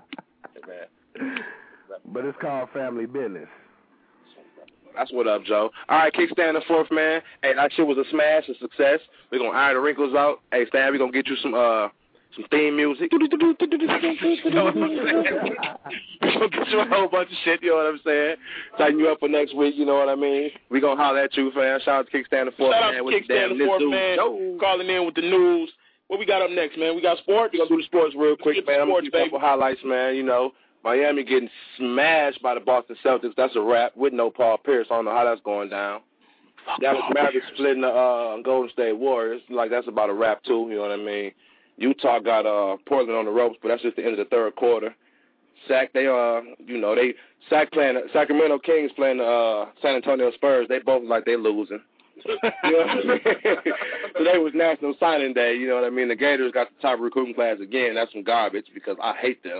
Speaker 16: homie. But it's called Family Business.
Speaker 5: That's what up, Joe. All right, Kickstand the fourth man. Hey, that shit was a smash, a success. We're gonna iron the wrinkles out. Hey, Stan, we're gonna get you some uh some theme music. You know what I'm saying? We're gonna get you a whole bunch of shit, you know what I'm saying? Tighten you up for next week, you know what I mean? We gonna holler at you, fam. Shout out to Kickstand the fourth
Speaker 4: Shout out
Speaker 5: man
Speaker 4: to
Speaker 5: with the damn
Speaker 4: Kickstand the fourth
Speaker 5: news.
Speaker 4: man.
Speaker 5: Yo.
Speaker 4: Calling in with the news. What we got up next, man? We got sports.
Speaker 5: We're gonna do the sports real quick,
Speaker 4: Get the
Speaker 5: man. I'm gonna
Speaker 4: sports,
Speaker 5: give you a couple highlights, man. You know, Miami getting smashed by the Boston Celtics. That's a wrap with no Paul Pierce. I don't know how that's going down. Dallas Mavericks splitting the uh, Golden State Warriors. Like, that's about a wrap, too. You know what I mean? Utah got uh, Portland on the ropes, but that's just the end of the third quarter. Sac, they, uh, you know, they, Sac playing, Sacramento Kings playing uh, San Antonio Spurs. They both like they losing. You know what I mean? Today was National Signing Day. You know what I mean? The Gators got the top recruiting class again. That's some garbage because I hate them.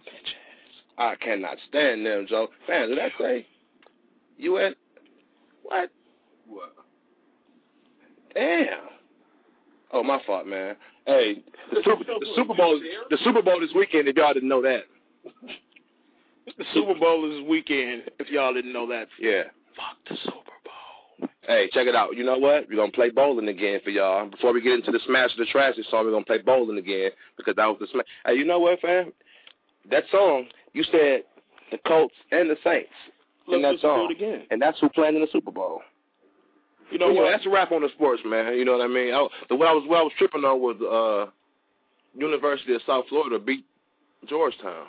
Speaker 5: I cannot stand them, Joe. Man, did I say U S What?
Speaker 9: What?
Speaker 5: Damn. Oh, my fault, man. Hey, the Super, the Super Bowl, the Super Bowl this weekend. If y'all didn't know that.
Speaker 4: The Super Bowl is this weekend. If y'all didn't know that.
Speaker 5: Yeah.
Speaker 4: Fuck the Super Bowl.
Speaker 5: Hey, check it out. You know what? We're gonna play bowling again for y'all. Before we get into the Smash or the Trash song, we're gonna play bowling again because that was the smash. Hey, you know what, fam? That song, you said the Colts and the Saints in that
Speaker 4: Let's
Speaker 5: song,
Speaker 4: do it again.
Speaker 5: and that's who playing in the Super Bowl. You know
Speaker 17: well,
Speaker 5: what?
Speaker 17: Yeah, that's a wrap on the sports, man. You know what I mean? I, the what I was what I was tripping on was uh, University of South Florida beat Georgetown.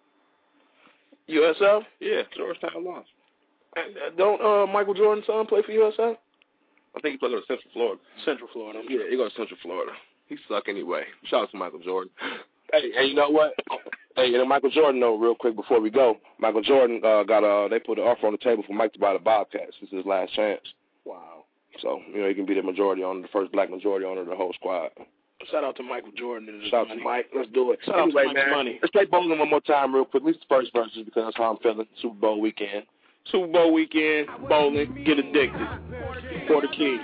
Speaker 4: U S F?
Speaker 17: Yeah, Georgetown lost.
Speaker 4: And, uh, don't uh, Michael Jordan's son play for U S F?
Speaker 17: I think he plays for Central Florida.
Speaker 4: Central Florida. I'm
Speaker 17: Yeah,
Speaker 4: sure.
Speaker 17: he goes to Central Florida. He suck anyway. Shout out to Michael Jordan. Hey, hey, you know what? Hey, and Michael Jordan, though, real quick before we go, Michael Jordan uh, got a, they put an offer on the table for Mike to buy the Bobcats. This is his last chance.
Speaker 4: Wow.
Speaker 17: So, you know, he can be the majority owner, the first black majority owner of the whole squad.
Speaker 4: Shout out to Michael Jordan. And his
Speaker 17: Shout out
Speaker 4: money.
Speaker 17: to Mike. Let's do it.
Speaker 4: Shout
Speaker 17: anyway,
Speaker 4: out to Mike's
Speaker 17: man,
Speaker 4: money.
Speaker 17: let's play bowling one more time real quick. At least the first verses because that's how I'm feeling. Super Bowl weekend.
Speaker 4: Super Bowl weekend, bowling, get addicted. For the Keys.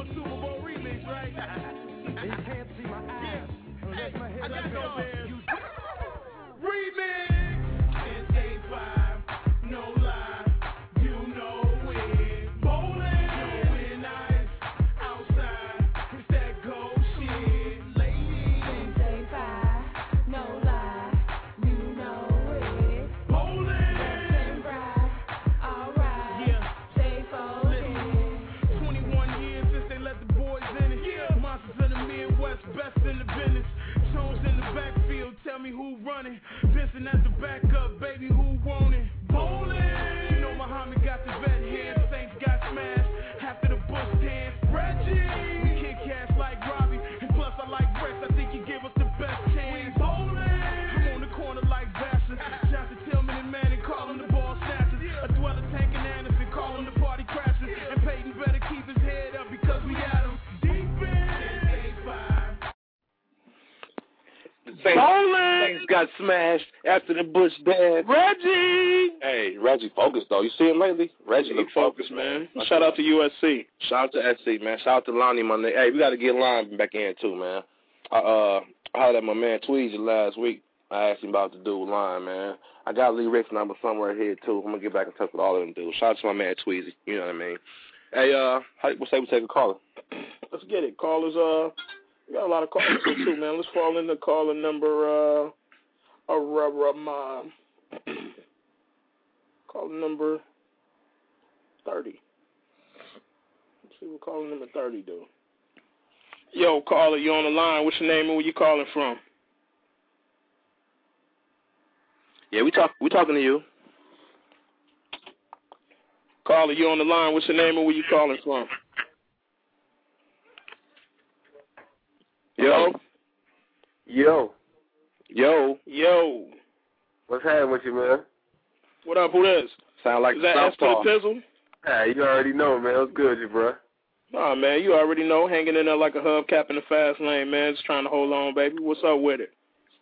Speaker 12: Best in the business, Jones in the backfield. Tell me who running. Vincent at the backup, baby, who want it? Bowling. You know Muhammad got the vet hand, Saints got smashed after the Bush dance. Reggie, we kick cash like Robbie, and plus I like Rex. I think he give us the best chance. Bowling. I'm on the corner like Vassar, Johnson Tillman and Manning call him the ball snatchers. A dweller tanking Anderson, call him the party crashers. And Peyton better keep his head up because we got him deep in.
Speaker 17: Saints, Saints got smashed after the Bush dance.
Speaker 4: Reggie!
Speaker 17: Hey, Reggie focused, though. You see him lately? Reggie
Speaker 4: He
Speaker 17: look
Speaker 4: focused,
Speaker 17: focused,
Speaker 4: man. Shout out to U S C.
Speaker 17: Shout out to S C, man. Shout out to Lonnie, my nigga. Hey, we got to get Lonnie back in, too, man. I, uh, I hollered at my man Tweezy last week. I asked him about the dude line, man. I got Lee Rick's number somewhere here, too. I'm going to get back in touch with all of them dudes. Shout out to my man Tweezy. You know what I mean? Hey, uh, how, we'll say we take a caller.
Speaker 4: Let's get it. Callers, uh... we got a lot of callers here, too, man. Let's fall into caller number, uh, uh, uh, caller number thirty. Let's see what caller number thirty do. Yo, caller, you on the line. What's your name and where you calling from?
Speaker 17: Yeah, we talk. We talking to you.
Speaker 4: Caller, you on the line. What's your name and where you calling from?
Speaker 17: Yo.
Speaker 13: Yo.
Speaker 17: Yo.
Speaker 4: Yo.
Speaker 13: What's happening with you, man?
Speaker 4: What up? Who this?
Speaker 17: Sound like
Speaker 4: Is that S to the Pizzle?
Speaker 13: Hey, you already know, man. What's good, you, bro?
Speaker 4: Nah, man, you already know. Hanging in there like a hubcap in the fast lane, man. Just trying to hold on, baby. What's up with it?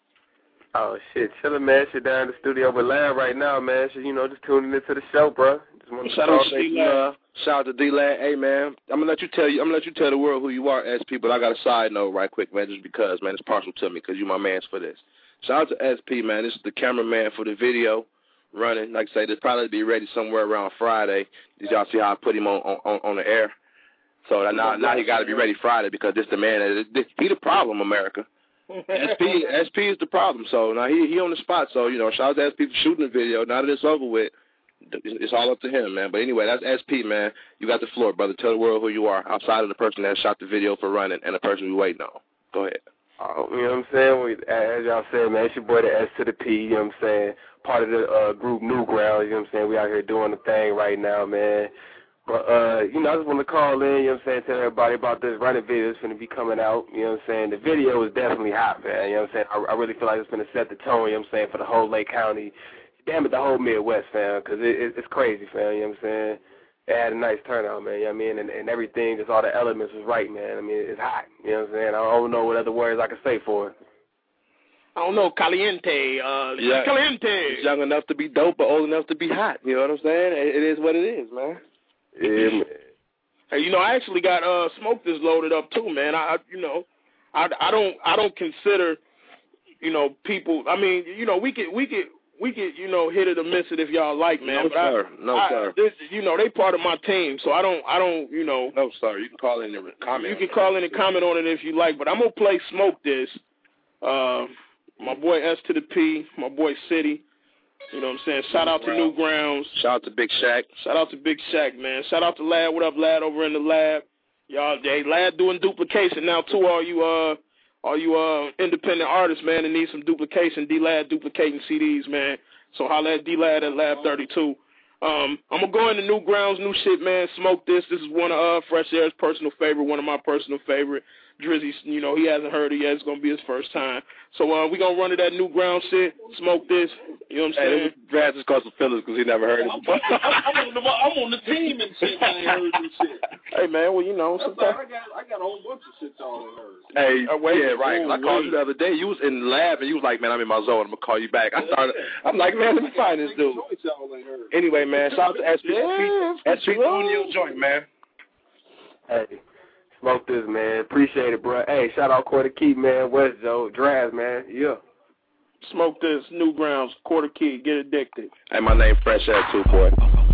Speaker 13: Oh, shit. Chilling, man. Shit down in the studio with Lab right now, man. Shit, you know, just tuning into the show, bro. Just want to
Speaker 4: Shout out to
Speaker 17: D-Lab. Shout out to D-Lab. Hey, man, I'm gonna let you tell you. I'm gonna let you tell the world who you are, S P. But I got a side note right quick, man, just because, man, it's partial to me because you my man's for this. Shout out to S P, man. This is the cameraman for the video running. Like I say, this probably be ready somewhere around Friday. Did y'all see how I put him on on, on the air? So now now he got to be ready Friday because this the man. This, he the problem, America. S P S P is the problem. So now he he on the spot. So you know, shout out to S P for shooting the video. Now that it's over with, it's all up to him, man. But anyway, that's S P, man. You got the floor, brother. Tell the world who you are outside of the person that shot the video for running and the person we waiting on. Go ahead.
Speaker 13: Oh, you know what I'm saying? We, as y'all said, man, it's your boy, the S to the P, you know what I'm saying? Part of the uh, group Newgrounds, you know what I'm saying? We out here doing the thing right now, man. But, uh, you know, I just want to call in, you know what I'm saying, tell everybody about this running video that's going to be coming out, you know what I'm saying? The video is definitely hot, man, you know what I'm saying? I, I really feel like it's going to set the tone, you know what I'm saying, for the whole Lake County, damn it, the whole Midwest, fam, because it, it, it's crazy, fam, you know what I'm saying? It had a nice turnout, man, you know what I mean? And, and everything, just all the elements was right, man. I mean, it's hot, you know what I'm saying? I don't know what other words I can say for it.
Speaker 4: I don't know, caliente, uh,
Speaker 17: Yeah.
Speaker 4: caliente.
Speaker 17: He's young enough to be dope, but old enough to be hot. You know what I'm saying? It, it is what it is, man.
Speaker 13: Yeah, man.
Speaker 4: Hey, you know, I actually got uh Smoke This loaded up too, man. I, you know, I, I don't, I don't consider, you know, people. I mean, you know, we could, we could. We could, you know, hit it or miss it if y'all like, man.
Speaker 17: No,
Speaker 4: but
Speaker 17: sir.
Speaker 4: I,
Speaker 17: No,
Speaker 4: I,
Speaker 17: sir.
Speaker 4: This, you know, they part of my team, so I don't, I don't, you know.
Speaker 17: No, sir. You can call in and comment.
Speaker 4: You can call in and comment on it if you like, but I'm gonna play Smoke This. Uh, my boy S to the P, my boy City. You know what I'm saying? Shout out to Newgrounds.
Speaker 17: Shout out to Big Shaq.
Speaker 4: Shout out to Big Shaq, man. Shout out to Lad. What up, Lad, over in the lab? Y'all, hey, Lad doing duplication now, too, all you uh, all you uh, independent artists, man, that need some duplication. D-Lad duplicating C Ds, man. So holla at D-Lad at Lab thirty-two. Um, I'm going to go into Newgrounds, new shit, man. Smoke This. This is one of uh, Fresh Air's personal favorite, one of my personal favorite. Drizzy, you know, he hasn't heard it yet. It's going to be his first time. So uh, we're going to run to that Newgrounds shit, Smoke This. You know what I'm saying?
Speaker 17: Hey, Draz just caused some feelings because he never heard it before.
Speaker 9: I'm, I'm, on the, I'm on the team and shit. I ain't heard this shit.
Speaker 4: Hey, man, well, you know.
Speaker 9: That's like, I, got, I got a whole bunch of shit y'all ain't heard.
Speaker 17: Hey,
Speaker 4: uh, wait,
Speaker 17: yeah, right.
Speaker 4: Ooh,
Speaker 17: I called
Speaker 4: wait.
Speaker 17: you the other day. You was in the lab, and you was like, man, I'm in my zone. I'm going to call you back. I started, I'm like, man, let me find this dude. Anyway, man, shout out to S P.
Speaker 4: Yeah,
Speaker 17: S P doing your joint, man.
Speaker 18: Hey, Smoke This, man. Appreciate it, bro. Hey, shout out Quarter Key, man. West Joe. Draz, man. Yeah.
Speaker 4: Smoke This, Newgrounds, Quarter Key, get addicted.
Speaker 17: Hey, my name Fresh Air too, boy.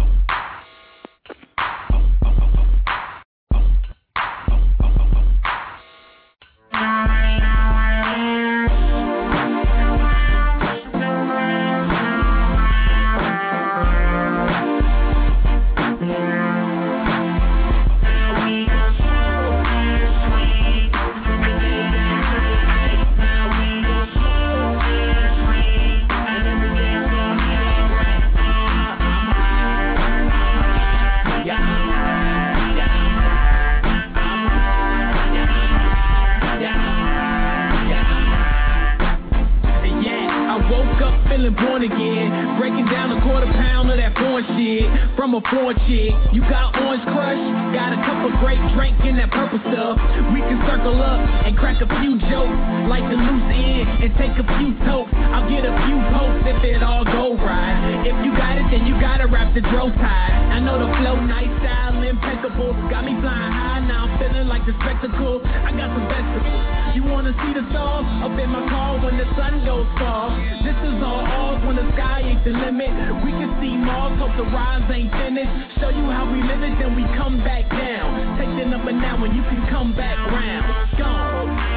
Speaker 12: Born again, breaking down a quarter pound of that foreign shit from a foreign chick. You got Orange Crush, got a cup of grape drink in that purple stuff. We can circle up and crack a few jokes, like the loose end and take a few tokes. I'll get a few posts if it all go right. If you got it, then you gotta wrap the dro tight. I know the flow, nice style, impeccable. Got me flying high, now I'm feeling like the spectacle. I got some vegetables. You wanna see the stars up in my car when the sun goes far? This is all ours when the sky ain't the limit. We can see Mars, hope the rise ain't finished. Show you how we live it, then we come back down. Take the number now and you can come back round. Gone.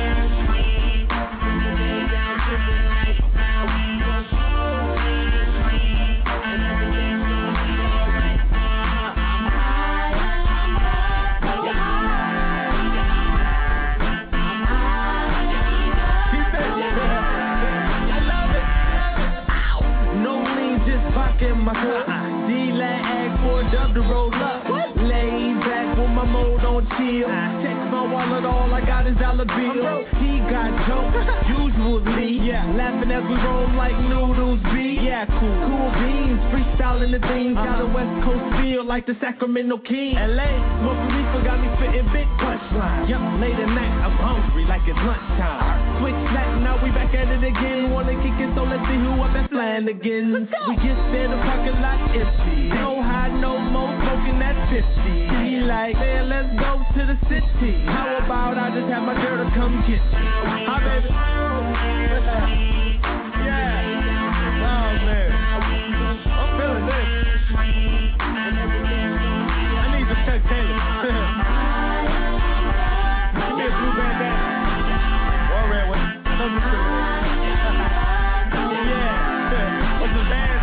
Speaker 12: My D-Lad asked for a dub to roll up. Laid back with my mode on chill. Check my wallet, all I got is dollar bill. He got jokes, usually. Yeah, laughing as we roll like noodles be. Yeah, cool, cool beans, freestyling the things. Got a West Coast feel like the Sacramento Kings. L A, smoking reefer got me spitting big punchlines. Yup, late at night, I'm hungry like it's lunchtime. Switch back, now we back at it again. Wanna kick it, so let's see who up and flying again. We get there, the parking lot empty. No high, no more, smoking that fifty. He like, man, let's go to the city. How about I just have my girl to come get me? Hi, baby. Yeah. Oh, man. I'm feeling this. I need to Chuck Taylor. Give me a blue bandana. Or a red one. Yeah. What's the band?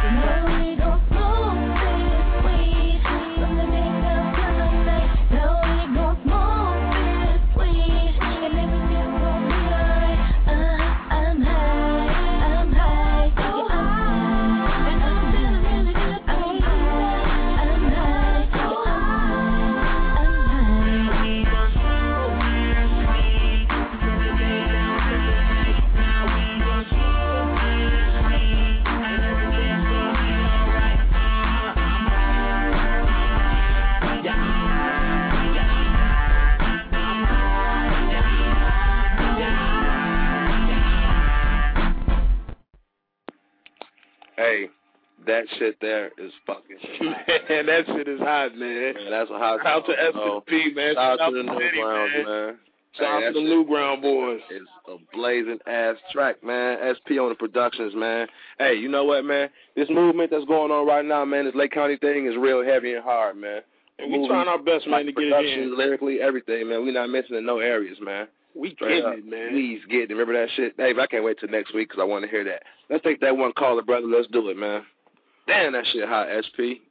Speaker 17: Hey, that shit there is fucking
Speaker 4: man, that shit is hot, man.
Speaker 17: man that's a hot.
Speaker 4: Shout out to S and P, man.
Speaker 17: Shout out to the
Speaker 4: City,
Speaker 17: Newgrounds,
Speaker 4: man.
Speaker 17: man.
Speaker 4: Shout
Speaker 17: hey,
Speaker 4: out to the Newground boys.
Speaker 17: It's a blazing ass track, man. S P on the productions, man. Hey, you know what, man? This movement that's going on right now, man, this Lake County thing is real heavy and hard, man.
Speaker 4: And we trying our best, man, to get it in.
Speaker 17: Lyrically, everything, man. We not missing in no areas, man.
Speaker 4: We getting it, man.
Speaker 17: Please get it. Remember that shit? Hey, I can't wait till next week because I want to hear that. Let's take that one caller, brother. Let's do it, man. Damn, that shit hot, S P.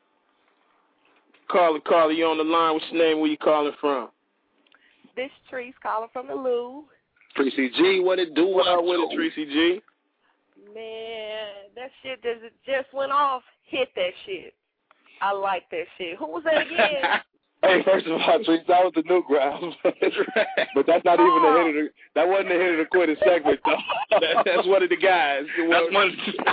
Speaker 4: Carly, Carly, you on the line. What's your name? Where you calling from?
Speaker 19: This tree's calling from the Lou.
Speaker 17: Tracy G, what it do?
Speaker 4: What up with it, Tracy G?
Speaker 19: Man, that shit just, just went off. Hit that shit. I like that shit. Who was that again?
Speaker 17: Hey, first of all, Tracy, that was the Newgrounds. But that's not even the hit of the, that wasn't the hit of the quitter segment, though.
Speaker 4: that, that's one of the guys. That's one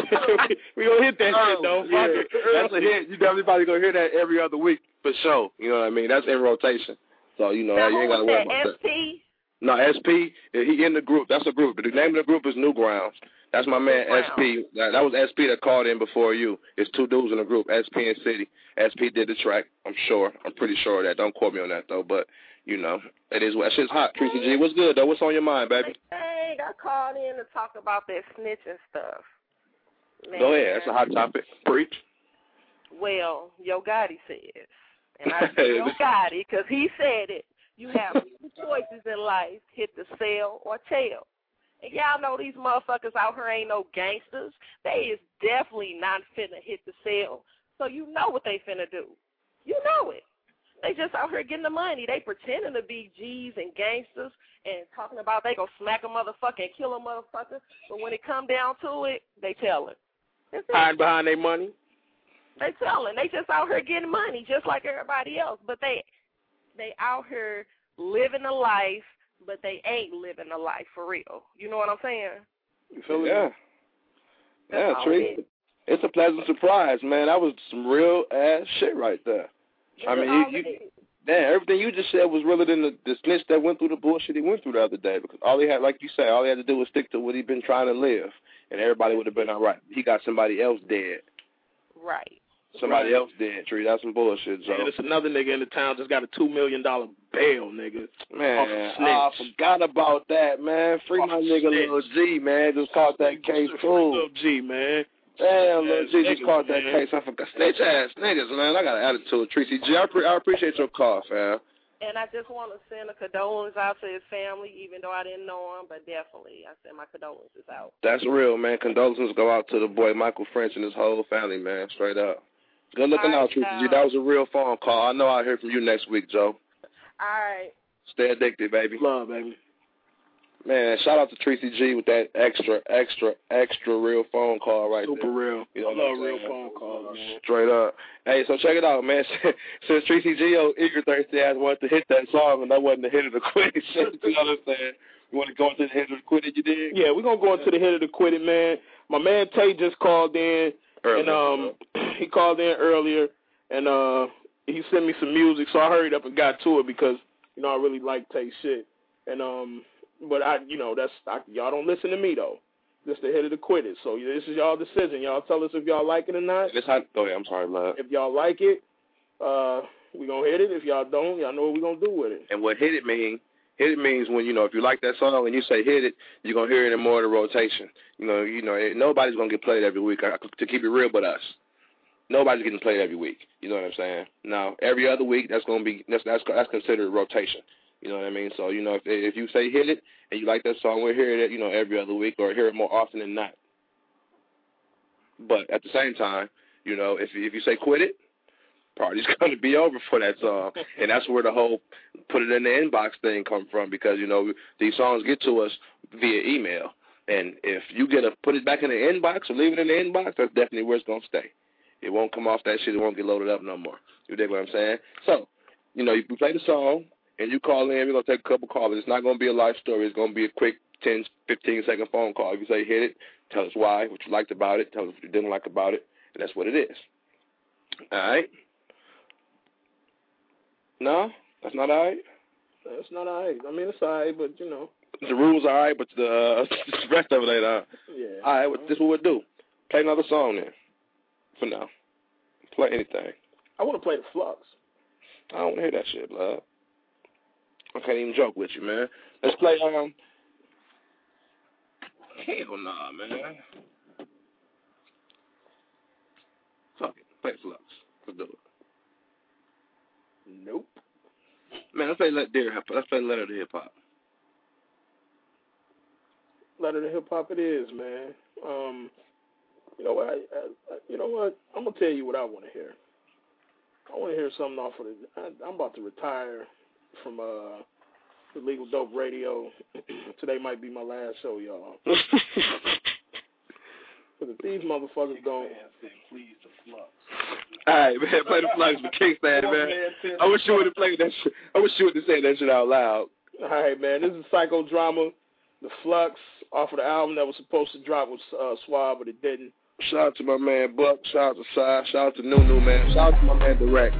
Speaker 4: we gonna hit that shit, though.
Speaker 17: Yeah.
Speaker 4: Fuck it.
Speaker 17: That's a hit. You definitely probably gonna hear that every other week, for sure. You know what I mean? That's in rotation. So, you know,
Speaker 19: now,
Speaker 17: you ain't got to worry about
Speaker 19: S P?
Speaker 17: that. No, S P, he in the group. That's a group. But the name of the group is Newgrounds. That's my man, S P. That, that was S P that called in before you. It's two dudes in the group, S P and City. S P did the track, I'm sure. I'm pretty sure of that. Don't quote me on that, though. But, you know, it is what shit's hot. Tracy G, what's good, though? What's on your mind, baby?
Speaker 19: Dang, I called in to talk about that snitching stuff. Man.
Speaker 17: Go ahead. That's a hot topic. Preach.
Speaker 19: Well, Yo Gotti says, and I say Yo Gotti because he said it. You have two choices in life, hit the cell or tail. And y'all know these motherfuckers out here ain't no gangsters. They is definitely not finna hit the cell. So you know what they finna do. You know it. They just out here getting the money. They pretending to be G's and gangsters and talking about they gonna smack a motherfucker and kill a motherfucker. But when it come down to it, they tellin'.
Speaker 4: Hiding behind their money.
Speaker 19: They tellin'. They just out here getting money just like everybody else. But they they out here living a life, but they ain't living a life for real. You know what I'm saying?
Speaker 17: You feel yeah. Yeah, Tree. It's a pleasant surprise, man. That was some real ass shit right there. I mean, you, you, damn, everything you just said was realer than the, the snitch that went through the bullshit he went through the other day. Because all he had, like you say, all he had to do was stick to what he'd been trying to live, and everybody would have been all right. He got somebody else dead.
Speaker 19: Right.
Speaker 17: Somebody
Speaker 4: right.
Speaker 17: else dead, Tree. That's some bullshit, Joe.
Speaker 4: And it's another nigga in the town just got a two million dollar bail, nigga.
Speaker 17: Man, oh, I forgot about that, man. Free off my nigga snitch. Lil G, man. Just caught that case too.
Speaker 4: Lil G, man.
Speaker 17: Damn, Lil G just caught that case. I forgot. Snitch ass niggas, man. I got an attitude, Tracy G. I, pre- I appreciate your call, fam.
Speaker 19: And I just want to send a condolence out to his family, even though I didn't know him, but definitely I send my condolences out.
Speaker 17: That's real, man. Condolences go out to the boy Michael French and his whole family, man. Straight up. Good looking right, out, Tracy G. That was a real phone call. I know I'll hear from you next week, Joe.
Speaker 19: All right.
Speaker 17: Stay addicted, baby.
Speaker 4: Love, baby.
Speaker 17: Man, shout out to Tracy G with that extra, extra, extra real phone call right
Speaker 4: Super
Speaker 17: there.
Speaker 4: Super real.
Speaker 17: You know
Speaker 4: I love real phone calls, man.
Speaker 17: Straight up. Hey, so check it out, man. Since Tracy G, oh, eager thirsty ass wanted to hit that song, and that wasn't the hit of the quit. You know what I'm saying? You want to go into the hit of the quit, you dig?
Speaker 4: Yeah, we're going to go into the hit of the quit, man. My man Tay just called in, earlier. and um, he called in earlier, and uh, he sent me some music, so I hurried up and got to it because, you know, I really like Tay shit. And, um, but I, you know, that's, I, y'all don't listen to me, though. This the hit of the quitters. So this is y'all decision. Y'all tell us if y'all like it or not.
Speaker 17: This how, oh, yeah, I'm sorry, love.
Speaker 4: If y'all like it, uh, we going to hit it. If y'all don't, y'all know what we going to do with it.
Speaker 17: And what hit it mean, hit it means when, you know, if you like that song and you say hit it, you're going to hear it in more of the rotation. You know, you know, nobody's going to get played every week, to keep it real but us. Nobody's getting played every week. You know what I'm saying? Now, every other week, that's going to be, that's, that's that's considered rotation. You know what I mean? So, you know, if if you say hit it and you like that song, we'll hear it, you know, every other week or hear it more often than not. But at the same time, you know, if if you say quit it, party's going to be over for that song. And that's where the whole put it in the inbox thing come from because, you know, these songs get to us via email. And if you get a put it back in the inbox or leave it in the inbox, that's definitely where it's going to stay. It won't come off that shit. It won't get loaded up no more. You dig what I'm saying? So, you know, you play the song, and you call in. We're going to take a couple calls. It's not going to be a life story. It's going to be a quick ten, fifteen second phone call. If you say hit it, tell us why, what you liked about it, tell us what you didn't like about it, and that's what it is. All right? No? That's not all right?
Speaker 4: That's not all right. I mean, it's all right, but, you know.
Speaker 17: The rules are all right, but the, uh, the rest of it ain't all right.
Speaker 4: Yeah.
Speaker 17: All right, well, this is what we'll do. Play another song then. For now. Play anything.
Speaker 4: I want to play the Flux.
Speaker 17: I don't want to hear that shit, blood. I can't even joke with you, man. Let's play, um... Hell nah, man. Fuck it. Play Flux. Let's do it.
Speaker 4: Nope.
Speaker 17: Man, let's play Let Deer Hip Let's play Letter to Hip Hop.
Speaker 4: Letter to Hip Hop it is, man. Um... You know, I, I, you know, know what? I'm gonna tell you what I want to hear. I want to hear something off of the. I, I'm about to retire from uh, the Legal Dope Radio. Today might be my last show, y'all. Because if these motherfuckers don't.
Speaker 5: Please, the Flux.
Speaker 17: All right, man, play the Flux for Kickstand, man. I wish you would have played that shit. I wish you would have said that shit out loud.
Speaker 4: All right, man. This is Psychodrama, the Flux, off of the album that was supposed to drop with uh, Suave, but it didn't.
Speaker 17: Shout out to my man Buck. Shout out to Sai. Shout out to Nunu, man. Shout out to my man Direct.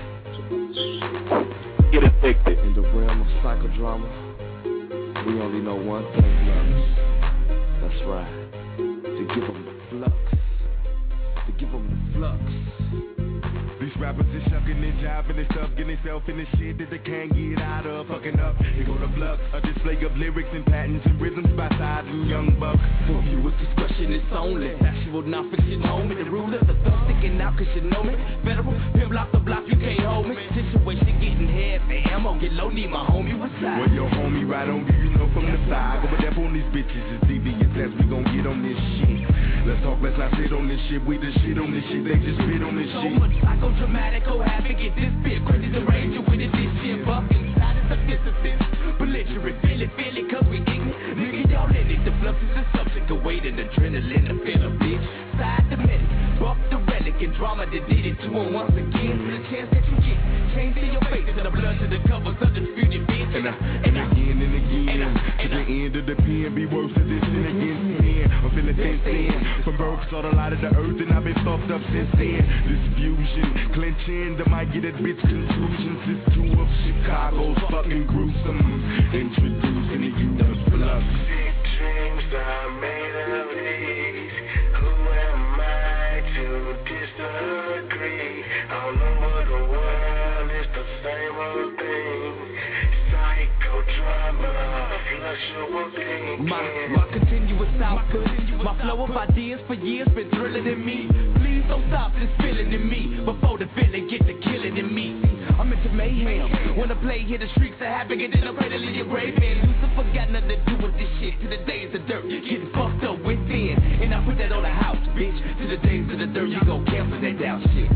Speaker 2: Get addicted. In the realm of psychodrama, we only know one thing, brothers. That's right. To give them the flux. To give them the flux.
Speaker 1: These rappers is shucking and jiving and stuff, getting themselves in the shit that they can't get out of. Fucking up, here go the flux, a display of lyrics and patterns and rhythms by Size and Young Buck.
Speaker 12: For viewers' discretion is only factual, non-fiction, homie. The rule of the thug sticking out, cause you know me. Federal, pimp block the block, you can't hold me. Situation getting heavy, ammo get low, need my homie beside.
Speaker 1: Well, your homie right on you, you know from the side. Go up on these bitches, as devious as we gon' get on this shit. Let's talk, let's not sit on this shit, we the shit on this shit, they just spit on this
Speaker 12: so
Speaker 1: shit.
Speaker 12: So much psychodramatic, oh happy, get this bit, crazy the range, you with it, this shit, buck inside is a physicist. Belligerent, feel it, feel it, cause we ignorant. Nigga, y'all in it, the flux is a subject of weight and adrenaline, to feel a bitch. Side the medic, buck the relic, and drama that did it to him once again. For the chance that you get, change in your face, to the blood, to the covers of the disputed bitch.
Speaker 1: And, I, and, I, and again and again, and, I, and to the end of the pen, be worse than this and against men. I'm feeling thin, thin. From birth, saw the light of the earth, and I've been fucked up since then. This fusion, clenching, that might get that bitch conclusions. This two of Chicago's fucking gruesome. Introducing to you the flux.
Speaker 10: Sick dreams are made of these. Who am I to disagree? All over the world, it's the same old thing. Psychodrama, fluctuating.
Speaker 12: My, my continuous output, my flow of ideas for years been thrilling in me. Please don't stop this feeling in me before the feeling get the killing in me. I'm into mayhem. When I play, hear the streaks are happy, and then I'm ready to leave your grave man. Lucifer got nothing to do with this shit. To the days of dirt, getting fucked up within. And I put that on the house, bitch. To the days of the dirt, you gon' cancel that down shit.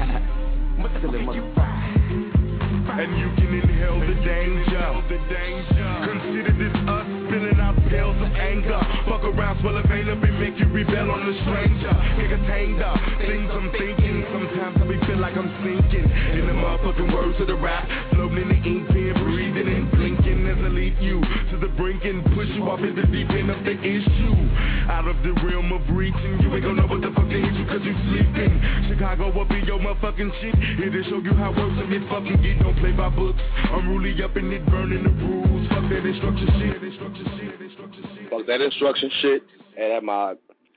Speaker 1: And you can inhale the danger. Consider this us spilling out pills of anger. Fuck around, swell a vein up and make you rebel on the stranger. Get contained up, things I'm thinking. Sometimes I be feel like I'm sinking in the motherfucking words of the rap. Floating in the ink pen, breathing and blinking as I lead you to the brink and push you off in the deep end of the issue. Out of the realm of reaching, you ain't gonna know what the fuck to hit you cause you sleeping. Chicago will be your motherfucking shit. Here to show you how works if it fucking get. Don't play by books. I'm really up in it, burning the rules. Fuck that instruction shit. Instruction shit. Instruction shit.
Speaker 17: Fuck that instruction shit. And that my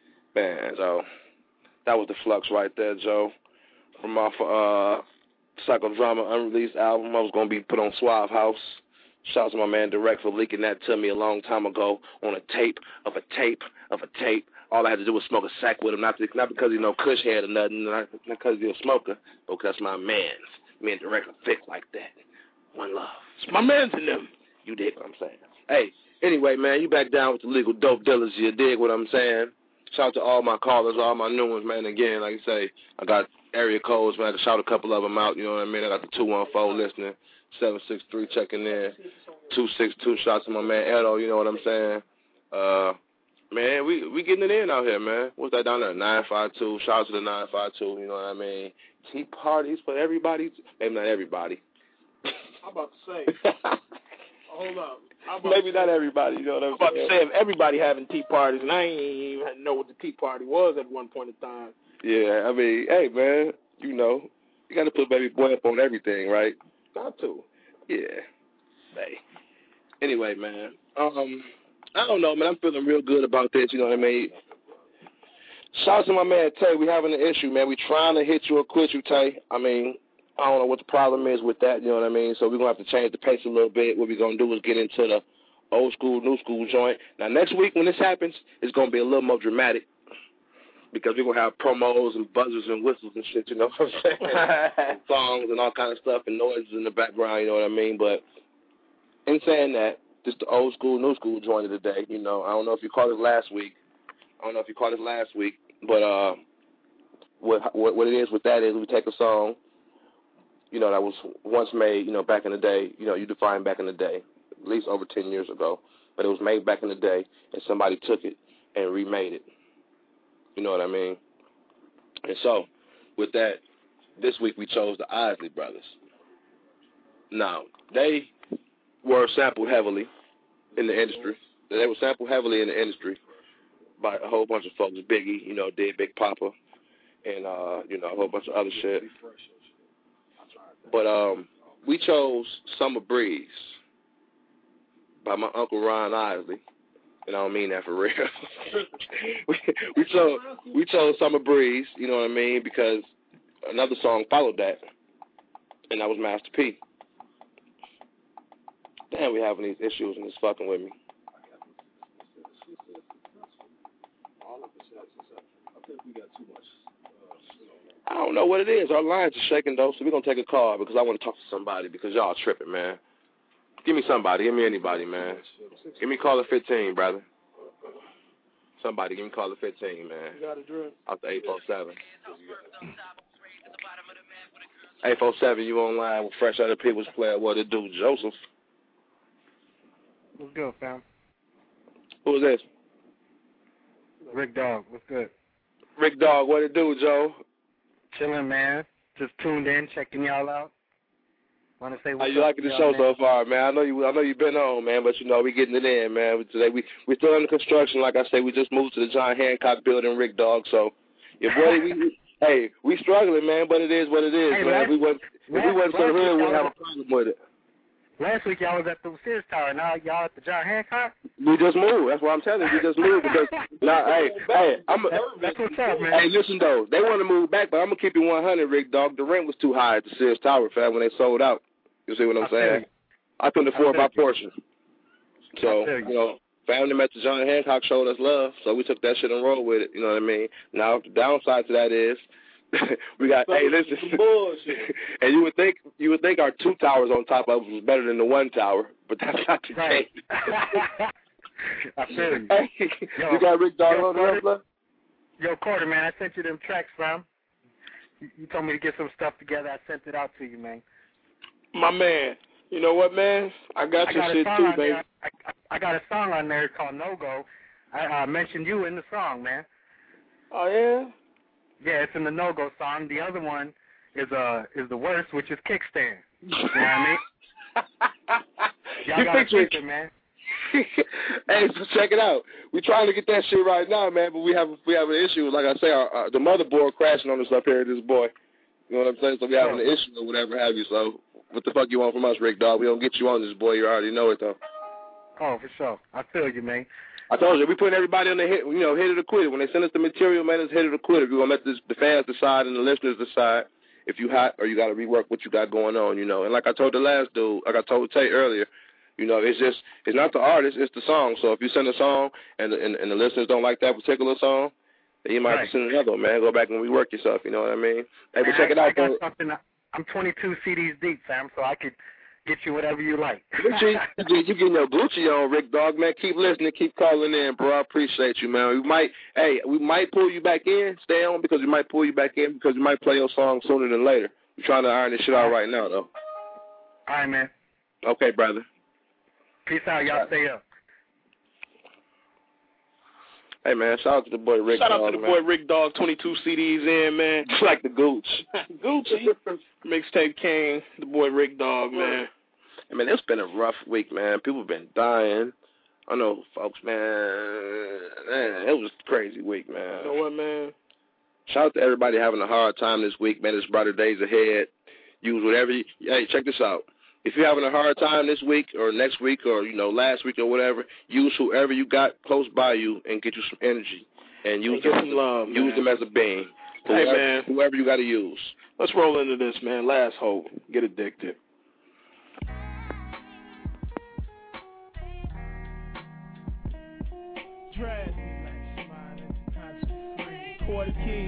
Speaker 17: man, Joe. That was the Flux right there, Joe. From off uh Psychodrama unreleased album. I was gonna be put on Suave House. Shout out to my man Direct for leaking that to me a long time ago on a tape of a tape of a tape. All I had to do was smoke a sack with him, not, to, not because he's no cush head or nothing, not because he's a smoker, but because my man's. Me and Direct are thick like that. One love.
Speaker 4: It's my man's in them.
Speaker 17: You dig what I'm saying? Hey, anyway, man, you back down with the Legal Dope Dealers. You dig what I'm saying? Shout out to all my callers, all my new ones, man. Again, like I say, I got area codes, man. I can shout a couple of them out, you know what I mean? I got the two one four listening, seven six three checking in, two six two. Shout out to my man Edo, you know what I'm saying? Uh, man, we we getting it in out here, man. What's that down there? nine five two. Shout out to the nine five two, you know what I mean? Tea parties for everybody. Maybe not everybody.
Speaker 4: I'm about to say. Hold up.
Speaker 17: Maybe not everybody, you know what I'm,
Speaker 4: I'm about
Speaker 17: saying?
Speaker 4: to say, if everybody having tea parties, and I ain't even know what the tea party was at one point in time.
Speaker 17: Yeah, I mean, hey, man, you know, you got to put baby boy up on everything, right?
Speaker 4: Got to.
Speaker 17: Yeah. Hey. Anyway, man, um, I don't know, man. I'm feeling real good about this, you know what I mean? Shout out to my man, Tay. We having an issue, man. We trying to hit you or quit you, Tay. I mean, I don't know what the problem is with that, you know what I mean? So we're going to have to change the pace a little bit. What we're going to do is get into the old school, new school joint. Now, next week when this happens, it's going to be a little more dramatic because we're going to have promos and buzzers and whistles and shit, you know what I'm saying? Songs and all kind of stuff and noises in the background, you know what I mean? But in saying that, this the old school, new school joint of the day. You know, I don't know if you caught it last week. I don't know if you caught it last week, but uh, what what what it is with that is we take a song, you know, that was once made, you know, back in the day. You know, you define back in the day, at least over ten years ago. But it was made back in the day, and somebody took it and remade it. You know what I mean? And so, with that, this week we chose the Isley Brothers. Now, they were sampled heavily in the industry. They were sampled heavily in the industry by a whole bunch of folks. Biggie, you know, did Big Papa, and, uh, you know, a whole bunch of other shit. But um, we chose Summer Breeze by my Uncle Ron Isley. And I don't mean that for real. we, we chose we chose Summer Breeze, you know what I mean, because another song followed that, and that was Master P. Damn, we having these issues and it's fucking with me. I don't know what it is. Our lines are shaking, though, so we're going to take a call because I want to talk to somebody because y'all tripping, man. Give me somebody. Give me anybody, man. Give me caller fifteen, brother. Somebody, give me caller fifteen, man.
Speaker 4: You got a drill?
Speaker 17: Out to eight four seven. eight four seven, you online with Fresh Out of People's Player. What it do, Joseph?
Speaker 20: What's good, fam?
Speaker 17: Who is this?
Speaker 20: Rick Dog. What's good?
Speaker 17: Rick Dog, what it do, Joe?
Speaker 20: Chilling, man. Just tuned in, checking y'all out. Want to say what's
Speaker 17: How you
Speaker 20: up
Speaker 17: liking the
Speaker 20: y'all,
Speaker 17: show
Speaker 20: man?
Speaker 17: so far, man? I know you. I know you've been on, man, but you know we getting it in, man. Today we we still under construction. Like I say, we just moved to the John Hancock building, Rick Dog. So, your boy, we, we hey, we struggling, man, but it is what it is,
Speaker 20: Hey,
Speaker 17: man.
Speaker 20: last,
Speaker 17: if we wasn't if
Speaker 20: last,
Speaker 17: we wasn't so
Speaker 20: last
Speaker 17: hood,
Speaker 20: week
Speaker 17: we
Speaker 20: y'all
Speaker 17: would have a
Speaker 20: was-
Speaker 17: problem with it.
Speaker 20: Last week y'all was at the Sears Tower. Now y'all at the John Hancock.
Speaker 17: We just moved. That's what I'm telling you. We just moved because now, hey, hey, I'm. A,
Speaker 20: That's what's up, man.
Speaker 17: Hey, listen though, they want to move back, but I'm gonna keep it one hundred, Rick Dog. The rent was too high at the Sears Tower, fam, when they sold out. You see what I'm
Speaker 20: I feel
Speaker 17: saying?
Speaker 20: you.
Speaker 17: I couldn't afford
Speaker 20: I
Speaker 17: my
Speaker 20: feel you.
Speaker 17: portion. So,
Speaker 20: I feel you.
Speaker 17: you know, family met the John Hancock showed us love, so we took that shit and rolled with it. You know what I mean? Now, the downside to that is we got, hey, listen, and you would think you would think our two towers on top of us was better than the one tower, but that's not the
Speaker 20: Right.
Speaker 17: case.
Speaker 20: I feel you.
Speaker 17: Hey,
Speaker 20: Yo,
Speaker 17: you got Rick Dog
Speaker 20: yo,
Speaker 17: on the
Speaker 20: Carter,
Speaker 17: road,
Speaker 20: Yo, Carter, man, I sent you them tracks, fam. You, you told me to get some stuff together. I sent it out to you, man.
Speaker 4: My man. You know what, man? I got
Speaker 20: I
Speaker 4: your
Speaker 20: got a
Speaker 4: shit
Speaker 20: song
Speaker 4: too,
Speaker 20: on
Speaker 4: baby.
Speaker 20: there. I, I, I got a song on there called No Go. I uh, mentioned you in the song, man.
Speaker 4: Oh yeah.
Speaker 20: Yeah, it's in the No Go song. The other one is uh is the worst, which is Kickstand. You know what I mean? Y'all
Speaker 17: You
Speaker 20: gotta
Speaker 17: picture
Speaker 20: fix it, man.
Speaker 17: Hey, so check it out. We're trying to get that shit right now, man, but we have we have an issue. Like I say, our, our, the motherboard crashing on us up here, this boy. You know what I'm saying? So we having an issue or whatever have you. So what the fuck you want from us, Rick Dog? We don't get you on this, boy. You already know it, though.
Speaker 20: Oh, for sure. I feel you, man.
Speaker 17: I told you, we putting everybody on the hit, you know, hit it or quit it. When they send us the material, man, it's hit it or quit it. We're going to let this, the fans decide and the listeners decide if you hot or you got to rework what you got going on, you know. And like I told the last dude, like I told Tate earlier, you know, it's just, it's not the artist, it's the song. So if you send a song and the, and, and the listeners don't like that particular song, then you might
Speaker 20: Right.
Speaker 17: have to send another one, man. Go back and rework yourself, you know what I mean? Hey, but
Speaker 20: Man,
Speaker 17: check it
Speaker 20: I,
Speaker 17: out,
Speaker 20: I got
Speaker 17: though.
Speaker 20: something. I'm twenty-two C Ds deep, Sam, so I could get you whatever you like.
Speaker 17: Gucci, you you getting your Gucci on, Rick Dog, man. Keep listening, keep calling in, bro. I appreciate you, man. We might, hey, we might pull you back in. Stay on because we might pull you back in because we might play your song sooner than later. We're trying to iron this shit out right now, though.
Speaker 20: All right, man.
Speaker 17: Okay, brother.
Speaker 20: Peace out. Y'all stay up.
Speaker 17: Hey, man, shout out to the boy Rick
Speaker 4: Shout
Speaker 17: Dog,
Speaker 4: out to the
Speaker 17: man.
Speaker 4: boy Rick Dog, twenty-two C Ds in, man.
Speaker 17: Like the Gooch.
Speaker 4: Gucci. Mixtape King, the boy Rick Dog, man.
Speaker 17: I mean, it's been a rough week, man. People been dying. I know, folks, man. Man, it was a crazy week, man.
Speaker 4: You know what, man?
Speaker 17: Shout out to everybody having a hard time this week, man. There's brighter days ahead. Use whatever you, hey, check this out. If you're having a hard time this week or next week or, you know, last week or whatever, use whoever you got close by you and get you some energy. And use,
Speaker 4: Get
Speaker 17: them,
Speaker 4: some love,
Speaker 17: use
Speaker 4: man.
Speaker 17: them as a being.
Speaker 4: Hey,
Speaker 17: Whoever,
Speaker 4: man.
Speaker 17: whoever you got to use.
Speaker 4: Let's roll into this, man. Last hope. Get addicted.
Speaker 12: Dread. Quarter key.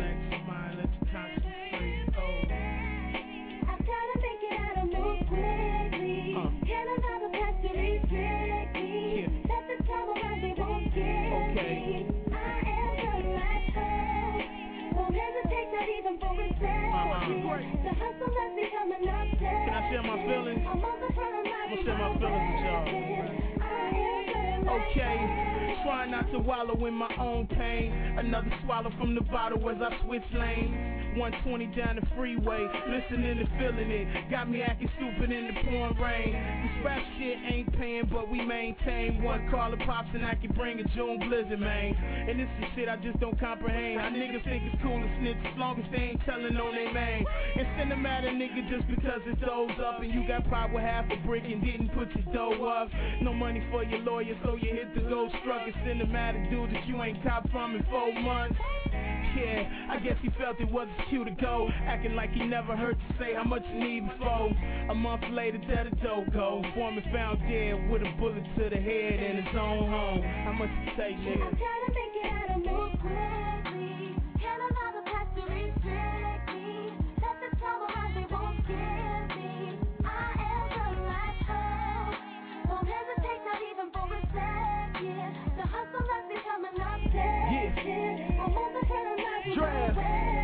Speaker 12: Can I share my feelings? I'm gonna share my feelings with y'all. Okay, try not to wallow in my own pain. Another swallow from the bottle as I switch lanes. one twenty down the freeway, listening and feeling it. Got me acting stupid in the pouring rain. This rap shit ain't paying, but we maintain. One call of pops and I can bring a June blizzard, man. And this is shit I just don't comprehend. How niggas think it's cool to snitch as long as they ain't telling on their man. And send them at a nigga just because it's doze up. And you got power half a brick and didn't put your dough up. No money for your lawyer, so you hit the ghost truck and send them at a dude that you ain't cop from in four months. Yeah, I guess he felt it wasn't cute to go, acting like he never heard you say how much you need before. A month later, there the dough go. Foreman found dead with a bullet to the head in his own home. How much you take, nigga?
Speaker 1: I'm trying to make it out of move quickly. Can't allow the past to restrict me. Let the trouble rise, they won't give me. I am the lighthouse. Won't hesitate, not even for a second. The hustle has become an obsession. I'm on the hill and
Speaker 12: Draft.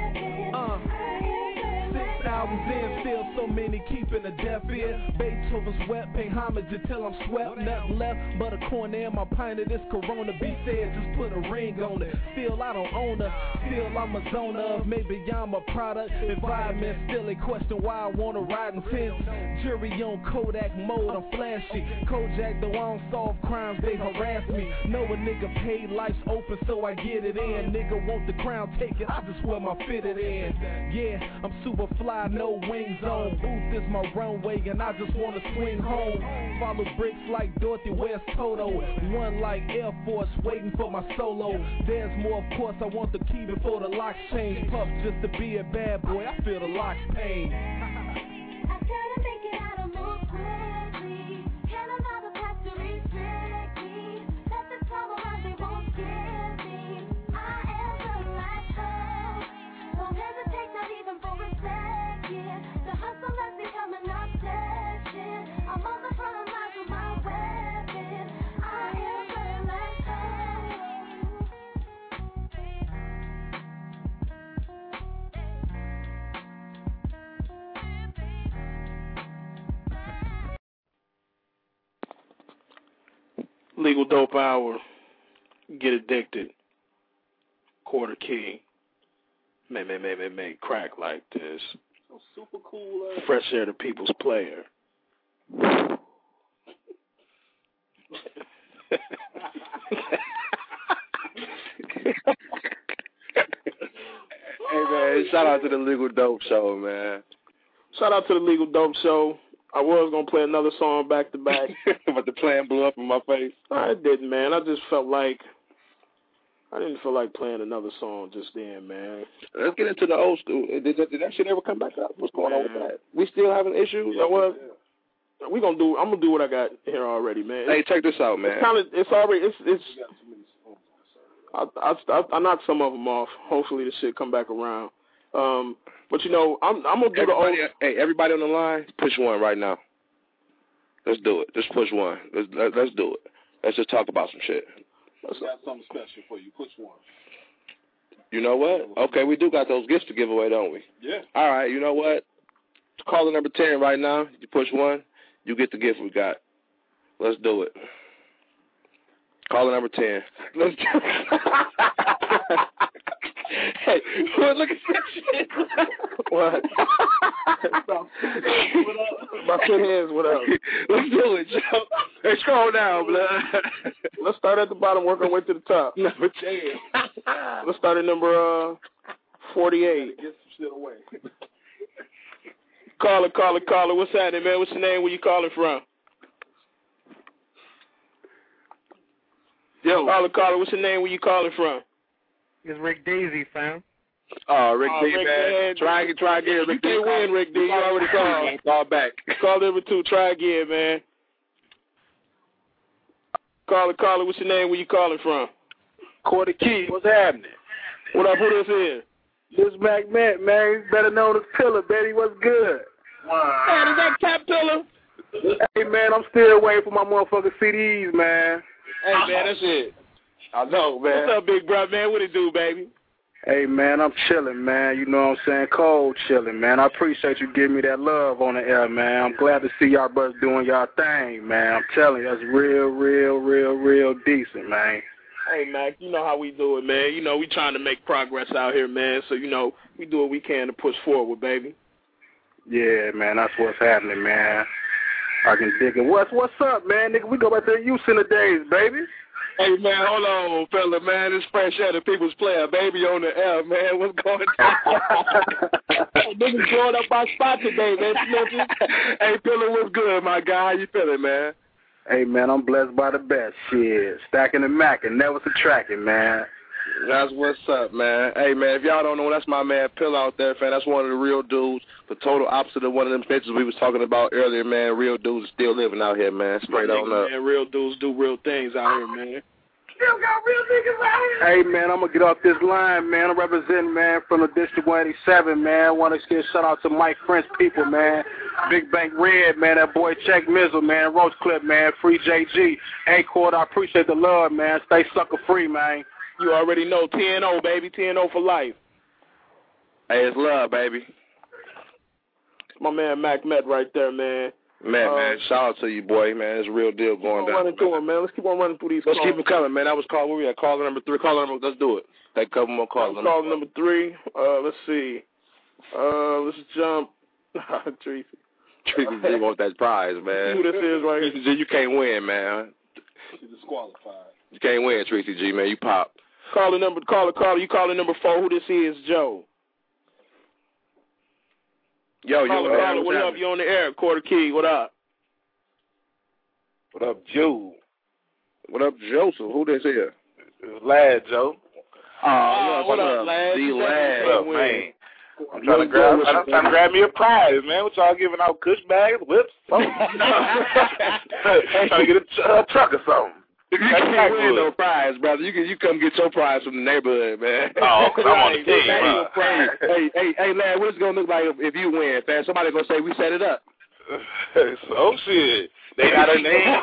Speaker 12: Uh, six albums in, still so many keeping a deaf ear. Beethoven's wet, pay homage until I'm swept. Nothing left but a corner in my pint of this Corona. B said just put a ring on it. Still I don't own her. Still I'm a zone of. Maybe I'm a product. Environment still a question why I wanna ride and fence. Jury on Kodak mode, I'm flashy. Kojak, though I don't solve crimes, they harass me. Know a nigga paid, life's open, so I get it in. Nigga want the crown, take it, I just wear my fitted in. Yeah, I'm super fly, no wings on. Booth is my runway, and I just wanna swing home. Follow bricks like Dorothy West Toto. One like Air Force, waiting for my solo. There's more, of course, I want the key before the locks change. Puff just to be a bad boy, I feel the locks pain.
Speaker 1: I try to make it out of move quickly. Can't allow the past to restrict me. Let the trouble rise, they won't give me. I am the lighthouse. Won't hesitate, not even for a second. The hustle has become an obsession. I'm on the front lines with my weapon. I am the lighthouse.
Speaker 4: Legal Dope Hour. Get addicted. Quarter Key. May, may, may, may, may crack like this.
Speaker 9: So super cool. Uh,
Speaker 4: Fresh Air, the people's player.
Speaker 17: Hey man, shout out to the Legal Dope Show, man.
Speaker 4: Shout out to the Legal Dope Show. I was gonna play another song back to back,
Speaker 17: but the plan blew up in my face.
Speaker 4: I didn't, man. I just felt like I didn't feel like playing another song just then, man.
Speaker 17: Let's get into the old school. Did that, did that shit ever come back up? What's going man. on with that? We still having issues?
Speaker 4: You know what? Yeah. We gonna do. I'm gonna do what I got here already, man.
Speaker 17: Hey, check this out, man.
Speaker 4: It's kind of. It's already. It's. It's. I, I, I, I knocked some of them off. Hopefully, the shit come back around. Um, but you know, I'm. I'm gonna do
Speaker 17: everybody,
Speaker 4: the old.
Speaker 17: Hey, everybody on the line, push one right now. Let's do it. Just push one. Let's let, let's do it. Let's just talk about some shit.
Speaker 9: We got something special for you. Push one.
Speaker 17: You know what? Okay, we do got those gifts to give away, don't we?
Speaker 9: Yeah.
Speaker 17: All right. You know what? Caller number ten right now. You push one, you get the gift we got. Let's do it. Caller number ten. Let's do it. Hey, look at that shit.
Speaker 4: What?
Speaker 9: What up?
Speaker 4: My two hands, what up?
Speaker 17: Let's do it, Joe. Hey, scroll down, blood.
Speaker 4: Let's start at the bottom, work our way to the top.
Speaker 17: Number ten.
Speaker 4: Let's start at number uh, forty-eight.
Speaker 9: Get some shit away.
Speaker 4: Caller, caller, caller. What's happening, man? What's your name? Where you calling from?
Speaker 17: Yo.
Speaker 4: Caller, caller. What's your name? Where you calling from?
Speaker 20: It's Rick Daisy, fam.
Speaker 17: Oh, Rick
Speaker 4: oh,
Speaker 17: D,
Speaker 4: Rick
Speaker 17: man.
Speaker 4: D.
Speaker 17: Try again, try again. Rick
Speaker 4: You can't
Speaker 17: D.
Speaker 4: win, Rick D. You already called.
Speaker 17: Call back.
Speaker 4: Call number two. Try again, man. Caller, caller. What's your name? Where you calling from?
Speaker 13: Quarter Key. What's happening?
Speaker 4: What up? Who this is?
Speaker 13: This Mac Matt, man. He's better known as Pillar, Betty. What's good?
Speaker 4: Hey, is that Cap Pillar?
Speaker 13: Hey, man, I'm still waiting for my motherfucking C Ds, man.
Speaker 4: Hey, man, that's it.
Speaker 17: I know, man.
Speaker 4: What's up, big bro, man? What it do, baby?
Speaker 2: Hey, man, I'm chilling, man. You know what I'm saying? Cold chilling, man. I appreciate you giving me that love on the air, man. I'm glad to see y'all brothers doing y'all thing, man. I'm telling you, that's real, real, real, real decent, man.
Speaker 4: Hey, Mac, you know how we do it, man. You know, we trying to make progress out here, man. So, you know, we do what we can to push forward, baby.
Speaker 2: Yeah, man, that's what's happening, man. I can dig it. What's, what's up, man? Nigga, we go back to the youth center days, baby.
Speaker 17: Hey, man, hold on, fella, man. It's Fresh Air, the People's Player, baby on the air, man. What's going on? Hey, niggas blowing up our spot today, man. Hey, Pillar, what's good, my guy? How you feeling, man?
Speaker 2: Hey, man, I'm blessed by the best. Shit, stacking and macking, never subtracting, man.
Speaker 17: That's what's up, man. Hey, man, if y'all don't know, that's my man Pillar out there, man. That's one of the real dudes, the total opposite of one of them bitches we was talking about earlier, man. Real dudes still living out here, man. Straight on up.
Speaker 4: Man, real dudes do real things out here, man.
Speaker 19: Still got real niggas out
Speaker 2: Hey,
Speaker 19: here.
Speaker 2: man, I'm going to get off this line, man. I'm representing, man, from the District one eighty-seven, man. Want to give a shout out to Mike French people, man. Big Bank Red, man. That boy Check Mizzle, man. Roach Clip, man. Free J G. Hey, Cord, I appreciate the love, man. Stay sucker free, man.
Speaker 4: You already know, T N O, baby. T N O for life.
Speaker 17: Hey, it's love, baby.
Speaker 4: My man Mac Met right there, man.
Speaker 17: Man,
Speaker 4: uh,
Speaker 17: man, shout out to you, boy, man. It's a real deal going
Speaker 4: keep on
Speaker 17: down.
Speaker 4: running through them, man. Let's keep on running through these
Speaker 17: Let's
Speaker 4: calls.
Speaker 17: keep them coming, man. That was call. Where we at? Caller number three. Caller number. Let's do it. Take a couple more calls.
Speaker 4: Call number three. Uh, let's see. Uh, let's jump. Tracy.
Speaker 17: Tracy G wants that prize, man.
Speaker 4: Who this is right here?
Speaker 17: Tracy G, you can't win, man.
Speaker 9: She's disqualified.
Speaker 17: You can't win, Tracy G, man. You pop.
Speaker 4: Caller number. Caller. Caller. You calling number four? Who this is? Joe.
Speaker 17: Yo, yo,
Speaker 4: caller, caller, what up? You on the air? Quarter Key. What up?
Speaker 17: What up, Joe? What up, Joseph? Who this here?
Speaker 21: Lad, Joe.
Speaker 17: Oh,
Speaker 21: Oh,
Speaker 17: what up, Lad?
Speaker 21: D
Speaker 17: Lad.
Speaker 21: What up, man? I'm trying to grab. I'm trying to grab me a prize, man. What y'all giving out? Cush bags, whips, something? Trying to get a, a truck or something.
Speaker 17: You can't win no prize, brother. You can you come get your prize from the neighborhood, man.
Speaker 21: Oh, because I'm on the team. Huh?
Speaker 17: Hey, hey, hey, lad, what's it gonna look like if, if you win, fam? Somebody gonna say we set it up.
Speaker 21: Oh shit, they got a name.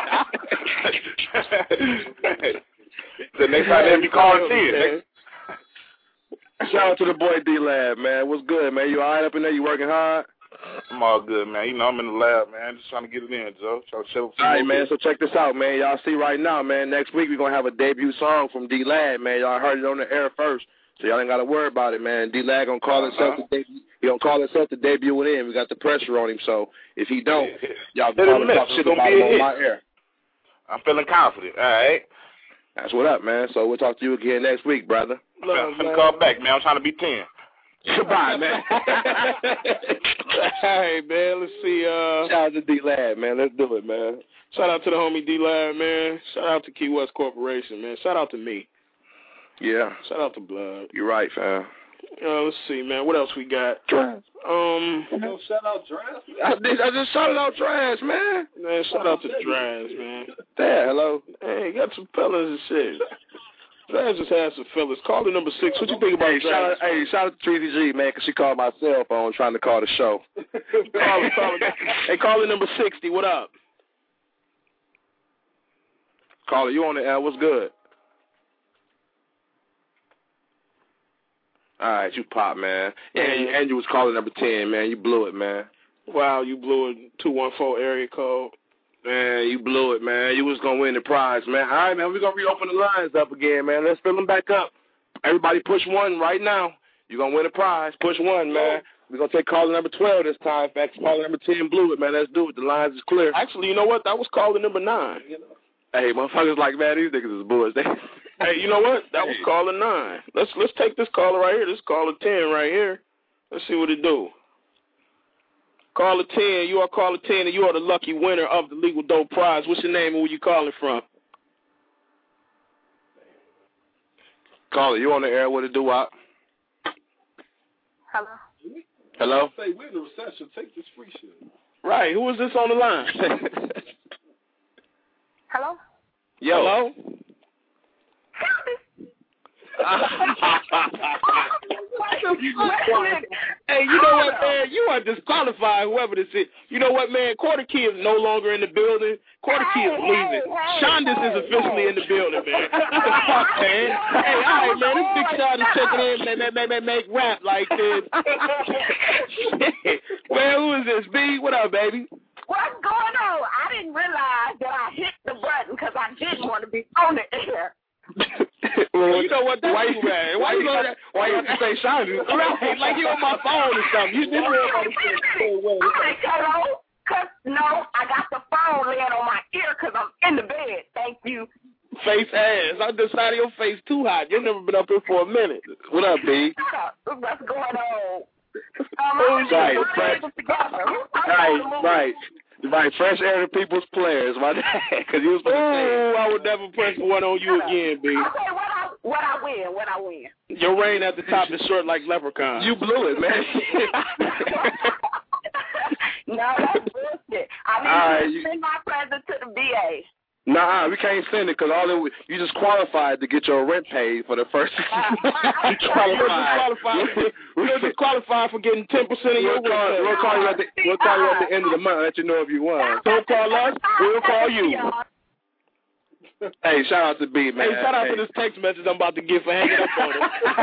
Speaker 21: The next time they be calling ten.
Speaker 17: Shout out to the boy D Lab, man. What's good, man? You all right up in there? You working hard?
Speaker 21: I'm all good, man. You know, I'm in the lab, man. Just trying to get it in, Joe. Trying to show
Speaker 17: all right, man. So check this out, man. Y'all see right now, man. Next week we're gonna have a debut song from D Lab, man. Y'all heard it on the air first, so y'all ain't gotta worry about it, man. D Lab gonna call himself
Speaker 21: uh-huh.
Speaker 17: to debut. He gonna call himself to debut it in. We got the pressure on him, so if he don't, y'all
Speaker 21: Hit
Speaker 17: probably
Speaker 21: miss.
Speaker 17: talk shit
Speaker 21: It's
Speaker 17: about
Speaker 21: gonna
Speaker 17: him
Speaker 21: be a
Speaker 17: on
Speaker 21: hit.
Speaker 17: my air.
Speaker 21: I'm feeling confident. All right.
Speaker 17: That's what up, man. So we'll talk to you again next week, brother.
Speaker 21: I'm gonna call back, man. I'm trying to be ten.
Speaker 17: Goodbye, man.
Speaker 4: Hey, man, let's see. Uh,
Speaker 17: Shout out to D-Lab, man. Let's do it, man.
Speaker 4: Shout out to the homie D-Lab, man. Shout out to Key West Corporation, man. Shout out to me.
Speaker 17: Yeah.
Speaker 4: Shout out to Blood.
Speaker 17: You're right, fam.
Speaker 4: Uh, let's see, man. What else we got?
Speaker 17: Trash.
Speaker 4: Um,
Speaker 9: Yo, shout out Trash.
Speaker 17: I, did, I just shouted out Trash, man.
Speaker 4: Man, shout out to Trash, man.
Speaker 17: There, hello.
Speaker 4: Hey, got some fellas and shit. Trash just had some fellas. Caller number six. What you think about
Speaker 17: hey,
Speaker 4: Trash?
Speaker 17: shout out, hey, shout out to Tracy G, man, because she called my cell phone trying to call the show.
Speaker 4: caller, caller. Hey, caller number sixty. What up?
Speaker 17: Caller, you on the air? What's good? All right, you pop, man. Yeah, and, and you was calling number ten, man. You blew it, man.
Speaker 4: Wow, you blew it. two one four area code.
Speaker 17: Man, you blew it, man. You was going to win the prize, man. All right, man, we're going to reopen the lines up again, man. Let's fill them back up. Everybody push one right now. You're going to win a prize. Push one, man. We're going to take caller number twelve this time. Facts, caller number ten blew it, man. Let's do it. The lines is clear.
Speaker 4: Actually, you know what? That was caller number nine.
Speaker 17: Hey, motherfuckers like, man, these niggas is bulls. They...
Speaker 4: Hey, you know what? That was caller nine. Let's let's take this caller right here. This caller ten right here. Let's see what it do. Caller ten, you are caller ten, and you are the lucky winner of the Legal Dope Prize. What's your name and where you calling from?
Speaker 17: Caller, you on the air? What it do, Wop?
Speaker 19: Hello.
Speaker 17: Hello?
Speaker 9: Say, we're in the recession. Take this free shit.
Speaker 4: Right. Who is this on the line?
Speaker 19: Hello.
Speaker 17: Yo.
Speaker 4: Hello?
Speaker 19: Hey,
Speaker 17: Hey, you know what, man? You are disqualified, whoever this is. You know what, man? Quarter Key is no longer in the building. Quarter Key is leaving. Shondas is officially in the building, man. What the fuck, man? Hey, all right, man. This big shot is checking in, man. Make, make, make, make rap like this. Man, who is this? B? What up, baby?
Speaker 3: What's going on? I didn't realize that I hit the button because I didn't want to be on the air.
Speaker 17: Well, you know what? Why you, man? Why you gonna? Why you have to say Shonda? Right, like you on my phone or something. You didn't really
Speaker 3: All right, hello. Cause no, I got the phone laying on my ear because I'm in the bed. Thank you.
Speaker 17: Face ass. I the side of your face too hot. You've never been up here for a minute. What up, B?
Speaker 3: What's going on?
Speaker 17: Um, right, right, right, right. Right, fresh air to people's players, my dad. Because you was supposed to say, I would never press one on you again, B.
Speaker 3: Okay, what I what I win, what I win.
Speaker 17: Your rain at the top is short like Leprechaun. You blew it, man.
Speaker 3: No, that's bullshit. I mean, right, you send my present to the V A.
Speaker 17: Nah, we can't send it because all it, you just qualified to get your rent paid for the first. Uh, you qualified. You're disqualified for getting ten percent of your rent. We'll, we'll call you at the we'll call you at the end of the month. Let you know if you won. Don't call us. We'll call you. Hey, shout out to B, man. Hey, shout out hey. to this text message I'm about to get for hanging up on him.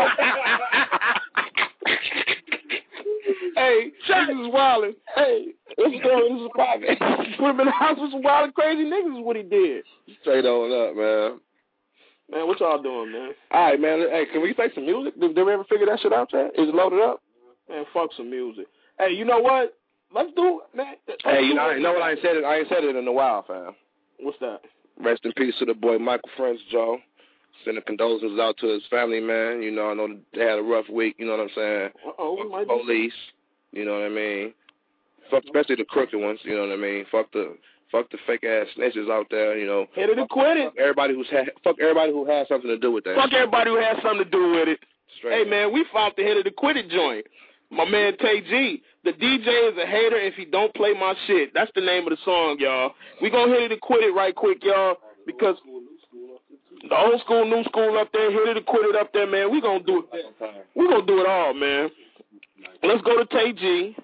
Speaker 17: Hey, this is wildin'. Hey, this girl, this is private. Put him in the house with some wild and crazy niggas is what he did. Straight on up, man. Man, what y'all doing, man? All right, man. Hey, can we play some music? Did, did we ever figure that shit out, Chad? Is it loaded up? Man, fuck some music. Hey, you know what? Let's do it, man. Let's hey, you know, I know what I ain't said it. I ain't said it in a while, fam. What's that? Rest in peace to the boy Michael French, Joe. Sending condolences out to his family, man. You know, I know they had a rough week. You know what I'm saying? Uh-oh, fuck the police. You know what I mean? Fuck, especially the crooked ones. You know what I mean? Fuck the fuck the fake ass snitches out there. You know. Hit it and quit it. Fuck everybody who's had fuck everybody who has something to do with that. Fuck everybody who has something to do with it. Straight hey up. Man, we found the hit of the quit it joint. My man Tay G. The D J is a hater if he don't play my shit. That's the name of the song, y'all. We gonna hit it and quit it right quick, y'all, because the old school, new school up there, hit it and quit it up there, man. We gonna do it. We gonna do it all, man. Let's go to Tay G.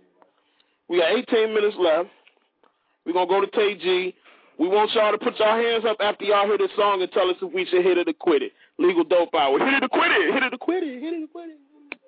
Speaker 17: We got eighteen minutes left. We're going to go to Tay G. We want y'all to put y'all hands up after y'all hear this song and tell us if we should hit it or quit it. Legal Dope Hour. Hit it or quit it. Hit it or quit it. Hit it or quit it.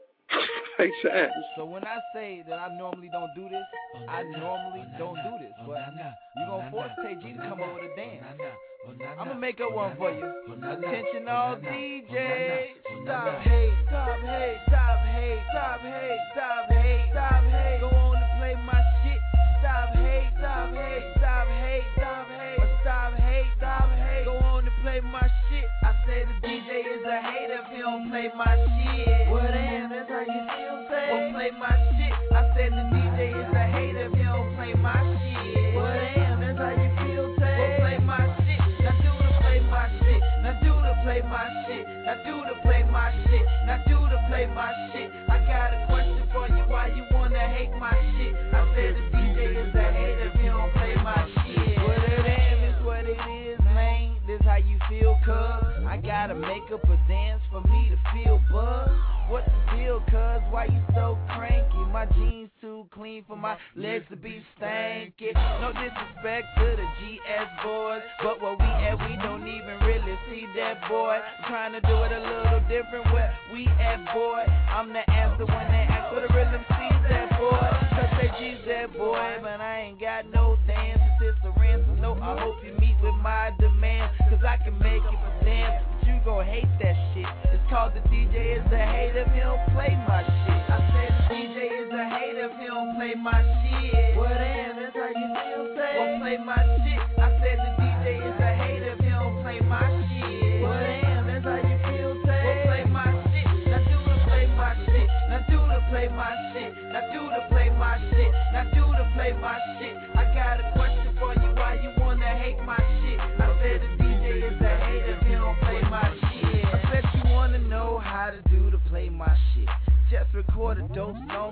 Speaker 17: Hey, Chad.
Speaker 22: So when I say that I normally don't do this, I normally don't do this. But you're going to force Tay G to come over to dance. I'm going to make up one for you. Attention all D Js. Stop hate, stop hate, stop hate, stop hate, stop hate, stop hate. Go on and play my shit. Stop hate, stop hate, stop hate, stop hate, stop hate, stop hate. Go on and play my shit. I say the D J is a hater if he don't play my shit. Well, damn, that's how you feel, say. Well, play my shit. I said the D J is a hater if he don't play my shit. Well, damn, that's how you feel, say. Well, play my shit. Now do the play my shit. Now do the play my shit. Now do the play my shit. Now do the play my shit. I got a question for you. Why you wanna hate my shit? I said the D J is a hater if he don't play my shit. Well, damn, it's what it is, man. This how you feel, cuz I gotta make up a dance for me to feel buzz. What the deal, cuz? Why you so cranky? My jeans too clean for my legs to be stanky. No disrespect to the G S boys, but where we at, we don't even really see that boy. I'm trying to do it a little different where we at, boy. I'm the answer when they ask for the rhythm, see that boy. Cause they G's that boy, but I ain't got no dance. It's a ransom, no, I hope you meet with my demand. Cause I can make it for dance, but you gon' hate that shit. It's called the D J is a hater if he don't play my shit. I said the D J is a hater if he don't play my shit. Well, damn, that's how you feel, say. Well, play my shit. I said the D J is a hater if he don't play my shit. Well, damn, that's how you feel, say. Well, play my shit. Now do the play my shit. Now do the play my shit. Now do the play my shit. Now do the play my shit. I got a question for you. Why you wanna hate my shit? I said the D J is a hater if he don't play my shit. I bet you wanna know how to do to play my shit. Just record a dope song and yell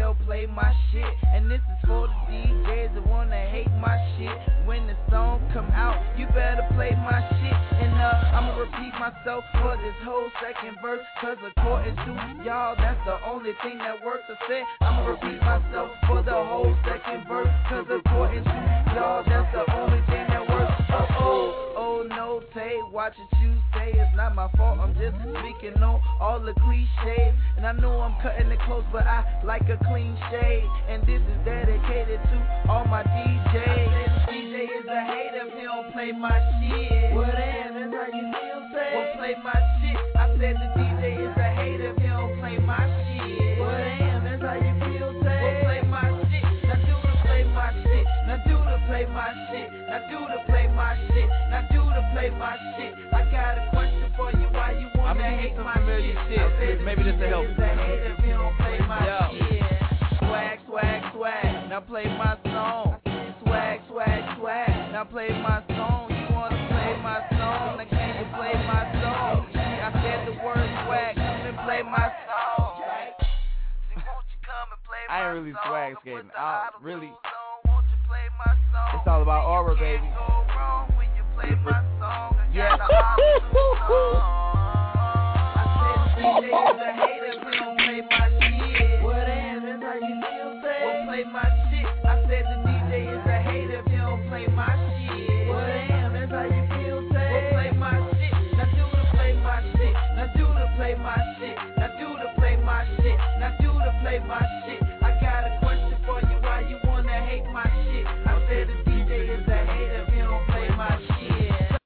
Speaker 22: they'll play my shit. And this is for the D Js that wanna hate my shit. When the song come out, you better play my shit. And uh, I'ma repeat myself for this whole second verse, cause according to y'all, that's the only thing that works. I said I'ma repeat myself for the whole second verse, cause according to y'all, that's the only thing that works. Oh, oh, oh, no, Tay, watch what you say. It's not my fault, I'm just speaking on all the cliches. And I know I'm cutting it close, but I like a clean shave. And this is dedicated to all my D Js. D J is a hater if he don't play my shit. Well, damn, that's how you feel, say. Well, play my shit. I said the D J is a hater if he don't play my shit. Well, damn, that's how you feel, say. Well, play my shit. Now do the play my shit. Now do the play my shit. Now do the play my shit. Now do the play my shit. I got a question for you. Why you wanna hate my shit? shit. Maybe this will help. Yeah. Swag, swag, swag. Now play my song. Swag, swag, swag. Now play my song. You wanna play my song? Now can you play my song? I said the word swag. Come and play my song. I ain't really swag skating. I really. It's all about aura, baby. Yeah. D J is a hater, we don't play my shit. Well, damn, that's how you feel, say. Well, play my shit. I said the D J is a hater if you don't play my shit. Well, damn, that's how you feel, say. Well, play my shit. Now do the play my shit. Now do the play my shit. Now do the play my shit. Now do the play my shit. I got a question for you, why you wanna hate my shit? I said the D J is a hater if you don't play my shit.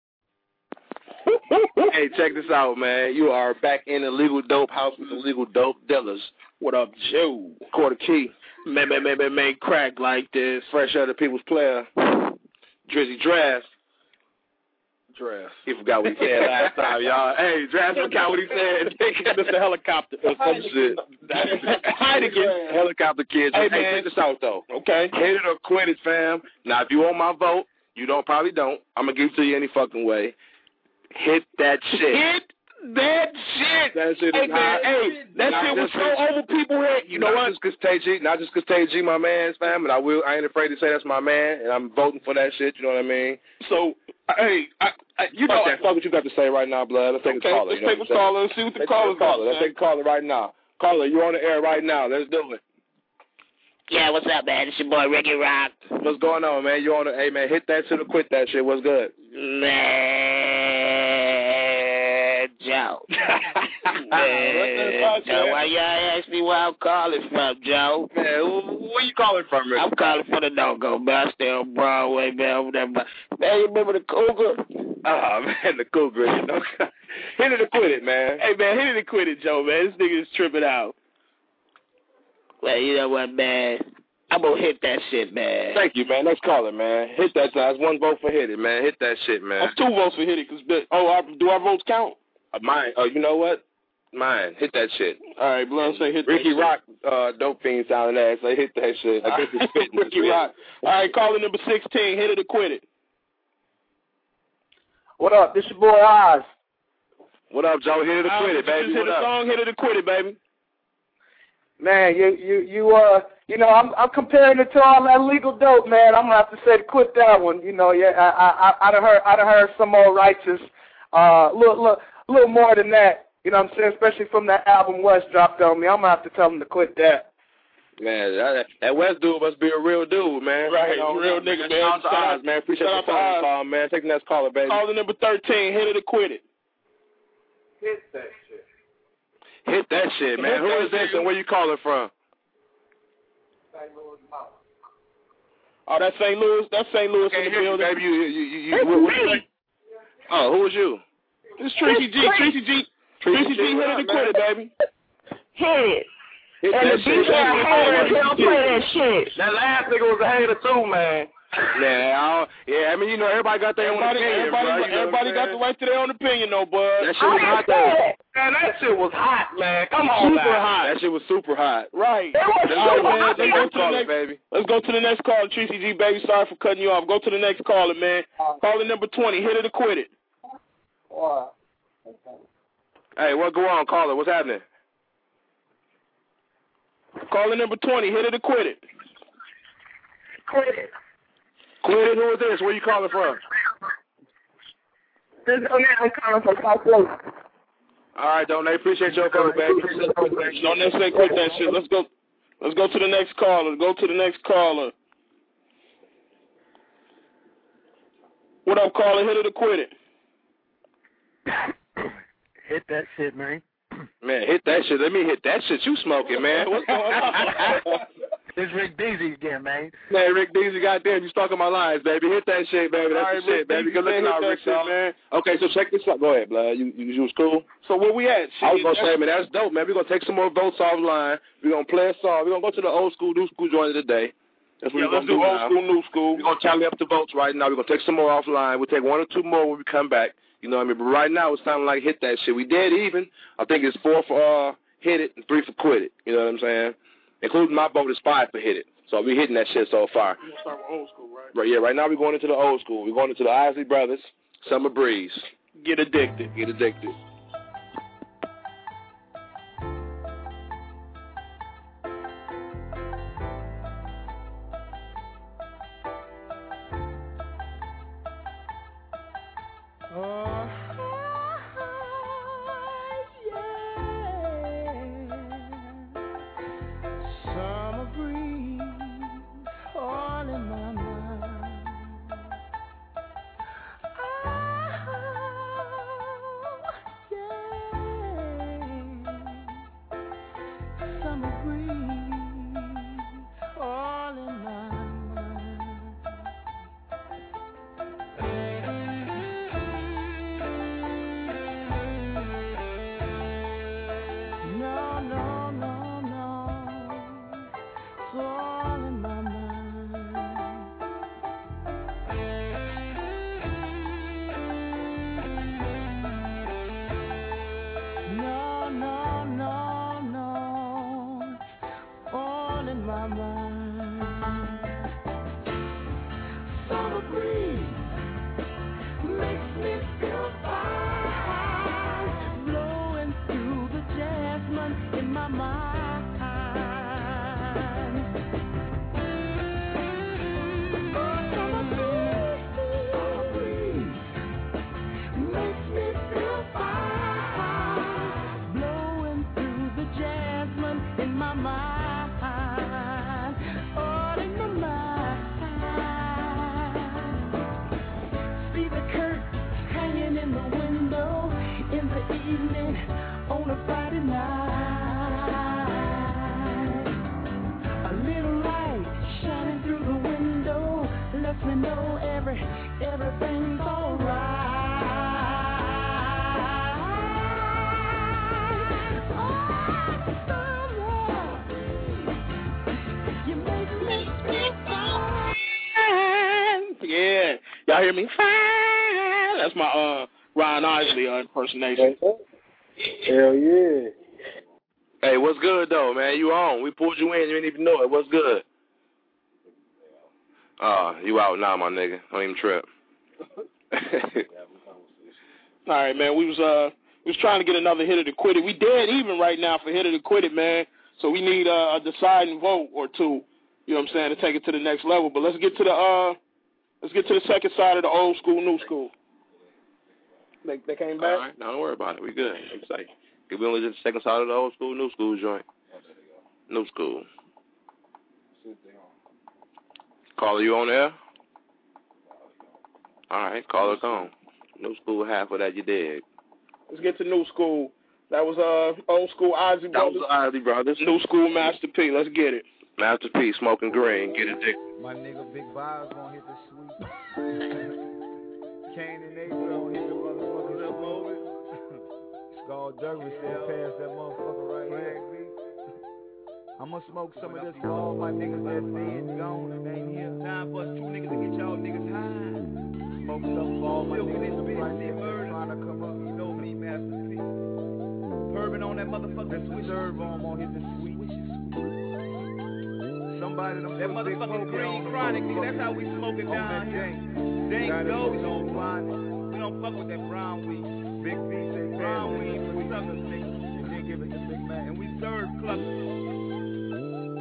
Speaker 17: Hey, check this out, man. You are back in the Legal Dope House with the Legal Dope Dealers.
Speaker 4: What up, Joe?
Speaker 17: Quarter Key.
Speaker 4: Man, man, man, man, man, crack like this.
Speaker 17: Fresh out of People's Player. Drizzy Drafts. Drafts. He forgot what he said last time, y'all. Hey, Drafts forgot what he said.
Speaker 4: Mister Helicopter.
Speaker 17: Or some shit.
Speaker 4: Heineken.
Speaker 17: Helicopter kids.
Speaker 4: Hey,
Speaker 17: hey
Speaker 4: man.
Speaker 17: check this out, though.
Speaker 4: Okay.
Speaker 17: Hit it or quit it, fam. Now, if you want my vote, you don't probably don't. I'm going to give it to you any fucking way. Hit that shit.
Speaker 4: Hit that shit.
Speaker 17: That shit
Speaker 4: hey,
Speaker 17: is
Speaker 4: man,
Speaker 17: hot.
Speaker 4: hey, that
Speaker 17: Not
Speaker 4: shit was
Speaker 17: just
Speaker 4: so
Speaker 17: Tay-
Speaker 4: over people head. You know
Speaker 17: not
Speaker 4: what?
Speaker 17: Just cause Tay G, not just because Tay G my man's fam, and I will. I ain't afraid to say that's my man, and I'm voting for that shit. You know what I mean?
Speaker 4: So, hey, I, I, you
Speaker 17: fuck
Speaker 4: know,
Speaker 17: that. Fuck what you got to say right now, blood. Let's take
Speaker 4: okay,
Speaker 17: a caller.
Speaker 4: let's
Speaker 17: you know
Speaker 4: take a caller and see what the
Speaker 17: let's
Speaker 4: caller's
Speaker 17: caller.
Speaker 4: got.
Speaker 17: Let's take a caller right now. Caller, you on the air right now. Let's do it.
Speaker 15: Yeah, what's up, man? It's your boy Ricky Rock.
Speaker 17: What's going on, man? You on the? Hey, man, hit that shit or quit that shit. What's good?
Speaker 15: Man, Joe. man, Joe, why y'all ask me where I'm calling from, Joe?
Speaker 17: Man, where you calling from, Ricky?
Speaker 15: I'm calling from the no-go, man. I stay on Broadway, man, over there. Man, you remember the Cougar?
Speaker 17: Oh, man, the Cougar. You know? Hit it or quit it, man.
Speaker 4: Hey, man, hit it or quit it, Joe, man. This nigga is tripping out.
Speaker 15: Well, you know what, man? I'm gonna hit that shit, man.
Speaker 17: Thank you, man. Let's call it, man. Hit that. That's one vote for hit it, man. Hit that shit, man.
Speaker 4: That's two votes for hit it. Cause, oh, I, do our votes count?
Speaker 17: Uh, mine. Oh, you know what? Mine. Hit that shit.
Speaker 4: All right, blood say hit
Speaker 17: Ricky
Speaker 4: that
Speaker 17: Rock,
Speaker 4: shit.
Speaker 17: uh, dope fiend sounding ass. They hit that shit. I guess it's fitting.
Speaker 4: Ricky Rock. All right, caller number sixteen. Hit it or quit it.
Speaker 6: What up? This your boy Oz.
Speaker 17: What up, Joe? Hit it or quit it, baby.
Speaker 4: Just hit
Speaker 17: what
Speaker 4: a
Speaker 17: up?
Speaker 4: song. Hit it or quit it, baby.
Speaker 6: Man, you you you uh you know I'm I'm comparing it to all that legal dope, man. I'm gonna have to say to quit that one. You know, yeah, I I I done heard I done heard some more righteous, uh, little little little more than that. You know what I'm saying? Especially from that album West dropped on me. I'm gonna have to tell them to quit that.
Speaker 17: Man, that, that West dude must be a real dude, man.
Speaker 4: Right,
Speaker 17: you know,
Speaker 4: real nigga, man.
Speaker 17: Shout out to Oz, man. Appreciate
Speaker 4: Shout
Speaker 17: the
Speaker 4: out to
Speaker 17: phone
Speaker 4: Oz.
Speaker 17: call, man. Take the next caller, baby.
Speaker 4: Caller number thirteen. Hit it or quit it.
Speaker 6: Hit that shit.
Speaker 17: Hit that shit, man.
Speaker 4: Hit
Speaker 17: Who
Speaker 4: that
Speaker 17: is this
Speaker 4: shit.
Speaker 17: and where you calling from?
Speaker 4: Oh, that's Saint Louis. That's Saint Louis
Speaker 17: Okay,
Speaker 4: in the
Speaker 17: hear you,
Speaker 4: building.
Speaker 17: baby. You, you, you, you,
Speaker 4: It's
Speaker 17: what, what you
Speaker 4: me.
Speaker 17: say? Oh, who was you?
Speaker 4: It's Tracy G. Tracy G. Tracy G. Hit it or quit it, baby.
Speaker 3: Hit it.
Speaker 17: Hit
Speaker 3: And
Speaker 17: that
Speaker 3: the
Speaker 17: shit.
Speaker 3: D J hater, he don't play that shit.
Speaker 17: That last nigga was a hater too, man. Yeah, I don't, yeah. I mean, you know, everybody got their own
Speaker 4: Everybody,
Speaker 17: opinion,
Speaker 4: everybody,
Speaker 17: bro. You know
Speaker 4: everybody
Speaker 17: what
Speaker 4: got
Speaker 17: I'm
Speaker 4: the
Speaker 17: saying?
Speaker 4: right to their own opinion, though, bud.
Speaker 17: That shit was hot, though.
Speaker 6: Man, that shit was hot, man. Come on,
Speaker 17: Super
Speaker 6: man.
Speaker 17: hot. That shit was super hot.
Speaker 4: Right.
Speaker 3: It was
Speaker 4: All
Speaker 3: super
Speaker 4: right, man.
Speaker 3: hot.
Speaker 4: Let's go, to the
Speaker 17: Call it,
Speaker 4: next,
Speaker 17: baby.
Speaker 4: let's go to the next caller, Tracy G, baby. Sorry for cutting you off. Go to the next caller, man. Caller number twenty. Hit it or quit it.
Speaker 6: What?
Speaker 17: Hey, what go on, caller? What's happening?
Speaker 4: Caller number twenty. Hit it or quit it.
Speaker 3: Quit it.
Speaker 17: Quit it. Who is this? Where you calling from?
Speaker 3: This is I'm calling from South Florida.
Speaker 17: All right, don't they appreciate your phone, baby.
Speaker 4: Don't necessarily quit that shit. Let's go. Let's go to the next caller. Go to the next caller. What up, caller? Hit it or quit it.
Speaker 20: Hit that shit, man.
Speaker 17: Man, hit that shit. Let me hit that shit. You smoking, man. What's going on?
Speaker 20: It's Rick Deasy again, man.
Speaker 17: Man, Rick Deasy, goddamn, you stalking my lines, baby. Hit that shit, baby. That's
Speaker 4: All right,
Speaker 17: the shit,
Speaker 4: Rick
Speaker 17: baby.
Speaker 4: Deasy,
Speaker 17: Good looking
Speaker 4: man,
Speaker 17: out,
Speaker 4: hit
Speaker 17: Rick,
Speaker 4: that shit,
Speaker 17: man. Okay, so check this out. Go ahead, blood. You, you, you was cool?
Speaker 4: So where we at?
Speaker 17: I was going to say, man, that's dope, man. We're going to take some more votes offline. We're going to play a song. We're going to go to the old school, new school joint of the day. That's what
Speaker 4: yeah,
Speaker 17: we're
Speaker 4: let's
Speaker 17: gonna
Speaker 4: do,
Speaker 17: do
Speaker 4: old
Speaker 17: now.
Speaker 4: school, new school.
Speaker 17: We're going to tally up the votes right now. We're going to take some more offline. We'll take one or two more when we come back. You know what I mean? But right now, it's sounding like hit that shit. We dead even. I think it's four for uh, hit it and three for quit it. You know what I'm saying? Including my vote is five for hit it. So we're hitting that shit so far.
Speaker 4: We're going to start with old school, right?
Speaker 17: Right, yeah, right now we're going into the old school. We're going into the Isley Brothers, Summer Breeze.
Speaker 4: Get addicted.
Speaker 17: Get addicted.
Speaker 4: Yeah, y'all hear me? That's my uh Ron Isley uh, impersonation.
Speaker 17: Hell yeah. Hey, what's good though, man? You on? We pulled you in. You didn't even know it. What's good? Uh, you out now, my nigga. Don't even trip.
Speaker 4: All right, man. We was uh we was trying to get another hitter to quit it. We dead even right now for hitter to quit it, man. So we need uh, a deciding vote or two. You know what I'm saying, to take it to the next level. But let's get to the uh let's get to the second side of the old school, new school. They they came back.
Speaker 17: All right, no, don't worry about it. We good. It's like we only did the second side of the old school, new school joint. New school. Caller, you on there? All right, caller, come. New school, half of that you did.
Speaker 4: Let's get to new school. That was uh old school Isley Brothers.
Speaker 17: That was Isley Brothers.
Speaker 4: New school Master P. Let's get it.
Speaker 17: Master P, smoking green. Get it, dick.
Speaker 2: My nigga Big Bob's gonna hit the sweet. Kane and Nate gonna hit the motherfucking little moment. Skull Derby still pass that motherfucker right here. I'ma smoke some of this for all my niggas that's dead, gone, and ain't here. Time for us two niggas to get y'all niggas high. Smoke some for all my niggas right there trying to come up. You know me, Master P. Bourbon on that motherfucker. This serve on on hit the sweet. Somebody them that motherfucking green chronic, nigga. That's how we smoke it down here. Dang go, we don't find it. We don't fuck with that brown weed. Big B say brown weed for suckers, nigga. And then give it to Big Man. And we serve clusters.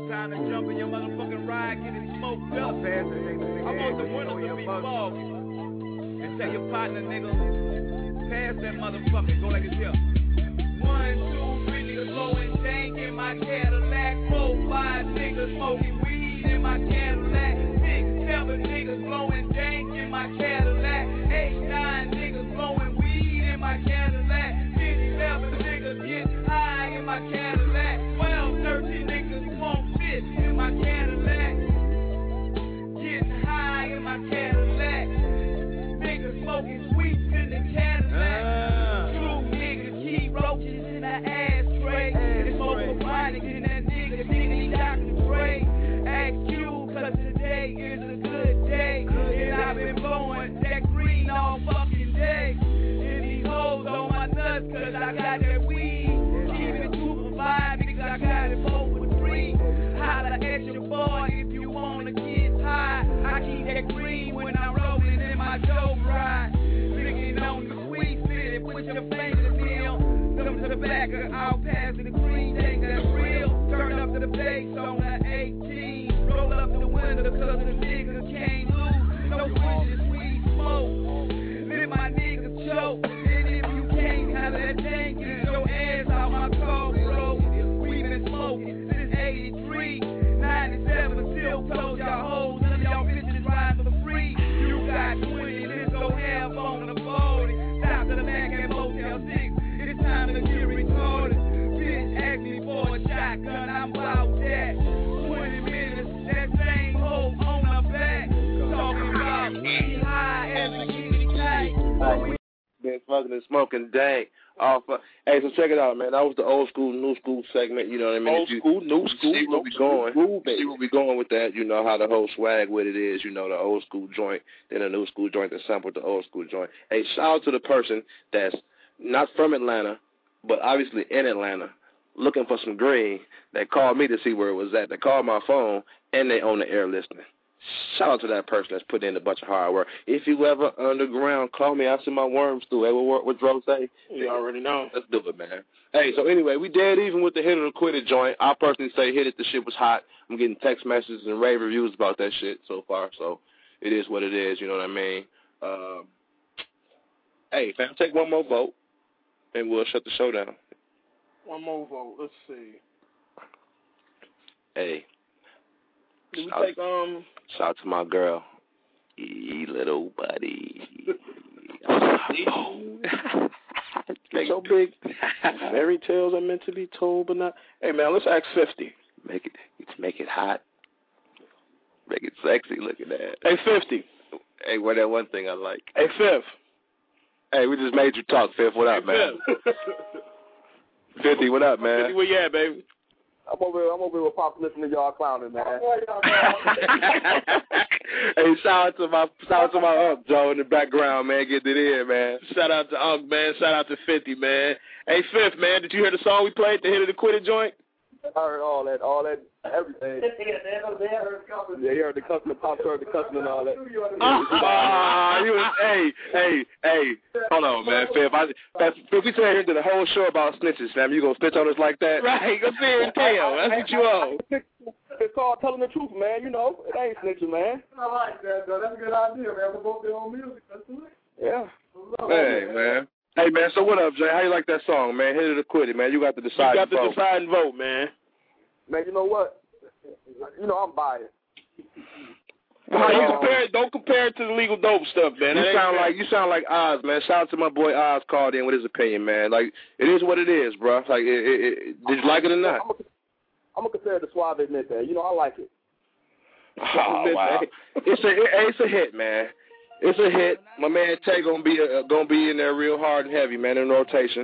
Speaker 22: Time to jump in your motherfucking ride, get it smoked up. I want the windows to be fogged. And tell your partner, nigga, pass that motherfucker. Go like this here. One, two, three niggas blowing dank in my Cadillac. Four, five niggas smoking weed in my Cadillac. Six, seven niggas blowing dank in my Cadillac. Eight, nine niggas blowing weed in my Cadillac. Ten, eleven niggas get high in my Cadillac. Twelve, thirteen niggas smoke shit in my Cadillac. Getting high in my Cadillac. Niggas smoking sweets in the Cadillac. Uh. Two niggas keep roaches in the ashtray. And smoke a chronic in that nigga, nigga, Doctor Dre. Ask you, cause today is a good day. And I've been blowing that green all fucking day. And these hoes on my nuts, cause I got that weed. Even a two for five, nigga, I got it four for three. Holla at your boy if you wanna get high. I keep that green when I'm rolling in my dope ride. Licking on the sweet city, put your fingers in. Come to the back of I'll pass the green, think that's real. Turn up to the bass on the eighteen. Roll up to the window cause the niggas can't lose. No switches, sweet smoke. Let my niggas choke. And if you can't have that thing, get your ass out my car, bro. We been smoking since eighty-three. ninety-seven, still told y'all hoes. None of y'all bitches ride for free. You got twenty, this go half on the forty. Stop to the back at Motel six. It's time to get recorded. Bitch asked me for a shotgun, I'm about that. twenty minutes, that same hoe on the back. Talking about me high as a kitty cat.
Speaker 17: Been smoking and smoking dank. Off, uh, hey, so check it out, man. That was the old school, new school segment. You know what I mean?
Speaker 4: Old
Speaker 17: you,
Speaker 4: school, new school.
Speaker 17: See where we going? School, see where we going with that? You know how the whole swag with it is. You know the old school joint, then the new school joint that sampled the old school joint. Hey, shout out to the person that's not from Atlanta, but obviously in Atlanta, looking for some green. That called me to see where it was at. They called my phone and they on the air listening. Shout out to that person that's put in a bunch of hard work. If you ever underground, call me. I see my worms through. Hey, what what Dro say?
Speaker 4: You already know.
Speaker 17: Let's do it, man. Hey, so anyway, we dead even with the hit it or quit it joint. I personally say hit it. The shit was hot. I'm getting text messages and rave reviews about that shit so far. So it is what it is. You know what I mean? Um, hey, fam, take one more vote, and we'll shut the show down.
Speaker 4: One more vote. Let's see.
Speaker 17: Hey.
Speaker 4: Did we
Speaker 17: shout,
Speaker 4: take um?
Speaker 17: Shout out to my girl, E little buddy.
Speaker 4: Make so big. Fairy tales are meant to be told, but not. Hey man, let's ask fifty.
Speaker 17: Make it. Let's make it hot. Make it sexy. Look at that.
Speaker 4: Hey fifty.
Speaker 17: Hey, what that one thing I like.
Speaker 4: Hey Fifth.
Speaker 17: Hey, we just made you talk, Fifth. What up,
Speaker 4: hey,
Speaker 17: man? Fifty, what up, man?
Speaker 4: Fifty, where you at, baby?
Speaker 7: I'm over here, I'm over here with Pop listening to y'all clowning, man.
Speaker 17: Hey, shout out to my shout out to my Unc Joe in the background, man. Get it in, man.
Speaker 4: Shout out to Unc, man. Shout out to fifty, man. Hey, Fifth, man, did you hear the song we played, the hit of the quit it joint?
Speaker 7: I heard all that, all that, everything. Yeah, you heard the cussing, the Pop heard the cussing and all that.
Speaker 17: Ah, uh, you was, hey, hey, hey, hold on, man, Fifth. I, Fifth, we sat here and did a whole show about snitches, fam. You gonna snitch on us like that?
Speaker 4: Right, go sit here and tell. That's what you owe.
Speaker 7: It's called telling the truth, man. You know, it ain't snitching, man.
Speaker 9: I like that, though. That's a good idea, man. We're both their own music. That's it.
Speaker 7: Yeah.
Speaker 17: Hey, man. Hey, man, so what up, Jay? How you like that song, man? Hit it or quit it, man. You got to decide.
Speaker 4: You got to
Speaker 17: vote.
Speaker 4: decide and vote, man.
Speaker 7: Man, you know what? You know I'm biased.
Speaker 4: Well, you compare it, don't compare it to the legal dope stuff, man.
Speaker 17: You
Speaker 4: that
Speaker 17: sound like you sound like Oz, man. Shout out to my boy Oz called in with his opinion, man. Like it is what it is, bro. Like, it, it, it, did you like it or not?
Speaker 7: I'm gonna compare it to Suave admit that. You know, I like it.
Speaker 17: Oh wow, it's a it, it's a hit, man. It's a hit. My man Tay gonna be uh, gonna be in there real hard and heavy, man, in rotation.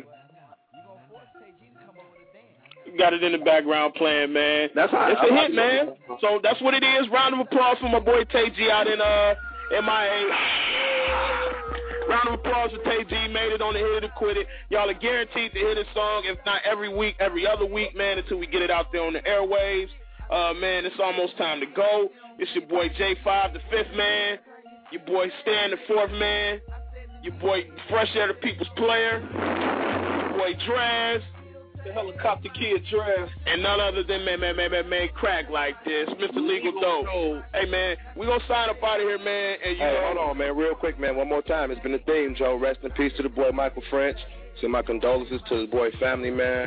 Speaker 4: Got it in the background playing, man.
Speaker 17: That's how
Speaker 4: it's
Speaker 17: I,
Speaker 4: a
Speaker 17: I
Speaker 4: hit,
Speaker 17: like
Speaker 4: man.
Speaker 17: It.
Speaker 4: So that's what it is. Round of applause for my boy Tay G out in uh M I A. Round of applause for Tay G. Made it on the hit of the quit it. Y'all are guaranteed to hear this song, if not every week, every other week, man, until we get it out there on the airwaves. Uh, man, it's almost time to go. It's your boy J five, the fifth man. Your boy Stan, the fourth man. Your boy Fresh Air, the people's player. Your boy Draz.
Speaker 9: the helicopter kid dress.
Speaker 4: And none other than man, man, man, man, man, crack like this, Mister Legal Dope. Hey, man, we gonna sign up out of here, man. And you
Speaker 17: hey,
Speaker 4: know,
Speaker 17: hold on, man, real quick, man. One more time. It's been the theme, Joe. Rest in peace to the boy Michael French. Send my condolences to the boy family, man.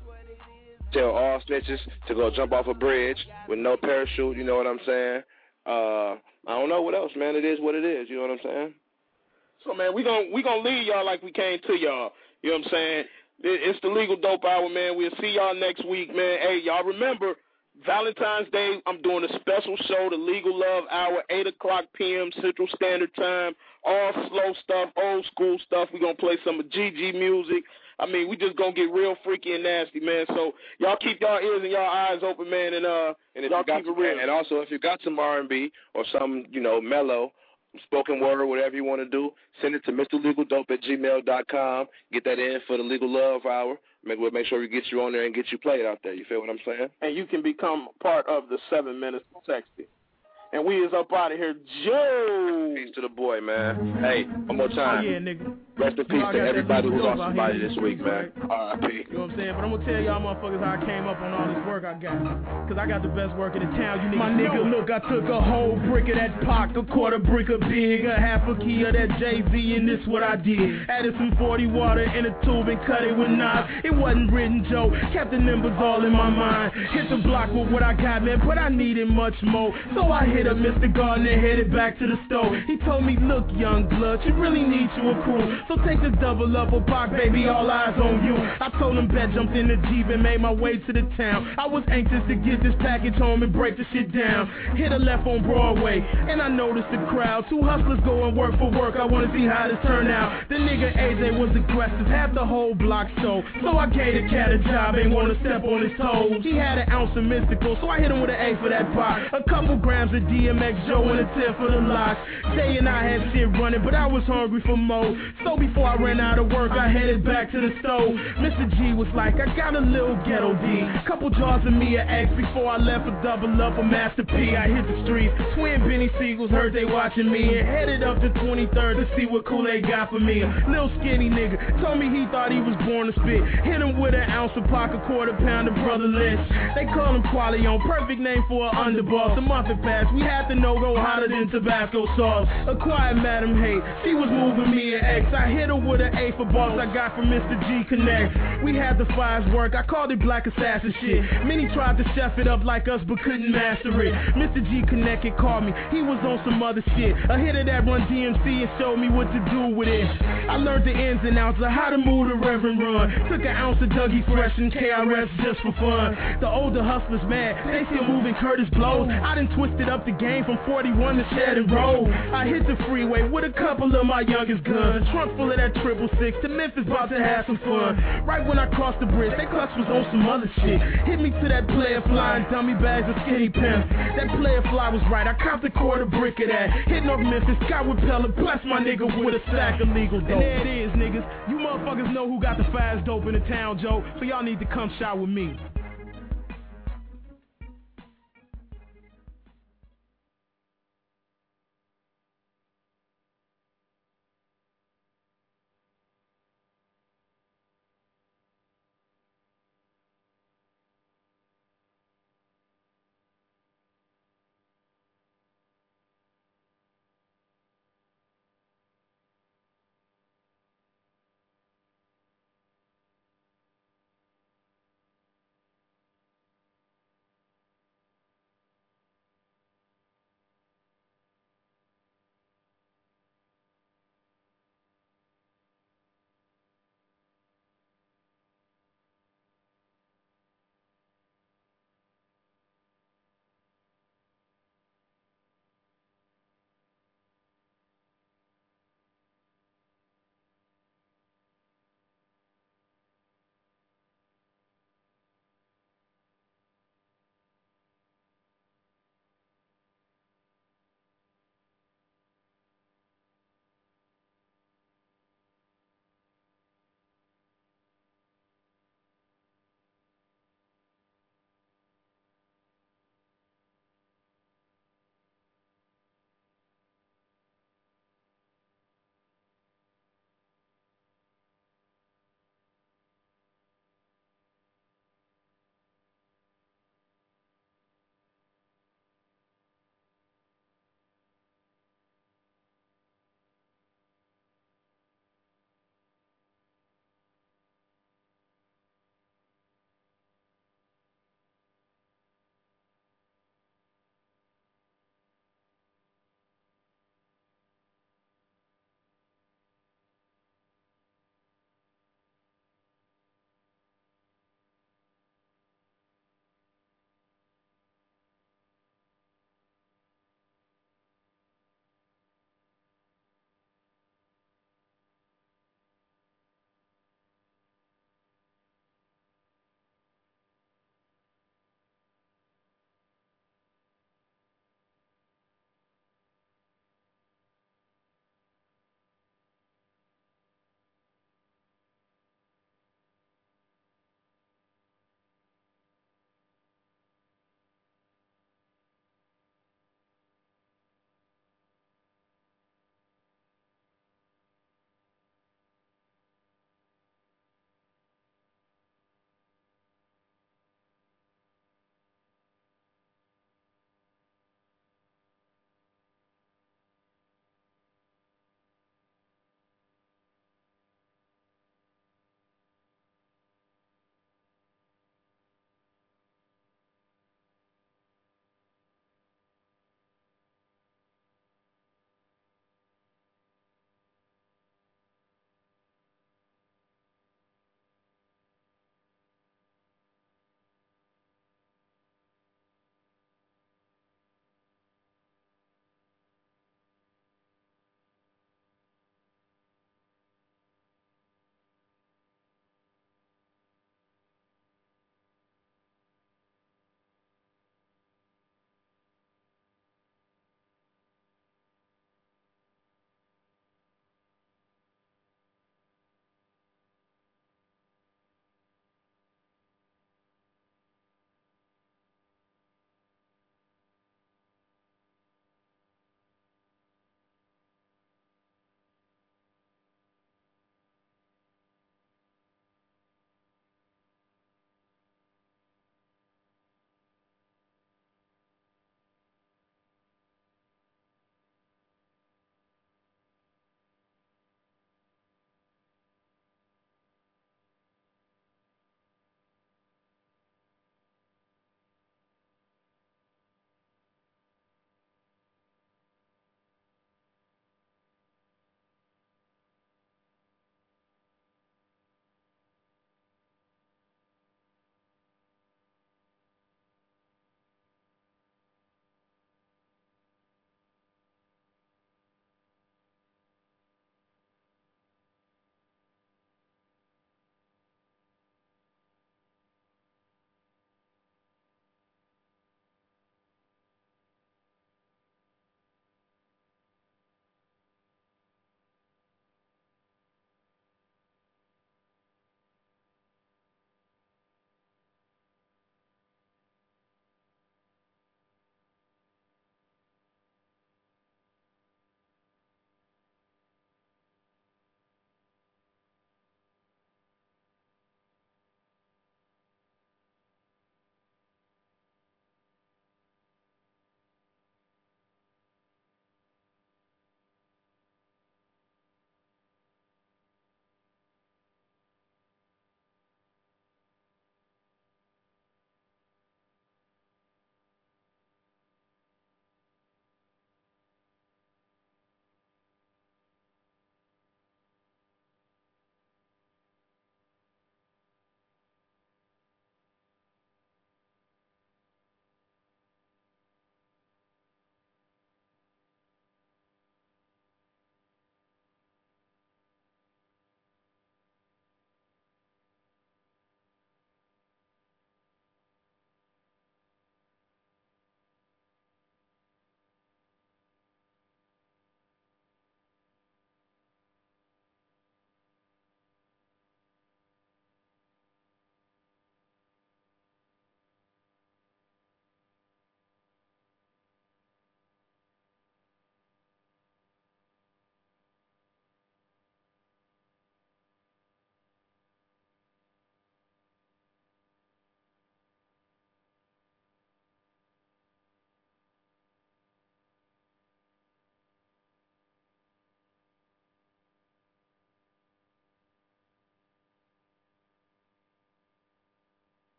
Speaker 17: Tell all snitches to go jump off a bridge with no parachute. You know what I'm saying? Uh, I don't know what else, man. It is what it is. You know what I'm saying?
Speaker 4: So, man, we gonna we gonna leave y'all like we came to y'all. You know what I'm saying? It's the Legal Dope Hour, man. We'll see y'all next week, man. Hey, y'all remember, Valentine's Day, I'm doing a special show, the Legal Love Hour, eight o'clock p.m. Central Standard Time. All slow stuff, old school stuff. We're going to play some of G G music. I mean, we just going to get real freaky and nasty, man. So y'all keep y'all ears and y'all eyes open, man, and uh,
Speaker 17: and if
Speaker 4: y'all
Speaker 17: you got
Speaker 4: keep it
Speaker 17: some,
Speaker 4: real.
Speaker 17: And also, if you got some R and B or some, you know, mellow, spoken word, whatever you want to do, send it to Mister Legal Dope at gmail dot com. Get that in for the Legal Love Hour. Make, we'll make sure we get you on there and get you played out there. You feel what I'm saying?
Speaker 4: And you can become part of the seven minutes sexy. And we is up out of here, Joe.
Speaker 17: Peace to the boy, man. Hey, one more time.
Speaker 12: Oh, yeah, nigga.
Speaker 17: Rest in peace to everybody who lost somebody this week, man. R I P.
Speaker 12: You know what I'm saying? But I'm going to tell y'all motherfuckers how I came up on all this work I got. Because I got the best work in the town. You niggas My nigga, know. Look, I took a whole brick of that Pac, a quarter brick of Big, a half a key of that Jay-Z, and this what I did. Added some forty water in a tube and cut it with knives. It wasn't written, Joe. Kept the numbers all in my mind. Hit the block with what I got, man, but I needed much more. So I hit up Mister Gardner, headed back to the store. He told me, look, young blood, you really need you a crew. So take the double up or Pac, baby, all eyes on you. I told him bet, jumped in the Jeep and made my way to the town. I was anxious to get this package home and break the shit down. Hit a left on Broadway, and I noticed the crowd. Two hustlers going work for work, I wanna see how this turn out. The nigga A J was aggressive, had the whole block stole. So I gave the cat a job, ain't wanna step on his toes. He had an ounce of mystical, so I hit him with an A for that pot. A couple grams of D M X, Joe, and a tip for the lock. Jay and I had shit running, but I was hungry for more. So before I ran out of work, I headed back to the stove. Mister G was like, I got a little ghetto D. Couple jars of me and X before I left a double up a Master P. I hit the streets. Twin Benny Siegels heard they watching me and headed up to twenty-third to see what Kool-Aid got for me. A little skinny nigga told me he thought he was born to spit. Hit him with an ounce of Pac, a quarter pound of Brother Lynch. They call him Qualion, perfect name for an underboss. A month had passed, we had to know go hotter than Tabasco sauce. Acquired Madam Hate, she was moving me and X. I hit her with an A for boss I got from Mister G Connect. We had the fives work, I called it Black Assassin shit. Many tried to chef it up like us but couldn't master it. Mister G Connect had called me, he was on some other shit. A hit of that Run D M C and showed me what to do with it. I learned the ins and outs of how to move the Reverend Run. Took an ounce of Dougie Fresh and K R S just for fun. The older hustlers mad, they still moving Curtis blows. I done twisted up the game from forty-one to Shed and Roll. I hit the freeway with a couple of my youngest guns. Trunk full of that triple six to Memphis, about to have some fun. Right when I crossed the bridge, that clutch was on some other shit. Hit me to that player fly and dummy bags of skinny pimps. That player fly was right, I copped a quarter brick of that. Hitting off Memphis, got with Pella, bless my nigga with a sack of legal dope. And there it is, niggas. You motherfuckers know who got the fast dope in the town, Joe. So y'all need to come shot with me.